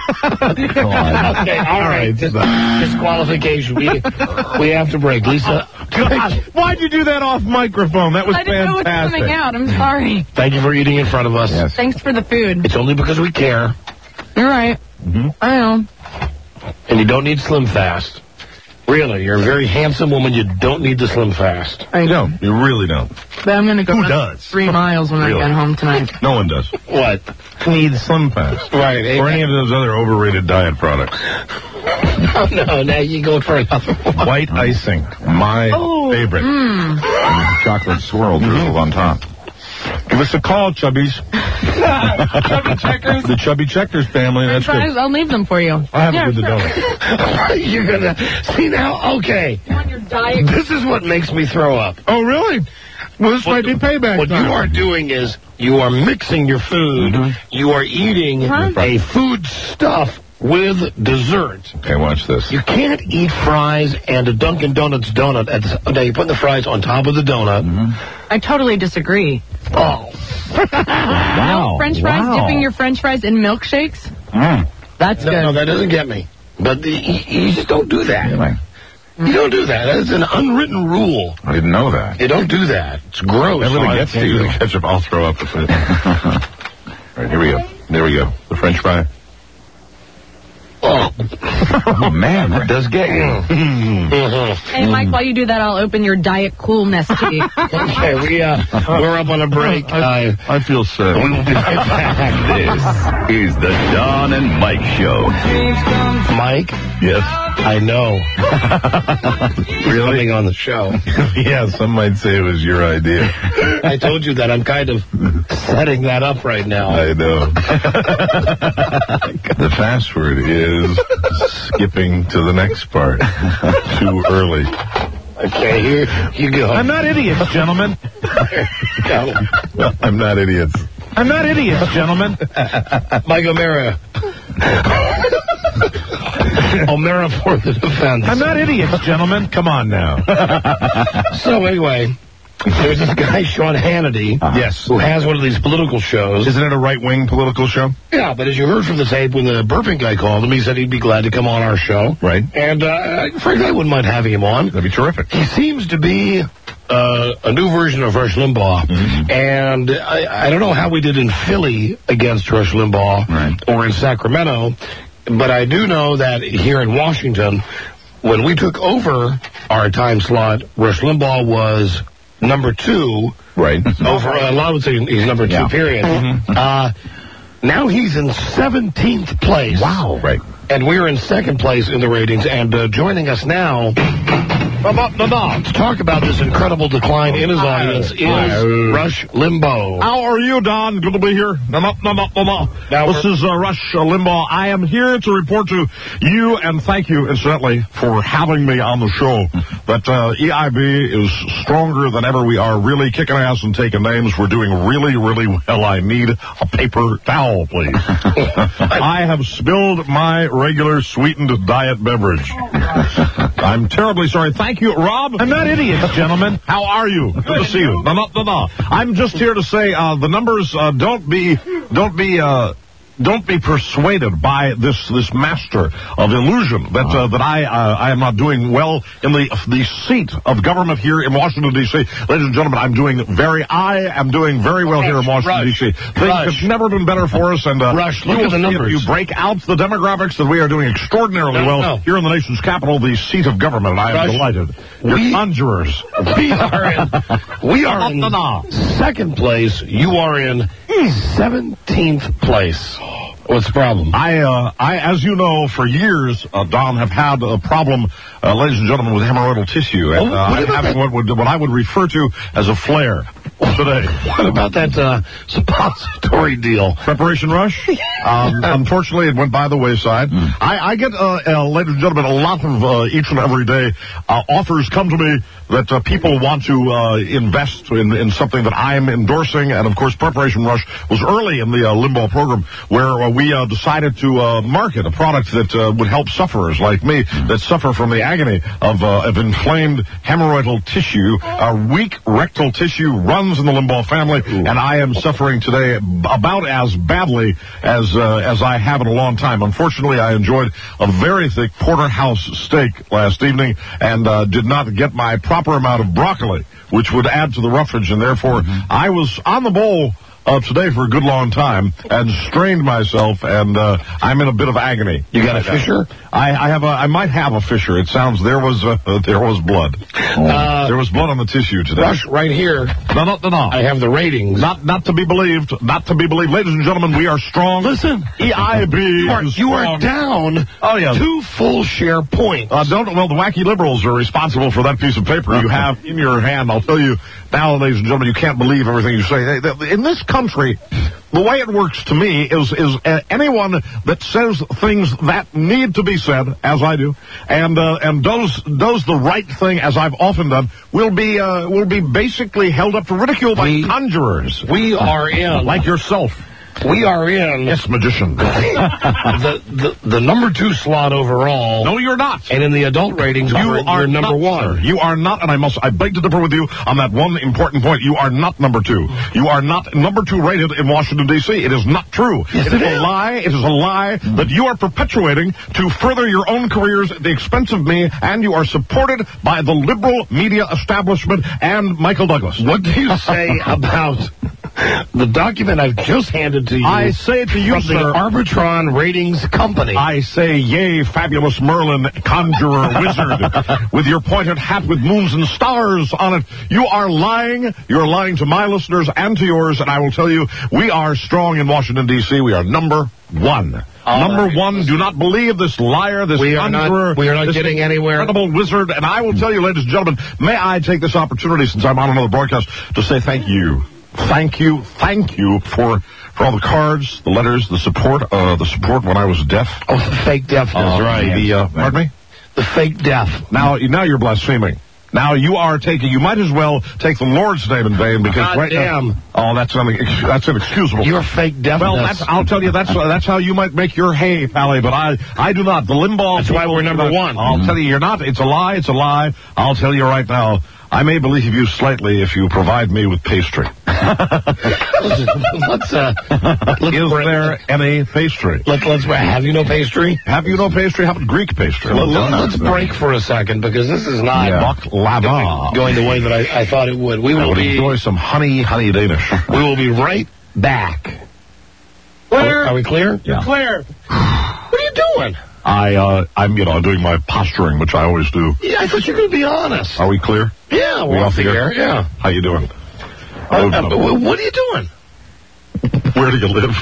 Okay, all right. Dis- disqualification. We, we have to break. Lisa. God, why'd you do that off microphone? That was I didn't know what was fantastic. coming out. I'm sorry. Thank you for eating in front of us. Yes. Thanks for the food. It's only because we care. You're right. Mm-hmm. I know. And you don't need Slim Fast. Really, you're a very handsome woman. You don't need the Slim Fast. I don't. You really don't. But I'm going to go Who run does? three miles when Really? I get home tonight. No one does. What? Need Slim Fast. Right. Or any of those other overrated diet products. Oh, no, now you go for another one. White icing. My Oh, favorite. Mm. Chocolate swirl drizzle on top. Give us a call, Chubbies. Chubby Checkers. The Chubby Checkers family. That's Fries, good. I'll leave them for you. I'll have yeah, a good sure. donut. You're going to... See now? Okay. You want your diet? This is what makes me throw up. Oh, really? Well, this might be payback What time. you are doing is you are mixing your food. Mm-hmm. You are eating Huh? a food stuff with dessert. Okay, watch this. You can't eat fries and a Dunkin' Donuts donut at the... Now, you put the fries on top of the donut. Mm-hmm. I totally disagree. Oh. Wow. French fries, wow. dipping your French fries in milkshakes? Mm. That's No, good. no, that doesn't get me. But the, you, you just don't do that. Really? You don't do that. That's an unwritten rule. I didn't know that. You don't do that. It's gross. That really Oh, I gets to can't you. do The it. ketchup, I'll throw up with it. All right, here we go. There we go. The French fry. Oh. Oh, man, that does get you. Mhm. Hey, Mike, while you do that, I'll open your Diet Cool Nestea. Okay, we, uh, we're up on a break. I, I feel sad. We will be right back. This is the Don and Mike Show. Mike? Yes. I know. Really? Coming on the show. Yeah, some might say it was your idea. I told you that. I'm kind of setting that up right now. I know. The fast word is skipping to the next part. Too early. Okay, here you go. I'm not idiots, gentlemen. Go. No, I'm not idiots. I'm not idiots, gentlemen. Mike O'Mara. O'Mara for the defense. I'm not idiots, gentlemen. Come on now. So anyway, there's this guy, Sean Hannity. Yes. Who has one of these political shows. Isn't it a right-wing political show? Yeah, but as you heard from the tape, when the burping guy called him, he said he'd be glad to come on our show. Right. And, uh, frankly, I wouldn't mind having him on. That'd be terrific. He seems to be uh, a new version of Rush Limbaugh. Mm-hmm. And I, I don't know how we did in Philly against Rush Limbaugh Right. or in Sacramento, but I do know that here in Washington, when we took over our time slot, Rush Limbaugh was number two. Right. Over, uh, a lot would say he's number two, Yeah. period. Mm-hmm. Uh, now he's in seventeenth place. Wow. Right. And we're in second place in the ratings. And uh, joining us now to talk about this incredible decline in his audience is Rush Limbaugh. How are you, Don? Good to be here. No, no, no, no, no. Now This is uh, Rush uh, Limbaugh. I am here to report to you, and thank you, incidentally, for having me on the show, that uh, E I B is stronger than ever. We are really kicking ass and taking names. We're doing really, really well. I need a paper towel, please. I have spilled my regular sweetened diet beverage. I'm terribly sorry. Thank you, Rob. I'm not idiots, gentlemen. How are you? Good to see you. No, no, no, no. I'm just here to say uh, the numbers uh, don't be don't be uh, don't be persuaded by this this master of illusion that uh, that I uh, I am not doing well in the the seat of government here in Washington D C. Ladies and gentlemen, I'm doing very I am doing very well here in Washington D C. Things Rush. have never been better for us, and uh, Rush, you look will at the see numbers. if you break out the demographics that we are doing extraordinarily No, well no. here in the nation's capital, the seat of government. And I am Rush, delighted. You're we- conjurers. We are in, we are in second place. You are in seventeenth place. What's the problem? I, uh, I, as you know, for years, uh, Don, have had a problem, uh, ladies and gentlemen, with hemorrhoidal tissue, and Oh, uh, what I'm about having that? what would what I would refer to as a flare. What today. What about that uh, suppository deal? Preparation Rush? um, unfortunately, it went by the wayside. Mm. I, I get, uh, uh, ladies and gentlemen, a lot of uh, each and every day uh, offers come to me that uh, people want to uh, invest in, in something that I'm endorsing. And, of course, Preparation Rush was early in the uh, Limbaugh program where uh, we uh, decided to uh, market a product that uh, would help sufferers like me that suffer from the agony of, uh, of inflamed hemorrhoidal tissue. Uh, weak rectal tissue runs in the Limbaugh family, Ooh. and I am suffering today about as badly as uh, as I have in a long time. Unfortunately, I enjoyed a very thick porterhouse steak last evening and uh, did not get my proper amount of broccoli, which would add to the roughage, and therefore mm-hmm. I was on the bowl Uh, today for a good long time and strained myself, and uh, I'm in a bit of agony. You got a fissure? I, I have a. I might have a fissure. It sounds there was uh, there was blood. Uh, there was blood on the tissue today. Rush, right here. No, no, no, no. I have the ratings. Not, not to be believed. Not to be believed, ladies and gentlemen. We are strong. Listen, E I B. You are, is you strong. are down. Oh yeah, two full share points. Uh, don't. Well, the wacky liberals are responsible for that piece of paper you have in your hand. I'll tell you now, ladies and gentlemen. You can't believe everything you say. In this country, the way it works to me is is uh, anyone that says things that need to be said, as I do, and uh, and does does the right thing, as I've often done, will be uh, will be basically held up for ridicule by we, conjurers. We are in, like yourself. We are in. Yes, magician. the, the the number two slot overall. No, you're not. And in the adult ratings, you are, are number not, one. Sir. You are not, and I must, I beg to differ with you on that one important point. You are not number two. You are not number two rated in Washington, D C It is not true. Yes, it, it is is a lie. It is a lie mm. that you are perpetuating to further your own careers at the expense of me, and you are supported by the liberal media establishment and Michael Douglas. What do you say about the document I've just handed to you? I say to you, from sir, the Arbitron Ratings Company. I say, yea, fabulous Merlin, conjurer, wizard, with your pointed hat with moons and stars on it. You are lying. You're lying to my listeners and to yours, and I will tell you, we are strong in Washington, D C We are number one. All Number right. one, do not believe this liar, this we are conjurer. Not, we are not this getting anywhere. Incredible wizard. And I will tell you, ladies and gentlemen, may I take this opportunity, since I'm on another broadcast, to say thank you. Thank you, thank you for for all the cards, the letters, the support, uh, the support when I was deaf. Oh, the fake deafness, uh, right. The, uh, pardon me? The fake deaf. Now, now you're blaspheming. Now you are taking, you might as well take the Lord's name in vain, because God right damn. now, oh, that's, un, that's inexcusable. You're fake deafness. Well, that's, I'll tell you, that's uh, that's how you might make your hay, Pally, but I, I do not. The Limbaugh. That's why we're number one. I'll mm-hmm. tell you, you're not. It's a lie. It's a lie. I'll tell you right now. I may believe you slightly if you provide me with pastry. Listen, let's, uh, let's Is break. there any pastry? Let's, let's, have you no pastry? Have you no pastry? How about Greek pastry? Let, let, let's break for a second, because this is not yeah. going, going the way that I, I thought it would. We will I would be, enjoy some honey, honey Danish. We will be right back. Clear. Are, are we clear? You're yeah. clear. What are you doing? I, uh, I'm, you know, doing my posturing, which I always do. Yeah, I thought you were going to be honest. Are we clear? Yeah, we're we off the air. air. Yeah. How you doing? Uh, uh, what are you doing? Where do you live?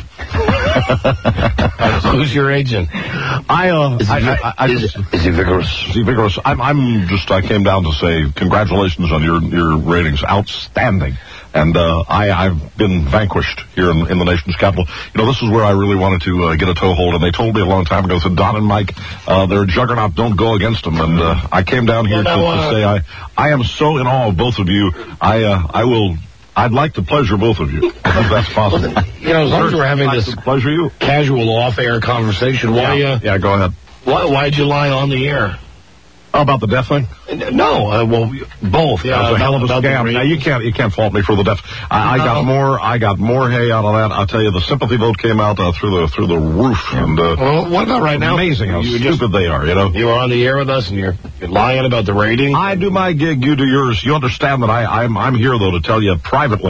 Who's your agent? I, uh, is he, I, I, I is, just, is he vigorous? Is he vigorous? I'm, I'm just, I came down to say congratulations on your, your ratings. Outstanding. And, uh, I, I've been vanquished here in, in the nation's capital. You know, this is where I really wanted to, uh, get a toehold, and they told me a long time ago, said, Don and Mike, uh, they're a juggernaut, don't go against them. And, uh, I came down here well, now, to, to uh, say I, I am so in awe of both of you. I, uh, I will, I'd like to pleasure both of you, if that's possible. You know, as long as we're having this pleasure you. casual off-air conversation, why, yeah. uh, yeah, go ahead. Why, why'd you lie on the air? Oh, about the deaf thing? No, uh, well, both. Yeah, it was a hell of a scam. Now you can't, you can't fault me for the deaf. I, I no. got more, I got more hay out of that. I'll tell you, the sympathy vote came out uh, through the through the roof. And uh, well, what about right now? Amazing how you stupid just, they are. You know, you were on the air with us, and you're, you're lying about the rating. I do my gig, you do yours. You understand that I, I'm I'm here though to tell you privately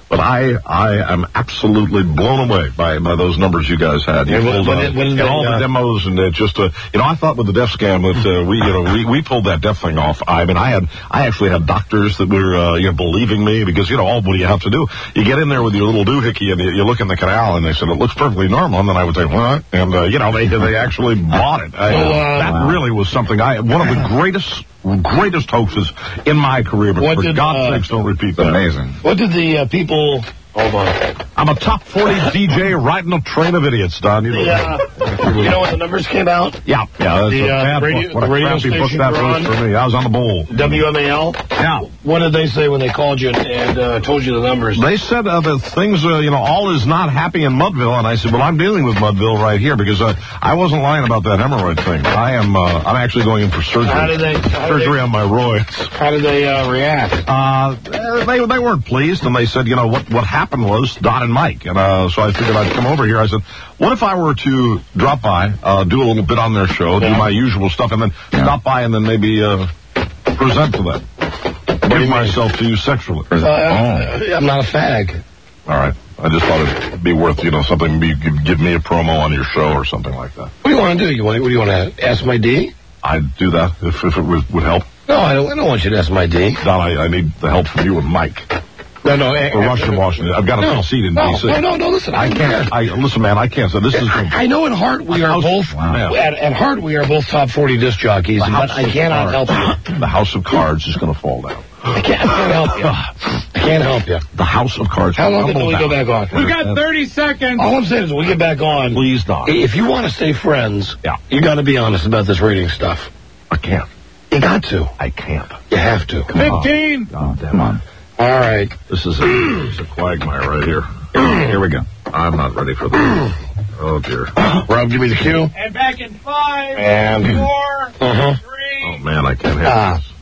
But I, I am absolutely blown away by, by those numbers you guys had. You And pulled, when uh, it- when and they, all uh, the demos and uh, just, uh, you know, I thought with the death scam that uh, we, you know, we, we pulled that death thing off. I mean, I had, I actually had doctors that were, uh, you know, believing me because, you know, all what do you have to do? You get in there with your little doohickey and you, you look in the canal and they said it looks perfectly normal, and then I would say what? And uh, you know, they they actually bought it. I, Well, uh, that wow. really was something. I one of the greatest greatest hoaxes in my career. But What for did, God's uh, sakes, don't repeat that. Amazing. What did the uh, people... Hold on. I'm a top forty D J riding a train of idiots, Don. You know, Yeah. You know when the numbers came out? yeah, yeah. That's The, a uh, bad radio- book. What the a radio crappy book station that you're was on? for me. I was on the bowl. W M A L? Yeah. What did they say when they called you and, and uh, told you the numbers? They said uh, that things, uh, you know, all is not happy in Mudville, and I said, well, I'm dealing with Mudville right here because uh, I wasn't lying about that hemorrhoid thing. I am, uh, I'm actually going in for surgery. How did they- how did surgery they- on my roids. How did they uh, react? Uh, they they weren't pleased, and they said, you know, what what happened was Don and Mike, and uh, so I figured I'd come over here. I said, what if I were to drop by, uh, do a little bit on their show, do my usual stuff, and then stop by and then maybe uh, present to them, give myself to you sexually. Uh, I'm not a fag. All right. I just thought it'd be worth, you know, something, you could give me a promo on your show or something like that. What do you want to do? You want? What do you want to ask my D? I'd do that if, if it would, would help. No, I don't, I don't want you to ask my D. Don, I, I need the help from you and Mike. No, no. For Russian Washington. I've got a no, seat in no, D C. No, no, no, listen. I can't. I, listen, man, I can't. So this is. I, I know at heart we are both, Wow. at, at heart we are both top forty disc jockeys, The but House I of cannot help Cards. you. The House of Cards is going to fall down. I can't, I can't help you. I can't help you. The House of Cards. How long will until we tumble go down. back on? We got thirty seconds. All I'm saying is when we get back on, Please, Don. if you want to stay friends, Yeah. you got to be honest about this rating stuff. I can't. You got to. I can't. You have to. Fifteen. Oh, come on. All right. This is a, this is a quagmire right here. Here we go. I'm not ready for this. Oh, dear. Rob, give me the cue. And back in five, And- four, Uh-huh. three. Oh, man, I can't have Ah. this.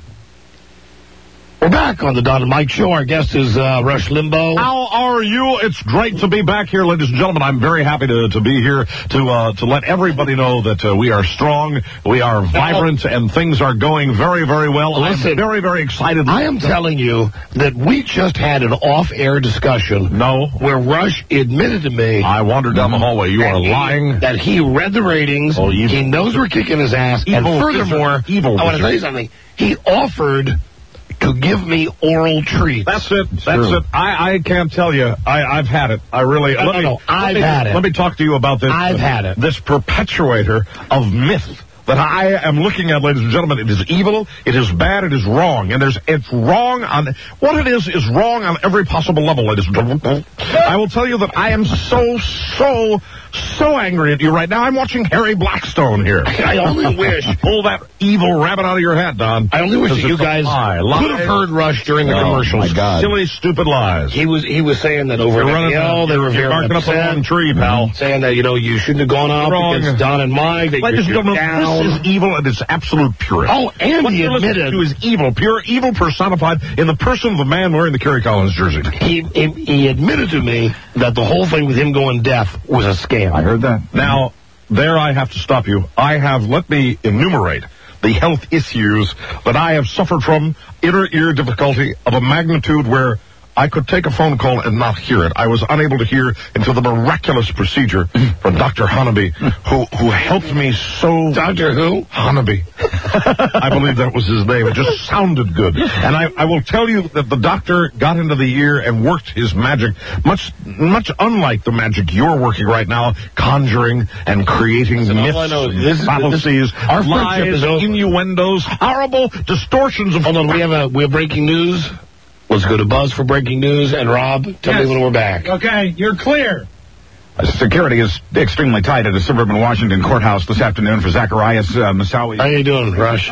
We're back on the Don and Mike Show. Our guest is uh, Rush Limbaugh. How are you? It's great to be back here, ladies and gentlemen. I'm very happy to, to be here to uh, to let everybody know that uh, we are strong, we are vibrant, and things are going very, very well. Listen, I'm very, very excited. I am telling you that we just had an off-air discussion. No. Where Rush admitted to me. I wandered down the hallway. You are that he- lying. That he read the ratings. Oh, evil. He knows we're kicking his ass. Evil and furthermore, wizard. Evil I want to wizard. tell you something. He offered to give me oral treats. That's it. That's true. it. I, I can't tell you. I, I've had it. I really. No, let no, me, no. let I've me- had it. Let me talk to you about this. I've had it. This perpetuator of myth that I am looking at, ladies and gentlemen. It is evil. It is bad. It is wrong. And there's it's wrong on what it is is wrong on every possible level, ladies and gentlemen. I will tell you that I am so so so angry at you right now. I'm watching Harry Blackstone here. I only wish. Pull that evil rabbit out of your hat, Don. I only wish that Because you it's a guys lie. could have Lies. heard Rush during the Oh, commercials. my God. Silly, stupid lies. He was he was saying that over You're at running L, the- they were you're very barking up the upset, wrong tree, pal. saying that, you know, you shouldn't have gone up Wrong. against Don and Mike, that Ladies and you're, you're gentlemen, down. this is evil and it's absolute purity. Oh, and what he you're listening admitted- to is evil, pure evil personified in the person of the man wearing the Kerry Collins jersey. He, he he admitted to me that the whole thing with him going deaf was a scam. I heard that. Now, there I have to stop you. I have, let me enumerate the health issues that I have suffered from, inner ear difficulty of a magnitude where I could take a phone call and not hear it. I was unable to hear until the miraculous procedure from Doctor Honaby, who who helped me so. Doctor who? Honaby. I believe that was his name. It just sounded good. And I, I will tell you that the doctor got into the ear and worked his magic, much much unlike the magic you're working right now, conjuring and creating Listen, all myths, I know is this is- fallacies, this- our friendship lies, is over. innuendos, horrible distortions of. Hold on, we have a we have breaking news. Let's go to Buzz for breaking news. And Rob, tell Yes. me when we're back. Okay, you're clear. Uh, Security is extremely tight at a suburban Washington courthouse this afternoon for Zacharias uh, Masawi. How you doing, Rush?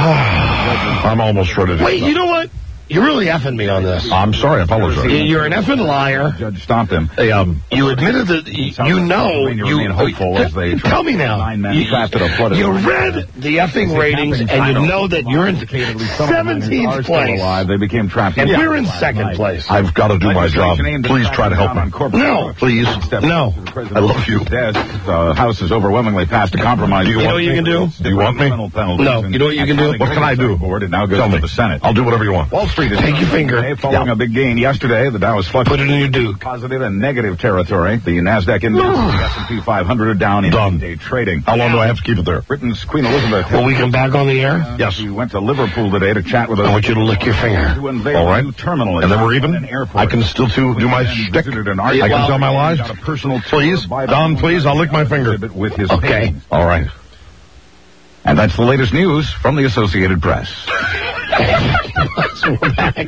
I'm almost ready to. Wait, you know what? You're really effing me on this. I'm sorry. I apologize. You- You're an effing liar. Judge stopped him. Hey, um, You admitted that y- you know Pennsylvania you remain hopeful as they tell me now. nine men You, trapped at a flooded you line. read the effing It ratings happened in and you China. know that you're in Indicated some of the miners are seventeenth still place, alive. They became trapped. and in we're in last second night. place. I've got to do my job. Legislation aimed at Please try to help cracking down on me. corporate No, profits. please. Steps No. to the president's I love you. desk. The House has overwhelmingly passed a compromise. Do you You know want what you me? can do? Do you want me? No. You know what you can do? What can I do? Tell It now goes Tell to me. the Senate. I'll do whatever you want. Wall Street Street is Take your finger. today, following Yeah. a big gain yesterday. The Dow is fluctuating. Put it in your Duke. Positive and negative territory. The Nasdaq index and the S and P five hundred are down in Done. day trading. How long do I have to keep it there? Britain's Queen Elizabeth. Will we come back on the air? Yes. She went to Liverpool today to chat with us. I want you to lick your finger. To unveil All right. a new terminal. And then we're even? An airport. I can still to do my And shtick. visited an I art can gallery tell my and lies. got a personal tour Please, by the Don, please, I'll lick my finger. exhibit with his Okay. paintings. All right. And that's the latest news from the Associated Press. We're back.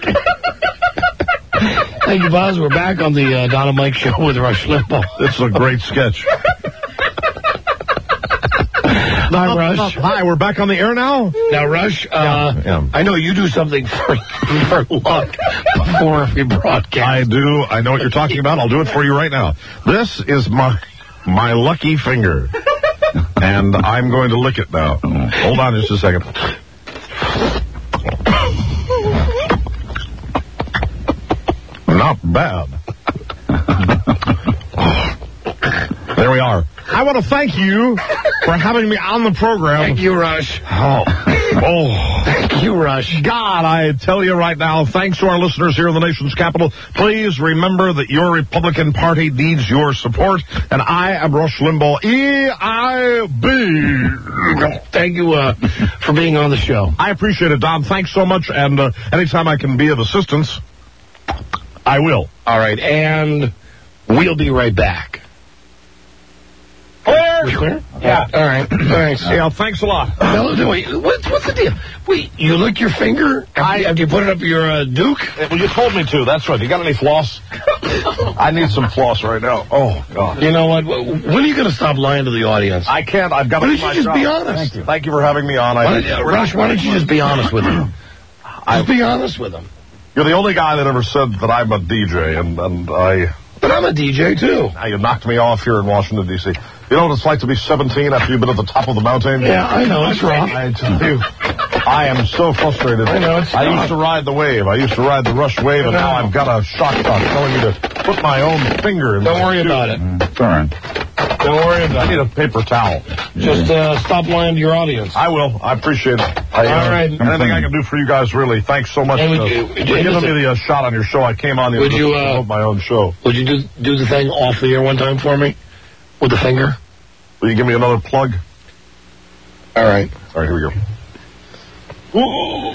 Thank you, Buzz. We're back on the uh, Don and Mike show with Rush Limbaugh. This is a great sketch. Hi, Rush. Hi, we're back on the air now? Now, Rush, uh, Yeah. I know you do something for, for luck before every broadcast. I do. I know what you're talking about. I'll do it for you right now. This is my my lucky finger. And I'm going to lick it now. Hold on just a second. Not bad. There we are. I want to thank you for having me on the program. Thank you, Rush. Oh, oh. Thank you, Rush. God, I tell you right now, thanks to our listeners here in the nation's capital, please remember that your Republican Party needs your support, and I am Rush Limbaugh, E I B. Thank you uh, for being on the show. I appreciate it, Don. Thanks so much, and uh, anytime I can be of assistance, I will. All right, and we'll be right back. Clear? We clear? Yeah. All right. Thanks. Yeah, thanks a lot. No, no, wait. What, what's the deal? Wait, you lick your finger after, after you put it up your uh, Duke? Well, you told me to. That's right. You got any floss? I need some floss right now. Oh, God. You know what? When are you going to stop lying to the audience? I can't. I've got Why to don't do you my just job. be honest? Thank you. Thank you for having me on. I, Why don't you, Rush, why don't you just be honest with him? Just be honest with him. You're the only guy that ever said that I'm a D J, and, and I... But I'm a D J, too. Now, you knocked me off here in Washington, D C You know what it's like to be seventeen after you've been at the top of the mountain? Yeah, I know. It's wrong. I tell you, I am so frustrated. I know, it's I not. used to ride the wave. I used to ride the Rush wave, and now I've got a shock doc telling me to put my own finger in Don't my worry shoe. about it. It's all right. Don't worry about I it. need a paper towel. Just uh, stop lying to your audience. I will. I appreciate it. I, uh, All right. Anything I can do for you guys, really. Thanks so much Hey, would uh, you- for would you- giving listen. me the uh, shot on your show. I came on the Would you, uh, promote my own show. Would you do do the thing off the air one time for me? With the finger? Will you give me another plug? All right. All right, here we go.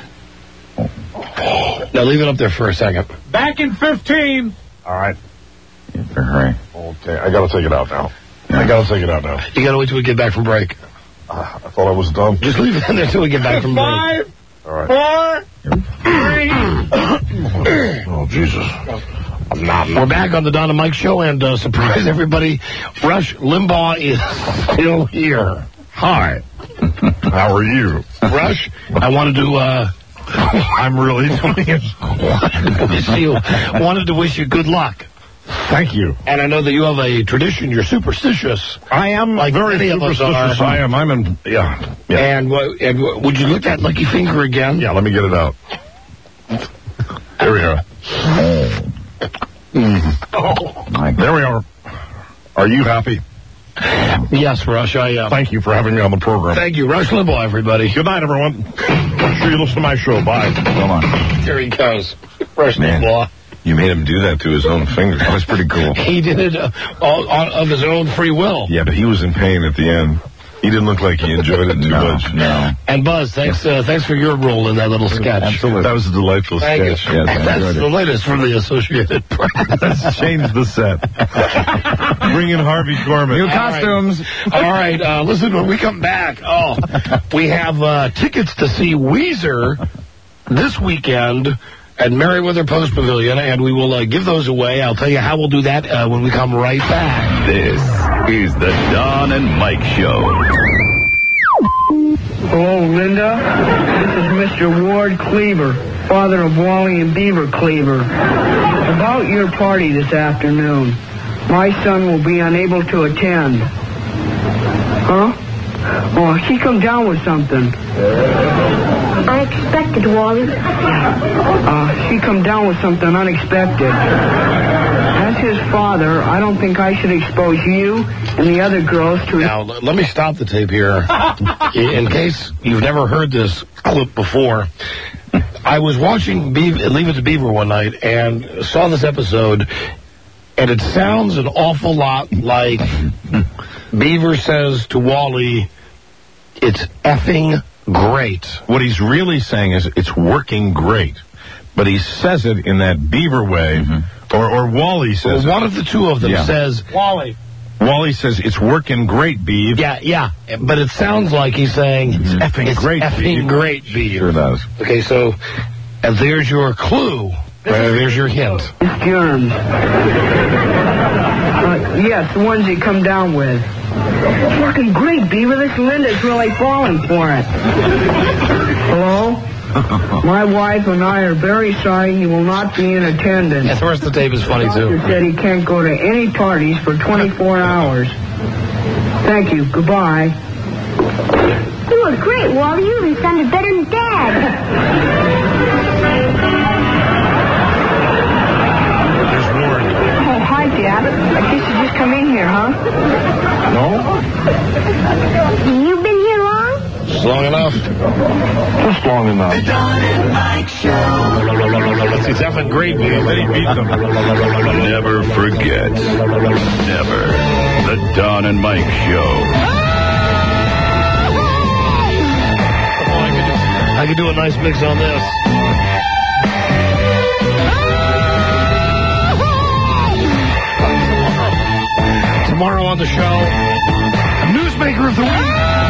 Now leave it up there for a second. Back in fifteen. All right. Hurry. Okay, I got to take it out now. I got to take it out now. You got to wait till we get back from break. Uh, I thought I was done. Just leave it in there till we get back from break. Five, All right. four, three. Oh, Jesus. I'm not. We're back on the Don and Mike show, and uh, surprise everybody, Rush Limbaugh is still here. Hi. How are you? Rush, I wanted to, uh, I'm really doing it. wanted to wish you, wanted to wish you good luck. Thank you. And I know that you have a tradition, you're superstitious. I am Like very many of us superstitious. are. I am. I'm in. Yeah. Yeah. And, what, and what, would you lick that lucky finger again? Yeah, let me get it out. There we are. Mm. There we are. Are you happy? Yes, Rush, I am. Thank you for having me on the program. Thank you, Rush Limbaugh, everybody. Good night, everyone. Make sure you listen to my show. Bye. Come on. Here he comes. Rush Man. Limbaugh. You made him do that to his own finger. That was pretty cool. He did it uh, all, on, of his own free will. Yeah, but he was in pain at the end. He didn't look like he enjoyed it too No, much. no. And Buzz, thanks uh, thanks for your role in that little sketch. Absolutely. That was a delightful Thank you. sketch. Yes, I That's enjoyed the it. latest from the Associated Press. Let's change the set. Bring in Harvey Korman. New All right. costumes. All right, uh, listen, when we come back, oh, we have uh, tickets to see Weezer this weekend at Merriweather Post Pavilion, and we will uh, give those away. I'll tell you how we'll do that uh, when we come right back. This is the Don and Mike Show. Hello, Linda. This is Mister Ward Cleaver, father of Wally and Beaver Cleaver. About your party this afternoon, my son will be unable to attend. Huh? Oh, he come down with something. Unexpected, Wally. Uh, she come down with something unexpected. As his father, I don't think I should expose you and the other girls to... Now, l- let me stop the tape here. In in case you've never heard this clip before, I was watching Beaver, Leave It to Beaver one night and saw this episode, and it sounds an awful lot like Beaver says to Wally, it's effing great. What he's really saying is it's working great, but he says it in that Beaver way, mm-hmm. or, or Wally says well, it. One of the two of them yeah. says, Wally. Wally says it's working great, Beav. Yeah, yeah, but it sounds like he's saying it's effing it's great, effing Beav. great, Beav. Sure does. Okay, so and there's your clue. Uh, there's your hint. It's germs. Uh, yes, the ones you come down with. It's working great, Beaver. This Linda's really falling for it. Hello? My wife and I are very sorry he will not be in attendance. Yes, the rest of the tape is funny, too. The doctor said he can't go to any parties for twenty-four hours. Thank you. Goodbye. You were great, Wally. You even sounded better than Dad. There's Warren. Oh, hi, Dad. I guess you just come in here, huh? No? You been here long? Just long enough. Just long enough. The Don and Mike Show. It's effing great, Beav. He beat them. Never forget. Never. The Don and Mike Show. I could do a nice mix on this. Tomorrow on the show, Newsmaker of the Week.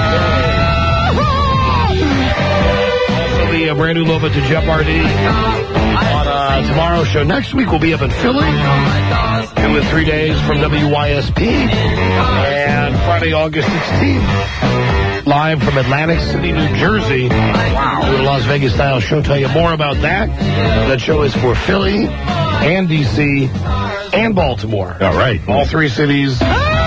Also, the uh, brand new Loba to Jeopardy on uh, tomorrow's show. Next week, we'll be up in Philly, doing three days from W Y S P, and Friday, August sixteenth. Live from Atlantic City, New Jersey. Wow. A Las Vegas-style show. Tell you more about that. That show is for Philly and D C and Baltimore. All right. All three cities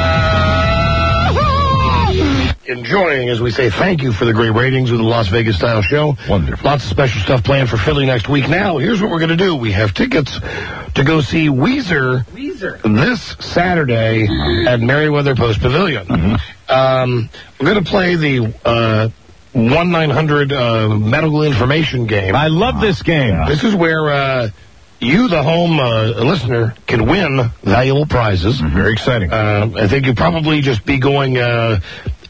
enjoying, as we say, thank you for the great ratings of the Las Vegas-style show. Wonderful. Lots of special stuff planned for Philly next week. Now, here's what we're going to do. We have tickets to go see Weezer, Weezer. this Saturday at Merriweather Post Pavilion. Mm-hmm. Um, we're going to play the uh, one nine hundred uh, medical information game. I love this game. This is where uh, you, the home uh, listener, can win valuable prizes. Mm-hmm. Very exciting. Uh, I think you'll probably just be going... Uh,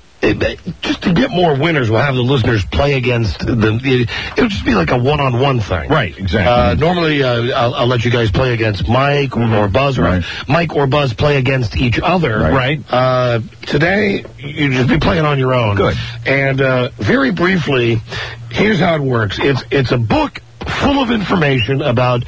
It, just to get more winners, we'll have the listeners play against the. It, it'll just be like a one-on-one thing. Right, exactly. Uh, normally, uh, I'll, I'll let you guys play against Mike or, or Buzz, or right. Mike or Buzz play against each other. Right. Uh, today, you just be playing on your own. Good. And uh, very briefly, here's how it works. It's it's a book full of information about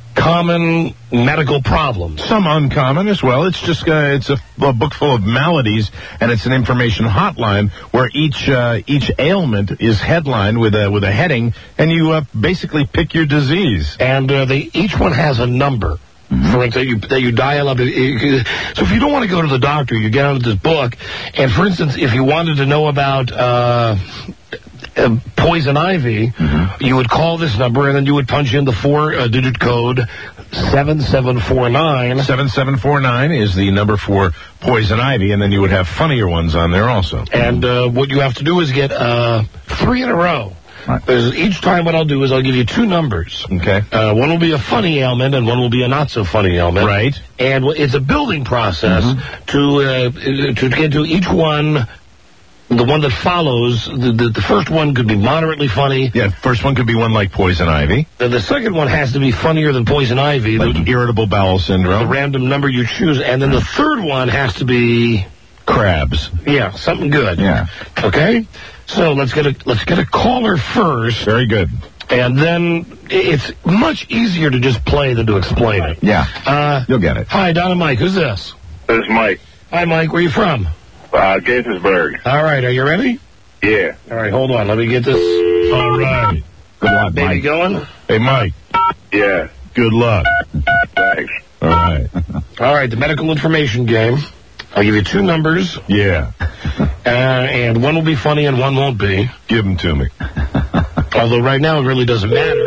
common medical problems. Some uncommon as well. It's just uh, it's a, a book full of maladies, and it's an information hotline where each uh, each ailment is headlined with a with a heading, and you uh, basically pick your disease. And uh, they each one has a number. Mm-hmm. For instance, you, that you dial up. So if you don't want to go to the doctor, you get out of this book. And for instance, if you wanted to know about uh, uh, poison ivy, mm-hmm. you would call this number, and then you would punch in the four-digit uh, code seven seven four nine. seven seven four nine is the number for poison ivy, and then you would have funnier ones on there also. And uh, what you have to do is get uh, three in a row. Right. Each time what I'll do is I'll give you two numbers. Okay. Uh, one will be a funny ailment and one will be a not so funny ailment. Right. And it's a building process mm-hmm. to uh, to get to each one. The one that follows, the, the, the first one could be moderately funny. Yeah, first one could be one like poison ivy. Then the second one has to be funnier than poison ivy. Like the, irritable bowel syndrome. The random number you choose. And then the third one has to be... crabs. Yeah, something good. Yeah. Okay? So let's get a let's get a caller first. Very good. And then it's much easier to just play than to explain it. Yeah. Uh, You'll get it. Hi, Don and Mike. Who's this? This is Mike. Hi, Mike. Where are you from? Uh, Gaithersburg. All right. Are you ready? Yeah. All right. Hold on. Let me get this. All right. Good luck, Baby Mike. going? Hey, Mike. Yeah. Good luck. Thanks. All right. All right. The medical information game. I'll give you two numbers. Yeah. Uh, and one will be funny and one won't be. Give them to me. Although right now it really doesn't matter.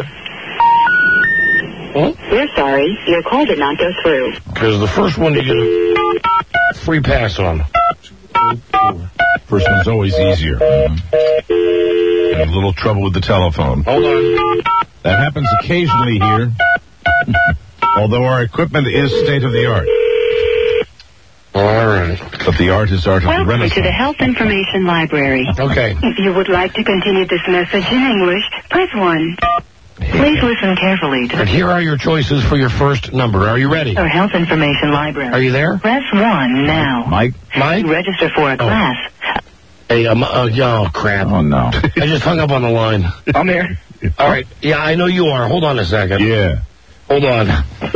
Huh? We're sorry. Your call did not go through. Because the first one you get a free pass on. First one's always easier. Mm-hmm. And a little trouble with the telephone. Hold on. That happens occasionally here, although our equipment is state-of-the-art. All right. But the art is art of the Welcome Renaissance. to the Health Information Library. Okay. If you would like to continue this message in English, press one. Please listen carefully to And the here are your choices for your first number. Are you ready? Our Health Information Library. Are you there? Press one now. Mike? Mike? To register for a class. Hey, um, uh, oh, crap. Oh, no. I just hung up on the line. I'm here. All right. Yeah, I know you are. Hold on a second. Yeah. Hold on.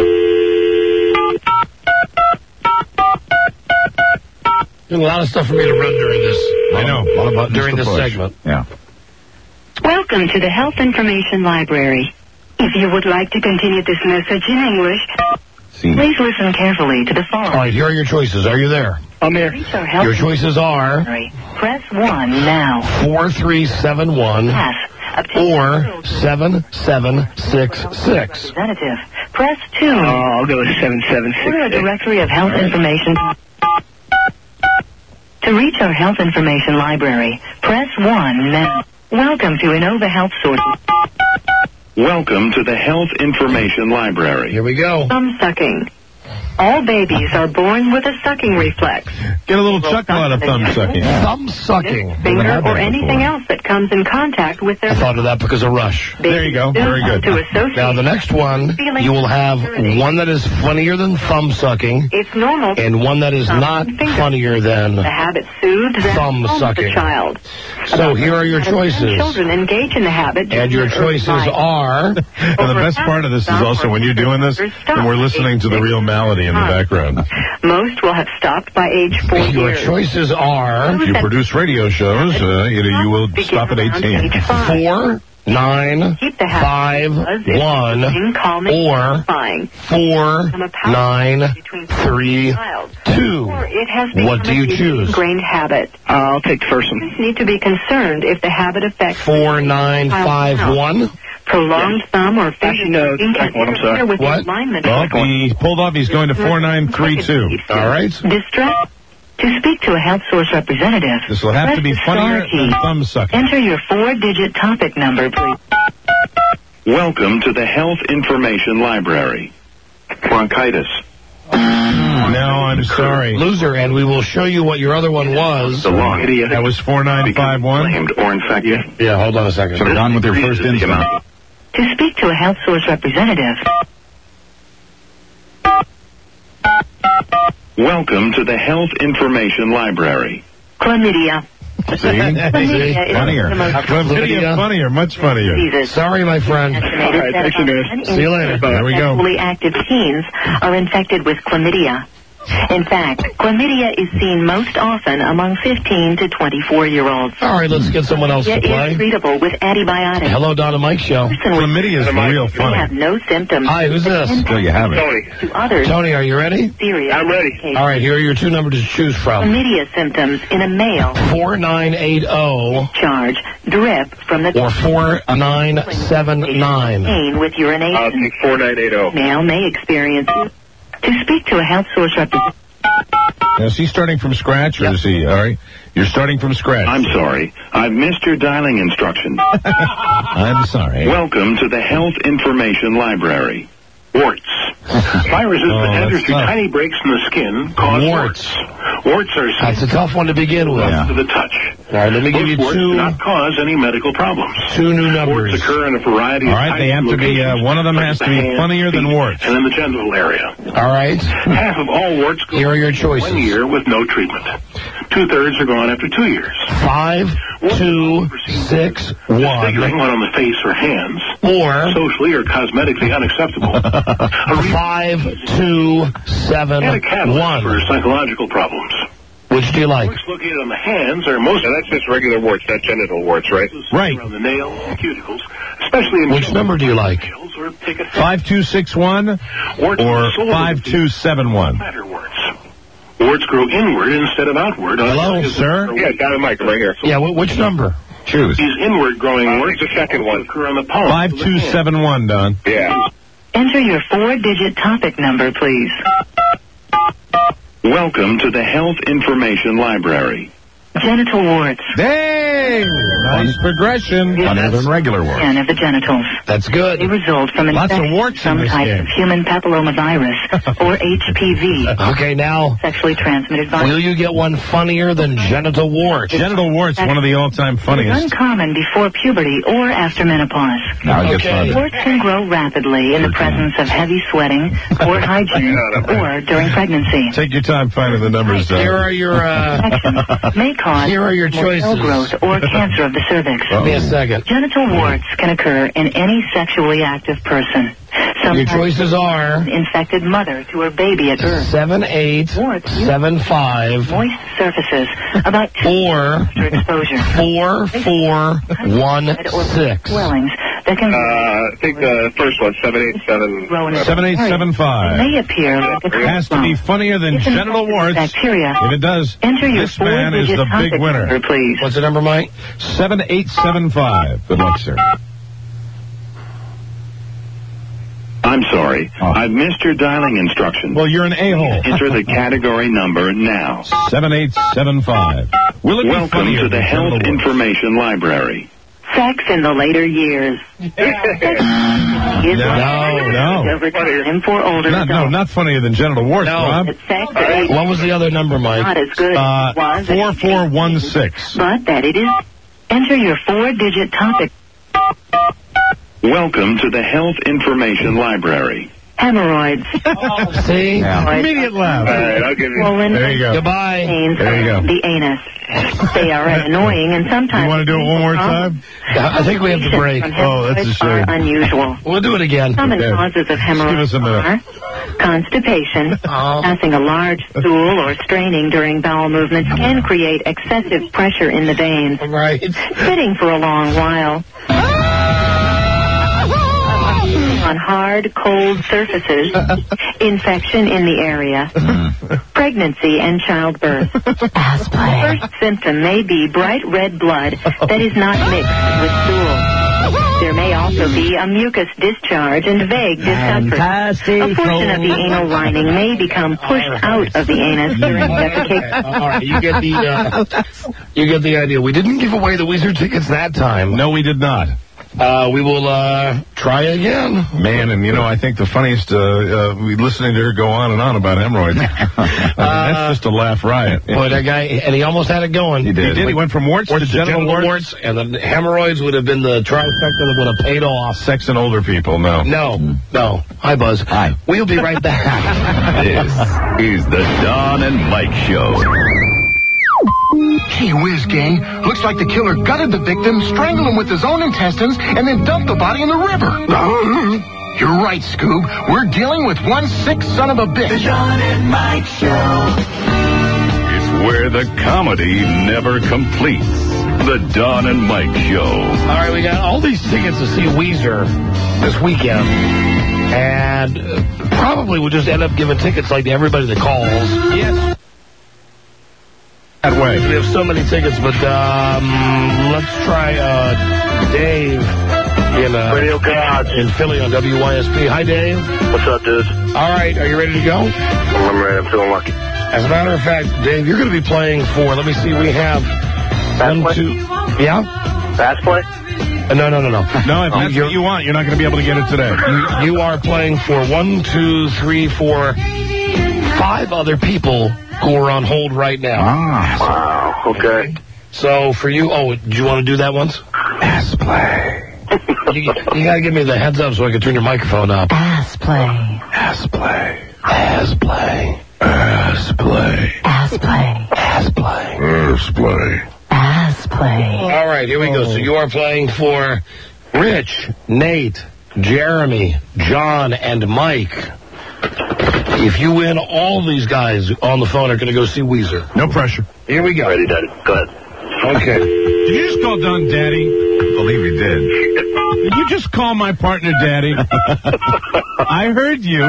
There's a lot of stuff for me to run during this. I know. A lot of buttons During to this push. segment. Yeah. Welcome to the Health Information Library. If you would like to continue this message in English, See. please listen carefully to the All following. right, here are your choices. Are you there? I'm here. Reach our Health Your choices are Library. Press one now. four three seven one Pass. Obtain or seven seven six six. representative. Press two. Oh, I'll go with seven seven six. Order a directory of health information. To reach our Health Information Library, press one now. Welcome to Innova Health Sources. Welcome to the Health Information Library. Here we go. Thumb sucking. All babies are born with a sucking reflex. Get a little chuckle out of thumb sucking. Thumb sucking. Finger had that or anything before. else that comes in contact with their I thought of that because of Rush. There you go. Very good. To associate. Now, the next one, you will have one that is funnier than thumb sucking It's normal. and one that is not funnier than. The habit soothes and Thumb calms sucking. the child. So here are your About ten choices. Children engage in the habit. And your choices are. And the best part of this is also when you're doing this, and we're listening to the real melody in the background. Most will have stopped by age four Your years. choices are. If you produce radio shows, uh, you, know, you will stop at eighteen. Four, nine, Keep the habit five, buzz if one, soothing, calming, or satisfying. four, Become a power nine, between three, child. two. Or it has What become do you a deeply choose? ingrained habit. I'll take the first one. Parents need to be concerned if the habit affects Four, nine, child's five, health. one. Prolonged thumb or finger Actually, no, sucking can second one, I'm sorry. interfere with the What? alignment Well, of he pulled off. He's going to four nine three two. All right. distress. To speak to a health source representative, This will have press to be the star funnier key. than thumb sucking. Enter your four-digit topic number, please. Welcome to the Health Information Library. Bronchitis. No, I'm sorry. Loser, and we will show you what your other one was. The lung. That was four nine five one. Inflamed or infected. Yeah, hold on a second. Should have gone with your first Increases the instinct. amount- To speak to a health source representative, Welcome to the Health Information Library. chlamydia. See? Chlamydia is Funnier. the most Chlamydia, funnier, much funnier. diseases. Sorry, my friend. Estimated All right, that thanks, you about guys. one See you in later. four There we go. sexually active teens are infected with chlamydia. In fact, chlamydia is seen most often among fifteen to twenty-four-year-olds. All right, let's get someone else to It play. is treatable with antibiotics. Hello, Donna Mike Show. Person with Chlamydia is real They funny. have no symptoms. Hi, who's this? There you have it. Tony. To others, Tony, are you ready? serious. I'm ready. All right, here are your two numbers to choose from. Chlamydia symptoms in a male. four nine eight zero Charge drip from the or four nine seven nine. pain with urination. I'll take four nine eight zero. Male may experience. To speak to a health source representative. Now, is he starting from scratch, or is he, all right? You're starting from scratch. I'm sorry. I've missed your dialing instructions. I'm sorry. Welcome to the Health Information Library. Warts. Viruses Oh, that enter that's through tough. tiny breaks in the skin cause Warts. warts. Warts are That's a tough one to begin with. Yeah. to the touch. All right, let me give Most you warts do two, not cause any medical problems. two new Warts numbers. occur in a variety All of right, they types have and to be, uh, locations, one of them such has as to the be hands, funnier than feet, warts. and in the genital area. All right. Half of all warts go Here are your choices. one year with no treatment. Two-thirds are gone after two years. Five, two, six, Disfiguring one, one on the face or hands, or socially or cosmetically unacceptable. A re- five, two, seven, and a catalyst for one. psychological problems. Which do you like? Warts located on the hands are most. That's just regular warts, not genital warts, right? Right. Around the nails and cuticles, especially in Which children. number do you like? Nails or take a five two six one Warts on or the sole of the five two seven one. Matter warts. Warts grow inward instead of outward. on Hello, areas sir? that are Yeah, got a mic right here. Yeah, wh- which number? Choose. These inward growing Uh, warts the second one. occur on the palm. five two seven one, Don. Yeah. Enter your four-digit topic number, please. Welcome to the Health Information Library. Genital warts. Hey! Nice progression. Other than regular warts. Skin of the genitals. That's good. They result from Lots of infection warts in some this type game. of human papillomavirus or H P V. Okay, now, Sexually transmitted virus. will you get one funnier than genital warts? Genital warts, one of the all-time It's funniest. uncommon before puberty or after menopause. Now it gets Okay. harder. Warts can grow rapidly in the presence of heavy sweating, poor hygiene, or during pregnancy. Take your time finding the numbers. Uh, Here are your, uh, Infection may cause Here are your more choices. cell growth or cancer of the cervix. give me a second. Genital warts can occur in any sexually active person. Your Sometimes choices are an infected mother to her baby at birth. seven eight, seven five, Moist surfaces about two or after exposure. four four one six. Swellings that can Uh, I think the first one, seven eight seven. grow in a seven eight seven five. may appear like a Has to be funnier than If genital infected warts. bacteria. If it does, Enter your this man is four-digit the big contact winner. number, please. What's the number, Mike? seven eight seven five. Good luck, sir. I'm sorry. Oh. I've missed your dialing instructions. Well, you're an a-hole. Enter the category number now. seven eight seven five. Will it be Welcome funnier to the than Health genital warts? Information Library. Sex in the later years. Is No, no. over time for older Not, no, adults. not funnier than genital warts, No. Rob. Sex at age What was the other number, not Mike? as good Uh, as it was. four four one six. But that it is. Enter your four-digit topic. Welcome to the Health Information Library. Hemorrhoids. See? Immediate laugh. All right, I'll give you. Swollen There you go. Goodbye. veins There you go. of the anus. They are annoying and sometimes. You want to do it one more time? I think we have to break. Oh, that's a shame. Are unusual. We'll do it again. Common Okay. causes of Just give hemorrhoids us a minute. are constipation, Oh. passing a large stool or straining during bowel movements can create excessive pressure in the veins. Right. Sitting for a long while. On hard, cold surfaces, infection in the area, pregnancy and childbirth. The first symptom may be bright red blood that is not mixed with stool. There may also be a mucus discharge and vague discomfort. A portion of the anal lining may become pushed out of the anus during defecation. All right, you get the uh, you get the idea. We didn't give away the Weezer tickets that time. No, we did not. Uh, we will uh, try again. Man, and you know, I think the funniest, uh, uh, we listening to her go on and on about hemorrhoids. I mean, that's just a laugh riot. Boy, that guy, and he almost had it going. He did. He did. He went from warts, Warts to to genital genital warts. warts, and the hemorrhoids would have been the trifecta that would have paid off. Sex and older people, no. No, no. Hi, Buzz. Hi. We'll be right back. This is the Don and Mike Show. Gee whiz, gang. Looks like the killer gutted the victim, strangled him with his own intestines, and then dumped the body in the river. You're right, Scoob. We're dealing with one sick son of a bitch. The Don and Mike Show. It's where the comedy never completes. The Don and Mike Show. All right, we got all these tickets to see Weezer this weekend. And uh, probably we'll just end up giving tickets like to everybody that calls. Yes. That way. We have so many tickets, but um, let's try uh, Dave in uh, Radio Garage in Philly on W Y S P. Hi, Dave. What's up, dude? All right, are you ready to go? I'm ready. I'm feeling lucky. As a matter of fact, Dave, you're going to be playing for, let me see, we have one, play? two, yeah? Fast play? Uh, no, no, no, no. No, if that's what you want, you're not going to be able to get it today. You, you are playing for one, two, three, four, five other people who are on hold right now. Wow, okay. So for you, oh, do you want to do that once? Ass play. You, you got to give me the heads up so I can turn your microphone up. Ass play. Ass play. Ass play. Ass play. Ass play. Ass play. Ass play. Ass play. All right, here we go. So you are playing for Rich, Nate, Jeremy, John, and Mike. If you win, all these guys on the phone are going to go see Weezer. No pressure. Here we go. Ready, Daddy. Go ahead. Okay. Did you just call Don Daddy? I believe you did. Did you just call my partner Daddy? I heard you.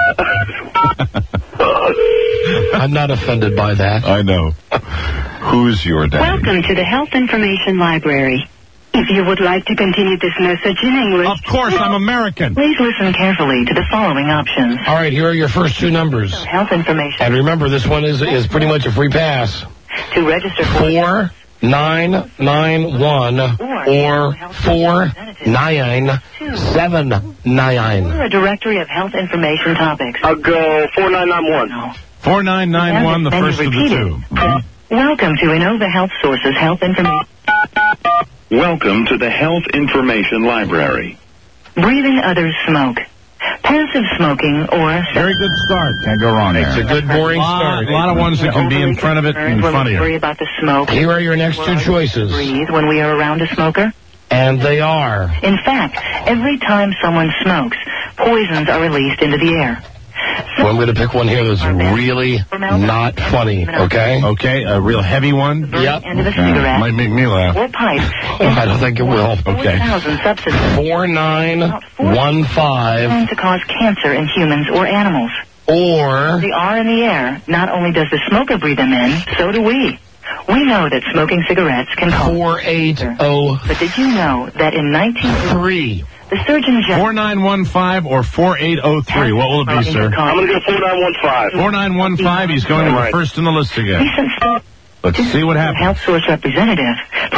I'm not offended by that. I know. Who's your daddy? Welcome to the Health Information Library. If you would like to continue this message in English, Of course, I'm American. please listen carefully to the following options. All right, here are your first two numbers. Health information. And remember, this one is is pretty much a free pass. To register for four nine nine one or four nine seven nine. or a directory of health information topics. I'll go four nine nine one. four nine nine one, the first of the two. Welcome to Inova Health Sources Health Information. Welcome to the Health Information Library. Breathing others' smoke. Passive smoking or... Very good start. Can't go wrong there. It's a good, boring a lot, start. A lot of ones that can be in front of it and When we funnier. worry about the smoke. Here are your next two choices. Breathe when we are around a smoker. And they are... In fact, every time someone smokes, poisons are released into the air. Well, I'm going to pick one here that's really not funny, okay? Okay, a real heavy one? Yep. End of a cigarette. Might make me laugh. Or pipe. I don't think it will. Okay. Thousand substances four nine one five known to cause cancer in humans or animals. or... The R in the air. Not only does the smoker breathe them in, so do we. We know that smoking cigarettes can cause four eight oh But did you know that in nineteen three the Surgeon General four nine one five or four eight oh three. What will it be, sir? I'm going to go four nine one five. four nine one five. He's going to the first in the list again. Let's see what happens. Health Source representative.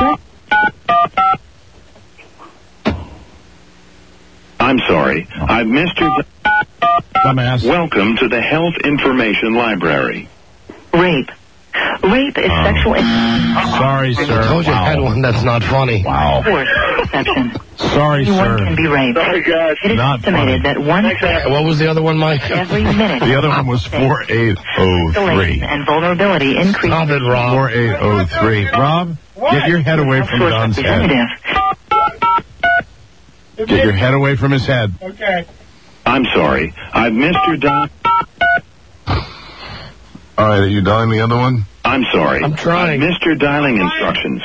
I'm sorry. I've missed your... Dumbass. Welcome to the Health Information Library. Rape. Rape is Oh. sexual... Sorry, sir. I told you I had Wow. one that's not funny. Wow. Exception. Sorry, Anyone sir. can be raped. Sorry, guys. It is Not estimated funny. that one What was the other one, Mike? every minute The other one was four eight oh three. and vulnerability increase. Stop it, Rob. four eight oh three. Rob, get your head away from Source Don's head. representative. Get your head away from his head. Okay. I'm sorry. I've missed your di- All right, are you dialing the other one? I'm sorry. I'm trying. I've missed your dialing instructions.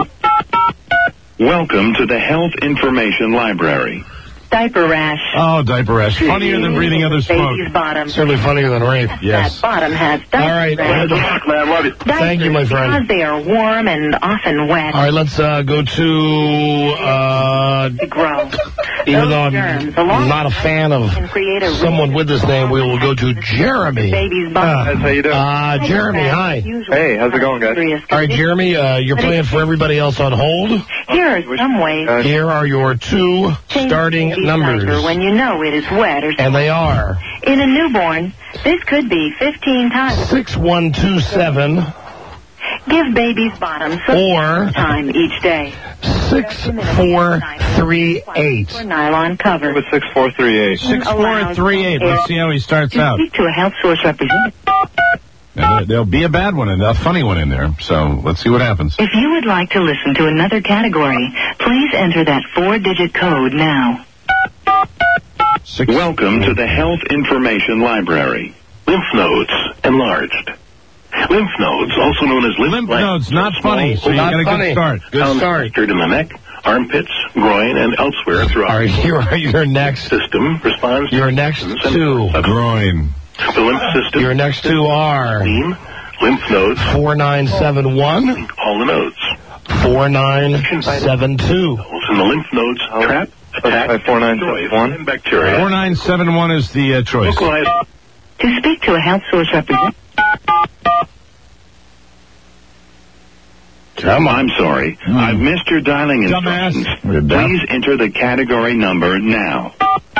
Welcome to the Health Information Library. Diaper rash. Oh, diaper rash. Funnier than breathing other smoke. Baby's bottom. Certainly funnier than rape. Yes. That bottom has diaper All right. rash. Good luck, man. Love you. Thank you, my friend. Because they are warm and often wet. All right, let's uh, go to... Uh, To grow. even Those though I'm germs, along not a fan of can create a someone with this name, we will go to Jeremy. baby's bottom. How you doing? Uh, Jeremy, hi. Hey, how's it going, guys? All right, Jeremy, uh, you're playing for everybody else on hold. Here are some ways Here are your two change starting baby's numbers. diaper when you know it is wet or And they are in a newborn. This could be fifteen times. six one two seven Give baby's bottom some or time each day. six four three eight. For nylon cover. With six four three eight. six four three eight. Let's see how he starts To out. speak to a health source representative. Now, there'll be a bad one and a funny one in there, so let's see what happens. If you would like to listen to another category, please enter that four-digit code now. Six. Welcome to the Health Information Library. Lymph nodes enlarged. Lymph nodes, also known as lymph, Lymph nodes, not funny, so you Not got a funny. good start. Good found start. clustered in the neck, armpits, groin, and elsewhere throughout All right, here are your next. the system. Responds Your to next symptoms two. of Groin. the lymph system. Your next two are Spleen, lymph nodes, four nine seven one, all the nodes. four nine seven two. And the lymph nodes trap, attack, four nine seven destroy one. and bacteria. four nine seven one is the uh, choice. Localized To speak to a health source representative. Come on. I'm sorry. I've missed your dialing instructions. Dumbass. Please enter the category number now.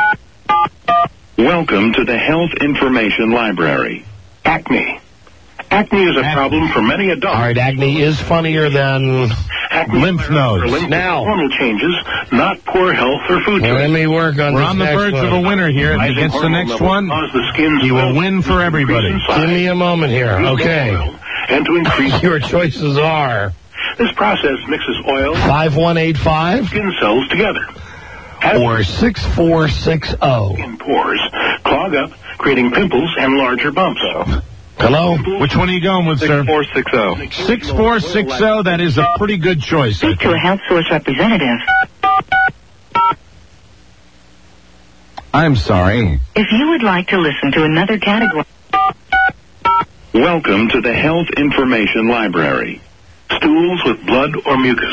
Welcome to the Health Information Library. Acne. Acne is a problem for many adults. All right, acne is funnier than Acne lymph nodes. lymph Now. hormonal changes, not poor health or food Well, let choices. me work on We're this on the next verge one. of a winner here. If he Rising gets the hormone next levels one, cause the skin's he will swell, win for everybody. increase in size, Give me a moment here. Okay. oil, and to increase Your choices are this process mixes oil five one eight five skin cells together. As or six four six zero. skin pores clog up, creating pimples and larger bumps. Hello? Which one are you going with, sir? six four six zero. six four six zero. That is a pretty good choice. I Speak to a think. health source representative. I'm sorry. If you would like to listen to another category, Welcome to the Health Information Library. Stools with blood or mucus.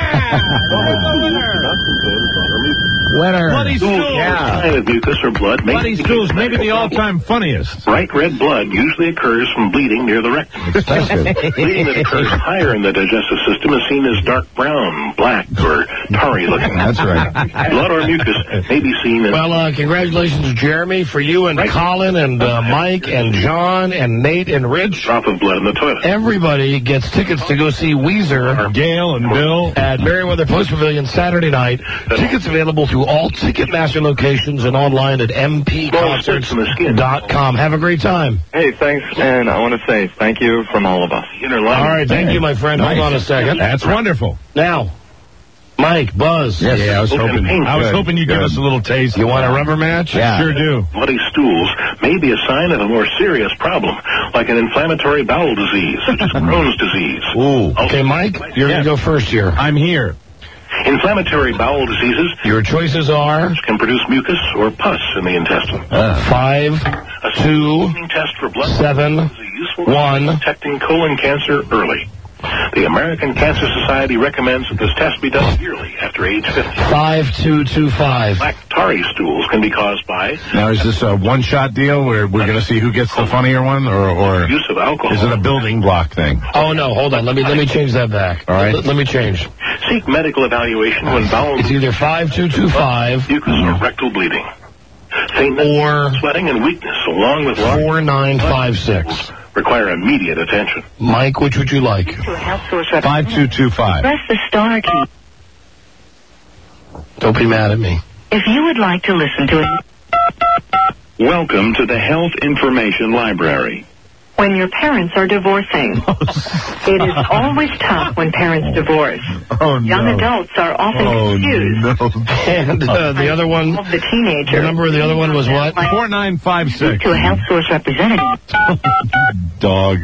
Winner. Bloody stools. Yeah. Sign of mucus or blood. may Bloody indicate stools, maybe the medical all-time funniest. Bright red blood usually occurs from bleeding near the rectum. Bleeding that occurs higher in the digestive system is seen as dark brown, black, or tarry looking. That's right. Blood or mucus may be seen as... Well, uh, congratulations, Jeremy, for you and Right. Colin and uh, Mike and John and Nate and Rich. drop of blood in the toilet. Everybody gets tickets to go see Weezer, Gail and Bill. at Merriweather Post Pavilion Saturday night. Tickets available through all Ticketmaster locations and online at m p concerts dot com. Have a great time. Hey, thanks, and I want to say thank you from all of us. Inner All line. right, thank you, my friend. Hold on a second. That's wonderful. Now, Mike, Buzz. Yes. Yeah, I was hoping. I was Good. hoping you'd give us a little taste. You want a rubber match? Yeah. Sure do. Bloody stools may be a sign of a more serious problem, like an inflammatory bowel disease, such as Crohn's disease. Ooh. Okay, Mike, you're Yeah. going to go first here. I'm here. Inflammatory bowel diseases Your choices are can produce mucus or pus in the intestine. five, A two, screening test for blood seven, is a useful one. method of detecting colon cancer early. The American Cancer Society recommends that this test be done yearly after age fifty. five, two, two, five. Black tarry stools can be caused by Now, is this a one-shot deal where we're going to see who gets the funnier one, or, or use of alcohol. is it a building block thing? Oh, no, hold on. Let me let me change that back. All right. Let, let me change. Seek medical evaluation when bowel It's either five, two, two, five, mucus or rectal bleeding. Faintness, or sweating, and weakness, along with large four, nine, five, six. require immediate attention. Mike, which would you like? To a health source Five two two five. Press the star key. Don't be mad at me. If you would like to listen to it Welcome to the Health Information Library. when your parents are divorcing. It is always tough when parents divorce. Oh, no. Young adults are often Oh, confused. no. And uh, the other one, Of the teenager. the number of the other one was what? four nine five six. To a health source representative. Dog.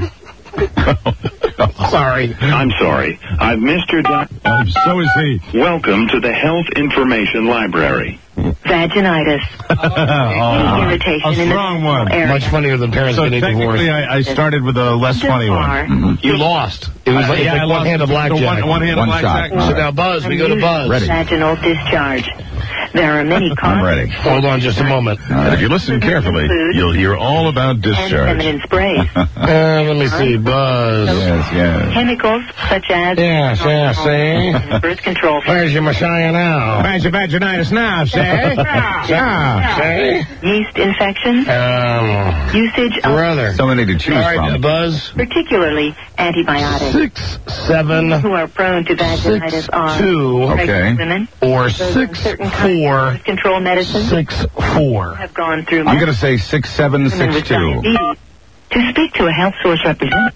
Sorry. I'm sorry. I've missed your... Di- Um, so is he. Welcome to the Health Information Library. Vaginitis. Oh, Irritation a in the strong one. area. Much funnier than parents So getting technically, divorced. I, I started with a less funny one. You lost. It was like, Yeah, it's I like lost one hand of the blackjack. one- one hand of One blackjack. shot. So now, Buzz, we go to Buzz. Ready. Vaginal discharge. There are many I'm causes. ready. Hold on just a moment. And if you listen carefully, you'll hear all about And discharge. feminine sprays. Uh, let me see. Buzz. Yes, yes. Chemicals such as Yes, yes, see? birth control. Where's your Messiah now? Where's your vaginitis now, say? Ah, see? Yeast infections. Um, Usage of brother. So many to choose All right, uh, from. Buzz. particularly antibiotics. Six, seven, Who are prone to vaginitis six, are two, Okay. pregnant women. or Those on six, certain kinds of four, birth control medicine six, four. have gone through. I'm going to say six seven women six with two. diabetes. To speak to a health source representative.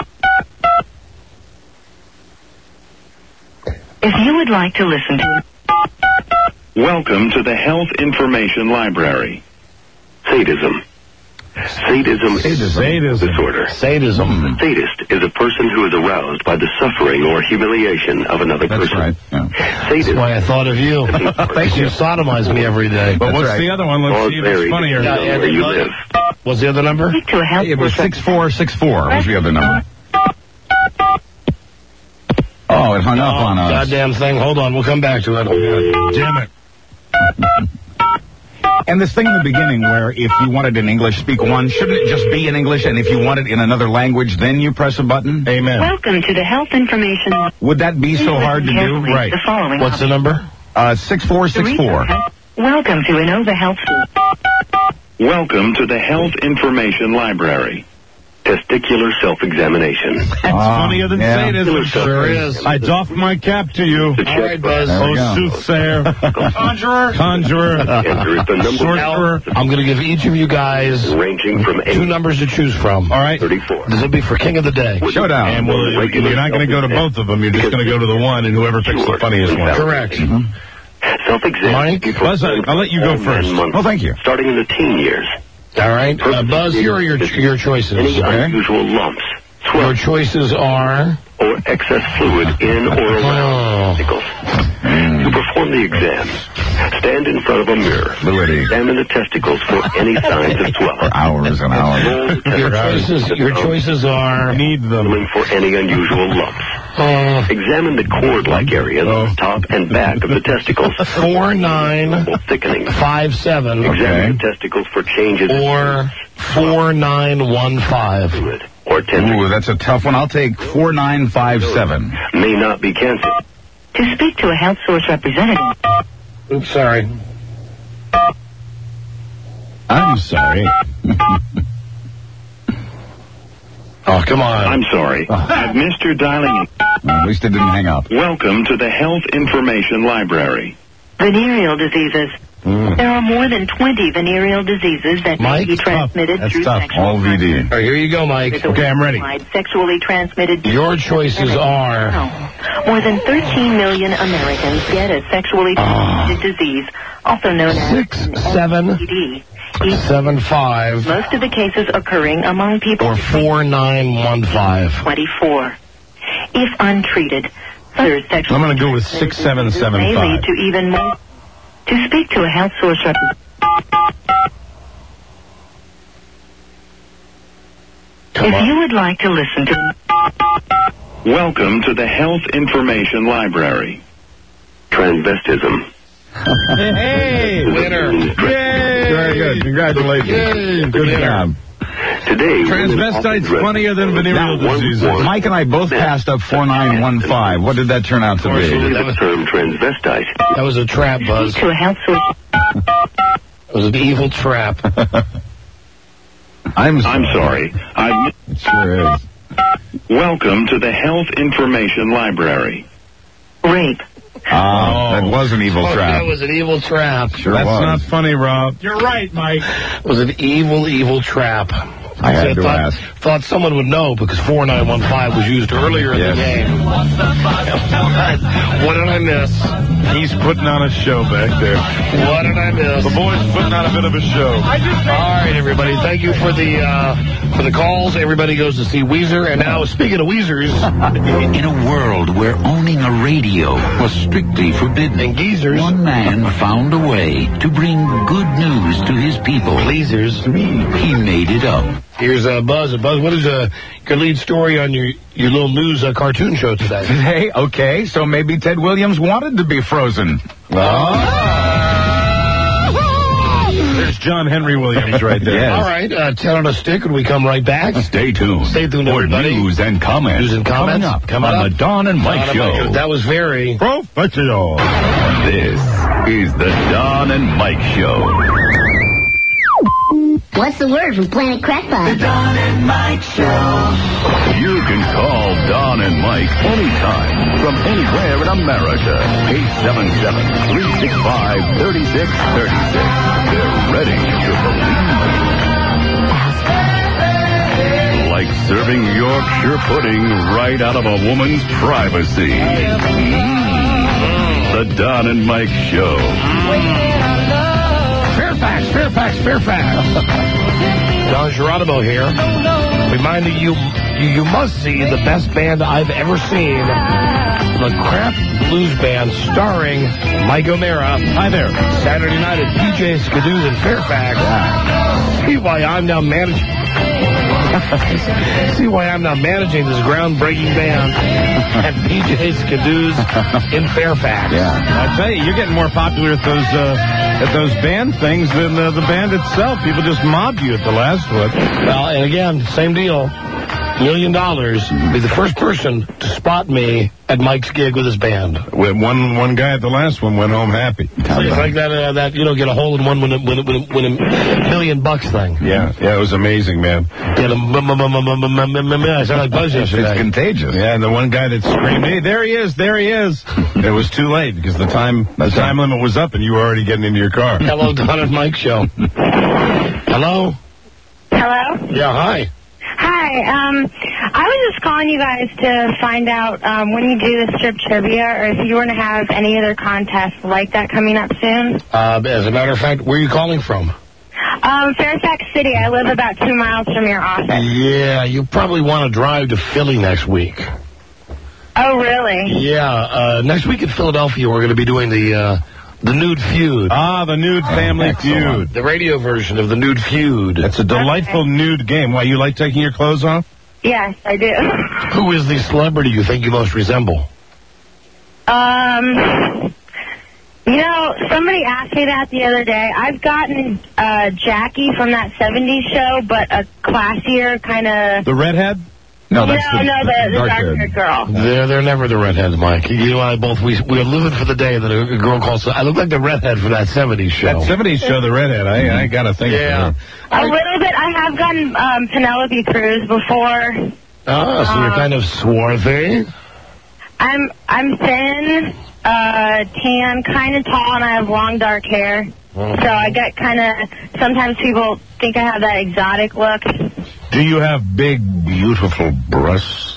If you would like to listen to Welcome to the Health Information Library. Sadism. Sadism is a Sadism. disorder. Sadism. A sadist is a person who is aroused by the suffering or humiliation of another That's person. right. Yeah. That's Sadism. why I thought of you. Thank you. sodomize me every day. But That's what's right. the other one? Let's Cause see if it's varies funnier. depending on Yeah, where you yeah, live. What's the other number? speak to a health It was source six four six four was the other number. Oh, it hung up on us. Goddamn thing. Hold on. We'll come back to it. Damn it. And this thing in the beginning where if you wanted in English, speak one, shouldn't it just be in English? And if you want it in another language, then you press a button? Amen. Welcome to the health information. Would that be so hard to do? Carefully, Right. The following What's the number? Uh, six four six four. Welcome to Inova Health. Welcome to the Health Information Library. Testicular self-examination. That's funnier than yeah. sadism. Sure is. I doff my cap to you. All right, Buzz. There we Oh, go. soothsayer. Conjurer. Conjurer. Enter the number Sorcerer. I'm going to give each of you guys ranging from two eight numbers to choose from. All right. thirty-four. This will be for King of the Day. Showdown. And we'll, you're not going to go to both of them. You're just going to go to the one, and whoever picks the funniest one. Correct. Self-exam. Mike? Buzz, I- I'll let you go first. Oh, thank you. Starting in the teen years. All right. Uh, Buzz, here are your your choices. Any Okay? unusual lumps, Your swelling, choices are... or excess fluid in or around the testicles. To perform the exam, stand in front of a mirror. Fluidity. Examine the testicles for any signs of swelling. For hours and hours. Roll the Your testicles choices, your choices are... Need them. for any unusual lumps. Uh, Examine the cord-like area on the top and back of the testicles. Four nine thickening. five seven. Examine the testicles for changes. Or four nine one five. Or tenderness. Ooh, that's a tough one. I'll take four nine five seven. May not be cancer. To speak to a health source representative. Oops, sorry. I'm sorry. Oh, come on. I'm sorry. I've missed your dialing. Well, at least it didn't hang up. Welcome to the Health Information Library. Venereal diseases. Mm. There are more than twenty venereal diseases that Mike? may be transmitted That's through tough. sexual All V D. All right, here you go, Mike. Okay, I'm ready. Sexually transmitted. Your choices are... More than thirteen million Americans get a sexually transmitted disease, also known as Six, seven, S T D. seven, five, Most of the cases occurring among people or four nine one five. twenty-four. If untreated, further sexual I'm going to go with six seven seven may lead five. to even more. To speak to a health source representative. If you would like to listen to... Welcome to the Health Information Library. Transvestism. Hey! Winner. Yay! Very good. Congratulations. Yay. Good job. Today, Transvestites funnier than venereal diseases. Mike and I both passed up four nine one five. What did that turn out to be? The term transvestite. That was a trap, Buzz. To a health source... It was an evil trap. I'm sorry. I'm sorry. I've It sure is. Welcome to the Health Information Library. Rape. Ah, that was an evil Oh, trap. that was an evil trap. Sure That's was. not funny, Rob. You're right, Mike. It was an evil, evil trap. I had to thought, ask. Thought someone would know because four nine one five was used earlier in Yes. the game. What did I miss? He's putting on a show back there. What did I miss? The boy's putting on a bit of a show. All right, everybody. Thank you for the uh, for the calls. Everybody goes to see Weezer. And now, speaking of Weezers, In a world where owning a radio was strictly forbidden, and geezers, one man found a way to bring good news to his people. Pleasers. He made it up. Here's uh, Buzz. Buzz, what is uh, your lead story on your, your little news uh, cartoon show today? Hey, okay, so maybe Ted Williams wanted to be frozen. There's John Henry Williams right there. Yes. All right, uh, ten on a stick when we come right back. Stay tuned. Stay tuned, for everybody. news and comments. News and comments. Coming up Coming on up. the Don and Mike Don Show. and Mike, that was very... Professional. This is the Don and Mike Show. What's the word from Planet Crackpot? Don and Mike Show. You can call Don and Mike anytime from anywhere in America. eight seven seven, three six five, three six three six. They're ready to believe. Like serving Yorkshire pudding right out of a woman's privacy. Mm. The Don and Mike Show. Fairfax, Fairfax, Fairfax. Don Geronimo here. Reminding you, you, you must see the best band I've ever seen. The Crap Blues Band starring Mike O'Mara. Hi there. Saturday night at P J Skidoo's in Fairfax. See why I'm now managing... See why I'm now managing this groundbreaking band at P J Skidoo's in Fairfax. Yeah. I tell you, you're getting more popular at those uh, at those band things than uh, the band itself. People just mobbed you at the last one. Well, and again, same deal. Million dollars. Be the first person to spot me at Mike's gig with his band. When one one guy at the last one went home happy. It's like that, uh, that you know, get a hole in one win a, win a, win a million bucks thing. Yeah, yeah, it was amazing, man. Get a m- m- m- m- m- m- m- m- I sound like Buzz yesterday. It's contagious. Yeah, and the one guy that screamed, "Hey, there he is, there he is!" It was too late because the time the time limit was up, and you were already getting into your car. Hello, Don and Mike Show. Hello. Hello? Yeah, hi. Hi, um, I was just calling you guys to find out um, when you do the strip trivia or if you were to have any other contests like that coming up soon. Uh, as a matter of fact, where are you calling from? Um, Fairfax City. I live about two miles from your office. Yeah, you probably want to drive to Philly next week. Oh, really? Yeah, uh, next week in Philadelphia, we're going to be doing the uh, the Nude Feud. Ah, the Nude Family Feud. The radio version of the Nude Feud. It's a delightful nude game. Why, you like taking your clothes off? Yes, I do. Who is the celebrity you think you most resemble? Um, you know, somebody asked me that the other day. I've gotten uh, Jackie from that seventies show, but a classier kind of... The redhead? No, that's no, the, no, the, the dark-haired girl. They're, they're never the redheads, Mike. You and I both, we, we're living for the day that a girl calls... I look like the redhead from that seventies show. That seventies show, the redhead. I, I got to think yeah. of her. A little bit. I have gotten um, Penelope Cruz before. Oh, so um, you're kind of swarthy? I'm, I'm thin, uh, tan, kind of tall, and I have long, dark hair. Oh. So I get kind of... Sometimes people think I have that exotic look. Do you have big, beautiful breasts?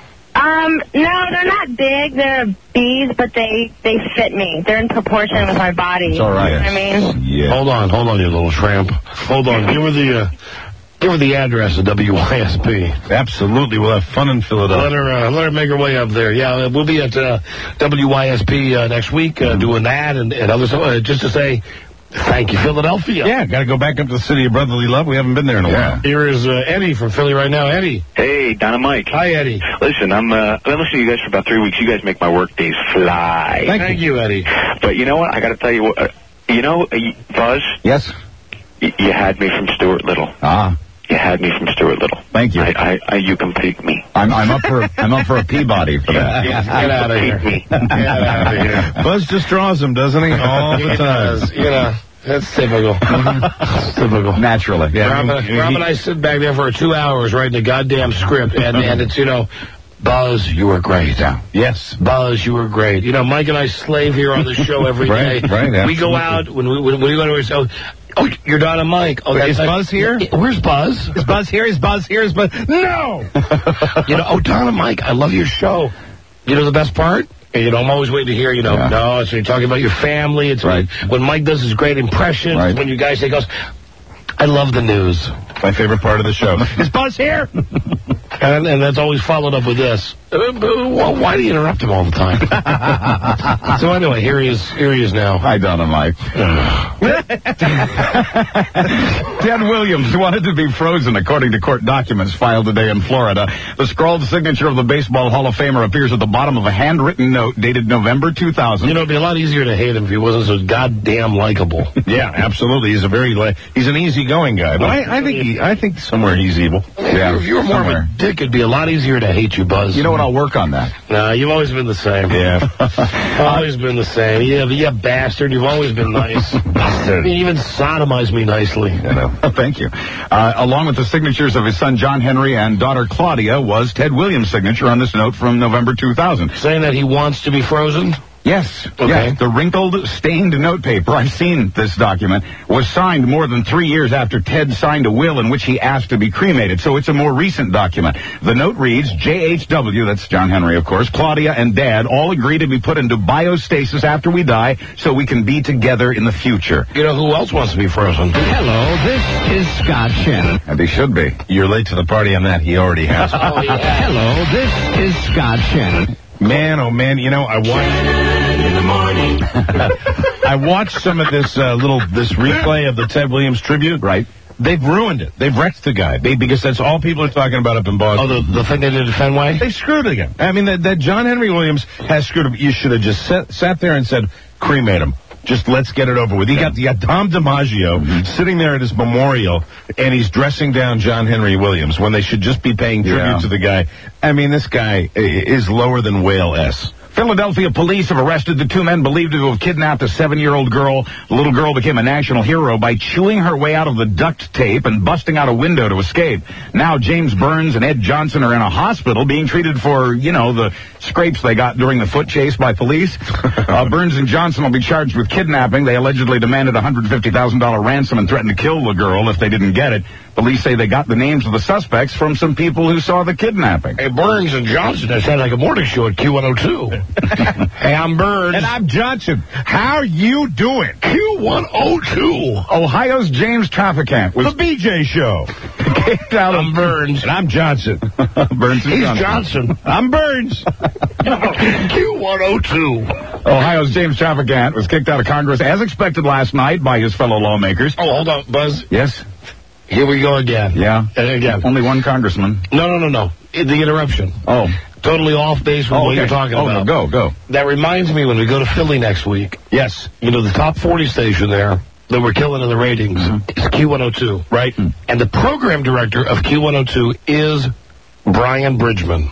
Um, no, they're not big. They're B's, but they, they fit me. They're in proportion with my body. It's all right. You know what I mean? Yeah. Hold on, hold on, you little tramp. Hold on. Give her the, uh, give her the address of W Y S P. Absolutely. We'll have fun in Philadelphia. Let her, uh, let her make her way up there. Yeah, we'll be at uh, W Y S P uh, next week uh, doing that and, and other stuff. Uh, just to say... Thank you, Philadelphia. Yeah, got to go back up to the city of brotherly love. We haven't been there in a yeah. while. Here is uh, Eddie from Philly right now. Eddie. Hey, Don and Mike. Hi, Eddie. Listen, I'm uh, I've been listening to you guys for about three weeks. You guys make my work days fly. Thank, Thank you. you, Eddie. But you know what? I got to tell you what. Uh, you know, uh, Buzz? Yes? Y- you had me from Stuart Little. Ah. You had me from Stuart Little. Thank you. I, I, I you complete me. I'm, I'm up for I'm up for a Peabody for that. Yeah, get out of here. Get out of here. Buzz just draws them, doesn't he? All the time. You know. That's typical. That's typical. Naturally. Yeah. Rob, and, Rob and I sit back there for two hours writing the goddamn script, and, and it's, you know, Buzz, you were great. Yeah. Yes. Buzz, you were great. You know, Mike and I slave here on the show every day. right, right, absolutely. We go out, when we, when we go to our show, oh, you're Don and Mike. Oh, Wait, is like, Buzz here? Where's Buzz? Is Buzz here? Is Buzz here? Is Buzz... No! You know, oh, Don and Mike, I love your show. You know the best part? And, you know, I'm always waiting to hear, you know, yeah. no, it's when you're talking about your family. It's right. when, when Mike does his great impression. Right. When you guys say, goes, I love the news. My favorite part of the show. Is Buzz here? and, and that's always followed up with this. Uh, well, why do you interrupt him all the time? So anyway, here he is. Here he is now. Hi, Don and Mike. Ted Williams wanted to be frozen, according to court documents filed today in Florida. The scrawled signature of the Baseball Hall of Famer appears at the bottom of a handwritten note dated November two thousand. You know, it'd be a lot easier to hate him if he wasn't so goddamn likable. Yeah, absolutely. He's a very li- he's an easygoing guy, but I, I think he, I think somewhere he's evil. Yeah, if you were more somewhere. of a dick, it'd be a lot easier to hate you, Buzz. You know what? I'll work on that. No, you've always been the same. Yeah. always been the same. Yeah, you bastard. You've always been nice. Bastard. You even sodomized me nicely. You know. Thank you. Uh, along with the signatures of his son John Henry and daughter Claudia was Ted Williams' signature on this note from November two thousand. Saying that he wants to be frozen? Yes. Okay. Yes. The wrinkled, stained note paper, I've seen this document, was signed more than three years after Ted signed a will in which he asked to be cremated. So it's a more recent document. The note reads, J H W, that's John Henry, of course, Claudia and Dad all agree to be put into biostasis after we die so we can be together in the future. You know who else wants to be frozen? Hello, this is Scott Shannon. And he should be. You're late to the party on that. He already has. Oh, yeah. Hello, this is Scott Shannon. Man, oh man, you know, I watched in the morning. I watched some of this uh, little this replay of the Ted Williams tribute. Right. They've ruined it. They've wrecked the guy they, because that's all people are talking about up in Boston. Oh, the, the thing they did at Fenway? They screwed again. I mean, that, that John Henry Williams has screwed him. You should have just sat, sat there and said, cremate him. Just let's get it over with. You got, you got Tom DiMaggio mm-hmm. sitting there at his memorial, and he's dressing down John Henry Williams when they should just be paying tribute yeah. to the guy. I mean, this guy is lower than Whale S. Philadelphia police have arrested the two men believed to have kidnapped a seven-year-old girl. The little girl became a national hero by chewing her way out of the duct tape and busting out a window to escape. Now James Burns and Ed Johnson are in a hospital being treated for, you know, the scrapes they got during the foot chase by police. uh, Burns and Johnson will be charged with kidnapping. They allegedly demanded a one hundred fifty thousand dollars ransom and threatened to kill the girl if they didn't get it. Police say they got the names of the suspects from some people who saw the kidnapping. Hey, Burns and Johnson, that sounds like a morning show at Q one oh two. Hey, I'm Burns. And I'm Johnson. How you doing? Q one oh two. Ohio's James Traficant was the B J show. Kicked out I'm of Burns. And I'm Johnson. Burns and He's Johnson. Johnson. I'm Burns. Q one oh two. Ohio's James Traficant was kicked out of Congress as expected last night by his fellow lawmakers. Oh, hold on, Buzz. Yes? Here we go again. Yeah. Uh, again. Only one congressman. No, no, no, no. The interruption. Oh. Totally off base from oh, what okay. you're talking oh, about. No, go, go. That reminds me when we go to Philly next week. Yes. You know, the top forty station there that we're killing in the ratings mm-hmm. is Q one oh two. Right. Mm. And the program director of Q one oh two is Brian Bridgman.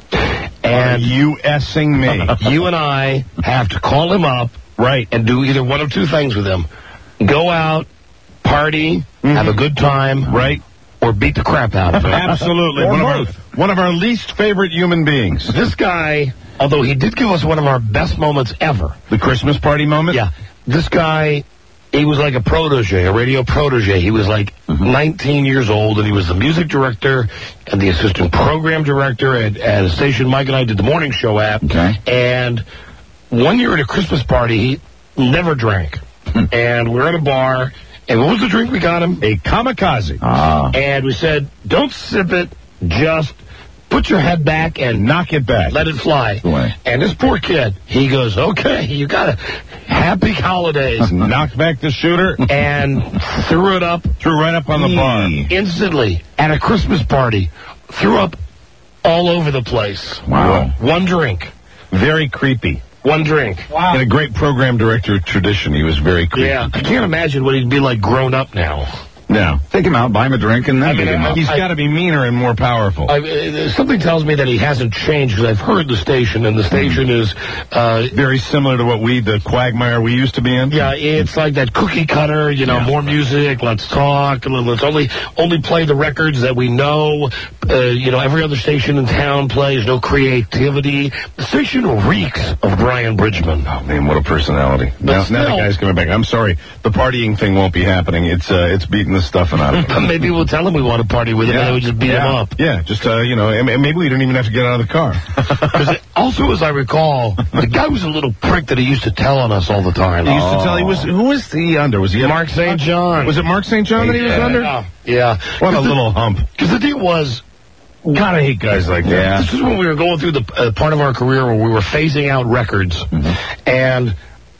And Are you S-ing me? You and I have to call him up. Right. And do either one of two things with him. Go out, party, mm-hmm. have a good time. Right. Or beat the crap out of him. Absolutely. Or one, both. of our, one of our least favorite human beings. This guy, although he did give us one of our best moments ever. The Christmas party moment? Yeah. This guy, he was like a protege, a radio protege. He was like mm-hmm. nineteen years old, and he was the music director and the assistant program director at, at a station Mike and I did the morning show at. Okay. And one year at a Christmas party, he never drank. And we're at a bar. And what was the drink we got him? A kamikaze. Ah. And we said, don't sip it, just put your head back and knock it back. Let it fly. Away. And this poor kid, he goes, okay, you got it. Happy holidays. Knocked back the shooter. And threw it up. Threw right up on the bar. Instantly. At a Christmas party. Threw up all over the place. Wow. One drink. Very creepy. One drink. Wow. In a great program director tradition, he was very creepy. Yeah, I can't imagine what he'd be like grown up now. No. Take him out, buy him a drink, and then I mean, take him I, out. He's got to be meaner and more powerful. I, uh, something tells me that he hasn't changed, because I've heard the station, and the station mm. is... Uh, very similar to what we, the quagmire we used to be in? Yeah, it's like that cookie cutter, you know, yeah. more music, let's talk, let's only only play the records that we know. Uh, you know, every other station in town plays, no creativity. The station reeks of Brian Bridgman. Oh, man, what a personality. Now, still, now the guy's coming back. I'm sorry, the partying thing won't be happening. It's uh, it's beating the stuffing out of him. Maybe we'll tell him we want to party with him, yeah. and we just beat yeah. him up. Yeah, just, uh, you know, and maybe we don't even have to get out of the car. Because also, as I recall, the guy was a little prick that he used to tell on us all the time. He used oh. to tell, he was, who was he under? Was he Mark Saint John. Was it Mark Saint John that he was yeah. under? Yeah. yeah. What a the, little hump. Because the deal was... God, I hate guys like that. Yeah. This is when we were going through the uh, part of our career where we were phasing out records, mm-hmm. and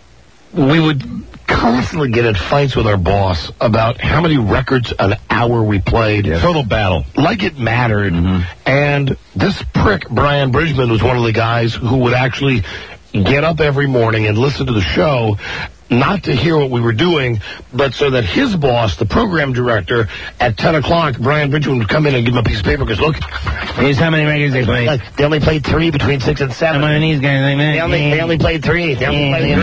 we would constantly get in fights with our boss about how many records an hour we played. Yeah. Total battle. Like it mattered. Mm-hmm. And this prick, Brian Bridgman, was one of the guys who would actually get up every morning and listen to the show, not to hear what we were doing, but so that his boss, the program director, at ten o'clock, Brian Bridgman would come in and give him a piece of paper, because, look, here's how many records they played. Like, they only played three between six and seven. One of these guys, they only, they only played three. They only played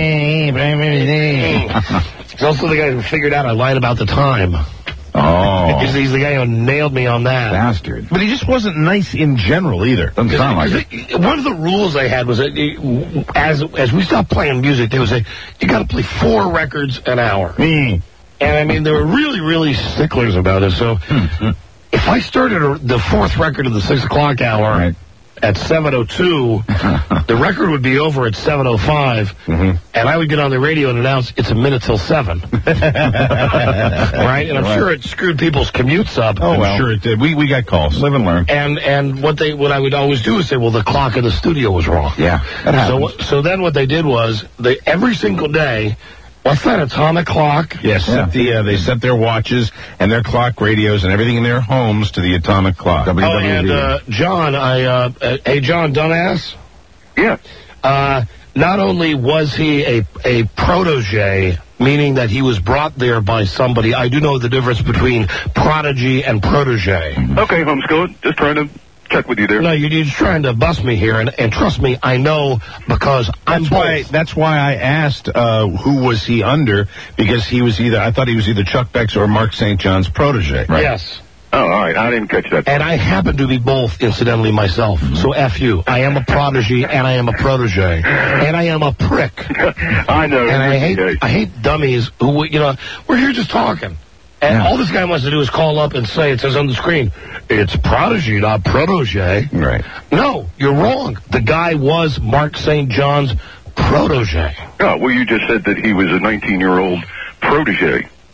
three. He's also the guy who figured out I lied about the time. Oh. He's, he's the guy who nailed me on that. Bastard. But he just wasn't nice in general, either. Doesn't sound like it. it. One of the rules I had was that it, as as we stopped playing music, they would say, you got to play four records an hour. Mm. And, I mean, they were really, really sticklers about it. So mm-hmm. if I started a, the fourth record of the six o'clock hour... Right. At seven oh two, the record would be over at seven oh five, mm-hmm. and I would get on the radio and announce it's a minute till seven. Right? And I'm right. sure it screwed people's commutes up. Oh, I'm well. sure it did. We we got calls. Live and learn. And and what they what I would always do is say, well, the clock in the studio was wrong. Yeah, that happens. So so then what they did was they every single day. What's that, atomic clock? Yes, yeah. the, uh, they set their watches and their clock radios and everything in their homes to the atomic clock. Oh, and, uh, John, I, uh, uh, hey, John Dumbass? Yeah. Uh, not only was he a, a protege, meaning that he was brought there by somebody, I do know the difference between prodigy and protege. Okay, homeschooler, just trying to check with you there. No, you're just trying to bust me here, and, and trust me, I know, because I'm that's both. why that's why I asked uh, who was he under, because he was either I thought he was either Chuck Beck's or Mark Saint John's protege. Right? Yes. Oh, all right. I didn't catch that. And I happen to be both, incidentally, myself. Mm-hmm. So F you. I am a prodigy and I am a protege. And I am a prick. I know. And I hate I hate dummies who, you know, we're here just talking. And yeah. all this guy wants to do is call up and say, it says on the screen, it's prodigy, not protege. Right. No, you're wrong. The guy was Mark Saint John's protege. Oh, well, you just said that he was a nineteen-year-old protege.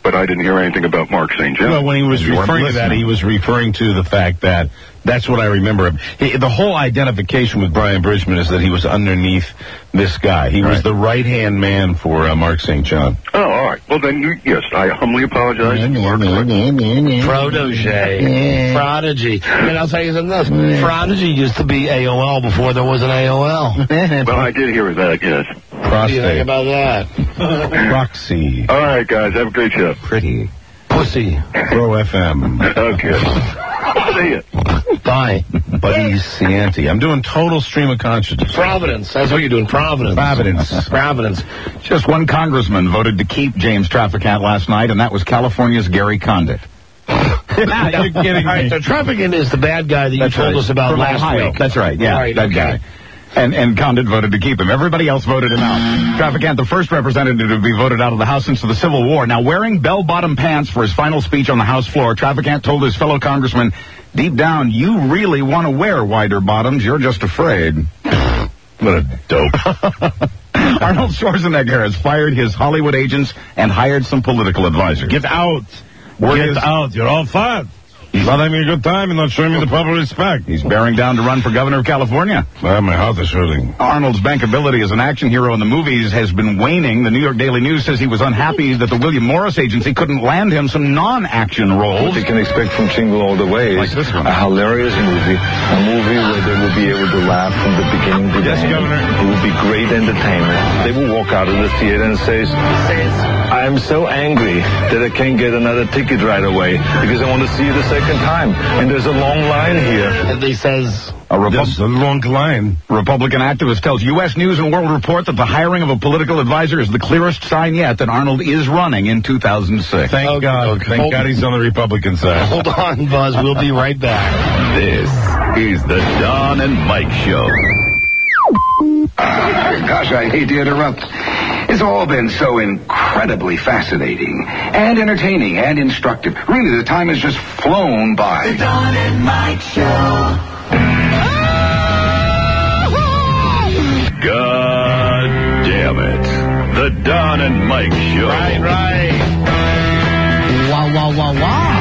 but I didn't hear anything about Mark Saint John. Well, when he was referring to that, he was referring to the fact that that's what I remember. He, the whole identification with Brian Bridgman is that he was underneath this guy. He right. was the right-hand man for uh, Mark Saint John. Oh, all right. Well, then, you, yes, I humbly apologize. Protege. Prodigy. And I'll tell you something else. Prodigy used to be A O L before there was an A O L. Well, I did hear that, yes. Prostate. What do you think about that? Proxy. All right, guys. Have a great show. Pretty. Pussy. Pro F M. Okay. See ya. Bye. Buddy Cianti. I'm doing total stream of consciousness. Providence. That's what you're doing. Providence. Providence. Providence. Just one congressman voted to keep James Traficant last night, and that was California's Gary Condit. You're kidding me. The Traficant is the bad guy that you That's told right. us about From last Ohio. week. That's right. Yeah, right, that okay. guy. And and Condit voted to keep him. Everybody else voted him out. Traficant, the first representative to be voted out of the House since the Civil War. Now, wearing bell-bottom pants for his final speech on the House floor, Traficant told his fellow congressman, deep down, you really want to wear wider bottoms. You're just afraid. What a dope. Arnold Schwarzenegger has fired his Hollywood agents and hired some political advisors. Get out. Word Get is- out. You're all fired. He's not having a good time and not showing me the proper respect. He's bearing down to run for governor of California. Well, my heart is hurting. Arnold's bankability as an action hero in the movies has been waning. The New York Daily News says he was unhappy that the William Morris Agency couldn't land him some non-action roles. What you can expect from Jingle All the Way is Like this one. a hilarious movie, a movie where they will be able to laugh from the beginning to the Yes, end. Governor. It will be great entertainment. They will walk out of the theater and say, I am so angry that I can't get another ticket right away because I want to see it a second time. And there's a long line here. And he says... A, Repu- There's a long line. Republican activist tells U S News and World Report that the hiring of a political advisor is the clearest sign yet that Arnold is running in two thousand six. Thank Okay, God. okay. Thank Hold- God he's on the Republican side. Hold on, Buzz. We'll be right back. This is the Don and Mike Show. Uh, gosh, I hate to interrupt. It's all been so incredibly fascinating and entertaining and instructive. Really, the time has just flown by. The Don and Mike Show. God damn it. The Don and Mike Show. Right, right. Wow, wow, wow, wow.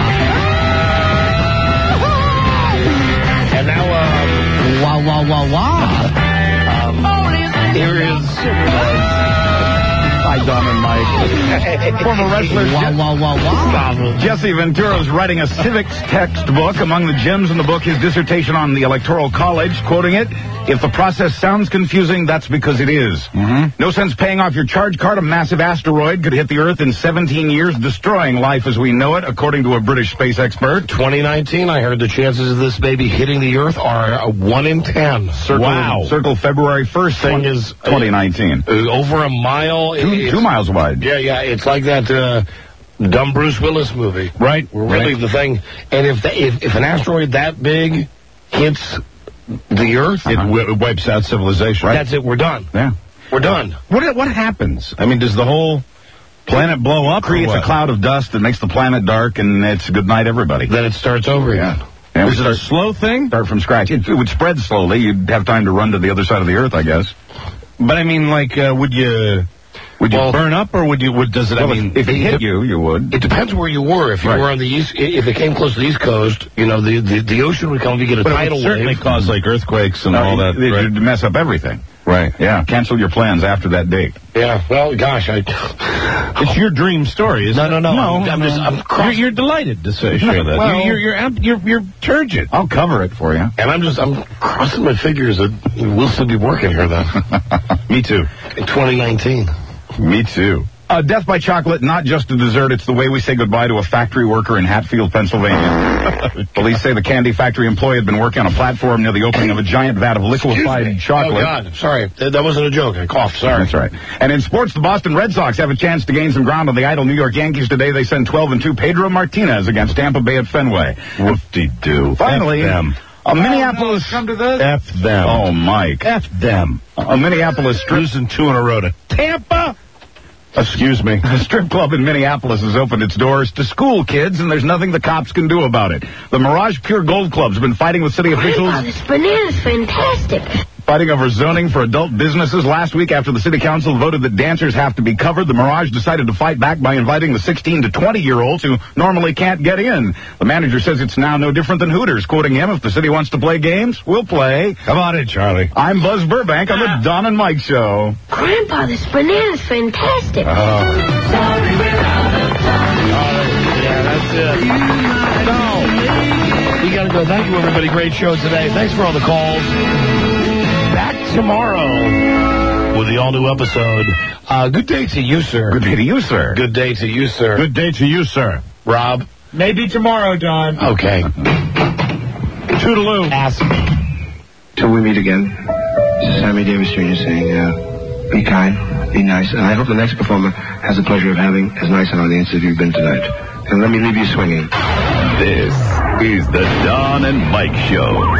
And now, uh... Wow, wow, wow, wow. Um, here is... Uh, Hi, Don and Mike. Former wrestler Wow, wow, wow, wow. Jesse Ventura is writing a civics textbook. Among the gems in the book, his dissertation on the Electoral College, quoting it, if the process sounds confusing, that's because it is. Mm-hmm. No sense paying off your charge card. A massive asteroid could hit the Earth in seventeen years, destroying life as we know it, according to a British space expert. twenty nineteen, I heard the chances of this baby hitting the Earth are a one in ten. Circle, Wow. Circle February first, Thing is... twenty nineteen. Uh, over a mile... Two, it's- two miles wide. Yeah, yeah, it's like that uh, dumb Bruce Willis movie. Right. Where really right. the thing... And if, the, if if an asteroid that big hits the Earth... It, w- it wipes out civilization. Right. That's it, we're done. Yeah. We're done. What what happens? I mean, does the whole planet blow up? Creates a cloud of dust that makes the planet dark, and it's good night, everybody. Then it starts over again. Yeah, Is it a slow thing? Start from scratch. It, it would spread slowly. You'd have time to run to the other side of the Earth, I guess. But I mean, like, uh, would you would you Well- burn up, or would you? Would does it? Well, I mean, if it hit you, you would. It depends where you were. If you Right. were on the east, if it came close to the East Coast, you know, the the, the ocean would come. You get a but it tidal would certainly wave. cause like earthquakes and No, all that. it, right? it'd mess up everything. Right. Yeah. Cancel your plans after that date. Yeah. Well, gosh, I. It's your dream story, isn't No, it? no, no. No, I'm, I'm just. I'm You're, cross, you're delighted to say, share that. Well- you're, you're, you're, you're, you're turgid. I'll cover it for you. and I'm just. I'm crossing my fingers that we'll still be working here then Me too. in twenty nineteen. Me too. Uh, death by chocolate, not just a dessert. It's the way we say goodbye to a factory worker in Hatfield, Pennsylvania. Police say the candy factory employee had been working on a platform near the opening of a giant vat of liquefied chocolate. Oh God, sorry, that that wasn't a joke. I coughed. Sorry. That's right. And in sports, the Boston Red Sox have a chance to gain some ground on the idle New York Yankees today. They send twelve and two Pedro Martinez against Tampa Bay at Fenway. Whoop-de-doo. Finally, F them. a Minneapolis... Come to this? F them. Oh, Mike. F them. A Minneapolis strip... Losing two in a row to Tampa. Excuse me. A strip club in Minneapolis has opened its doors to school kids, and there's nothing the cops can do about it. The Mirage Pure Gold Club's been fighting with city officials... Grandpa, this banana's fantastic. Fighting over zoning for adult businesses last week after the city council voted that dancers have to be covered. The Mirage decided to fight back by inviting the sixteen to twenty-year-olds who normally can't get in. The manager says it's now no different than Hooters. Quoting him, if the city wants to play games, we'll play. Come on in, Charlie. I'm Buzz Burbank on the Don and Mike Show. Grandpa, this banana's fantastic. Oh. Sorry, Yeah, that's it. No. We got to go. Thank you, everybody. Great show today. Thanks for all the calls. Back tomorrow with the all-new episode. Uh, good day to you, sir. Good day to you, sir. Good day to you, sir. Good day to you, sir. Rob. Maybe tomorrow, Don. Okay. Toodaloo. Ask. Till we meet again, this is Sammy Davis Junior saying, uh, be kind, be nice, and I hope the next performer has the pleasure of having as nice an audience as you've been tonight. And let me leave you swinging. This is the Don and Mike Show.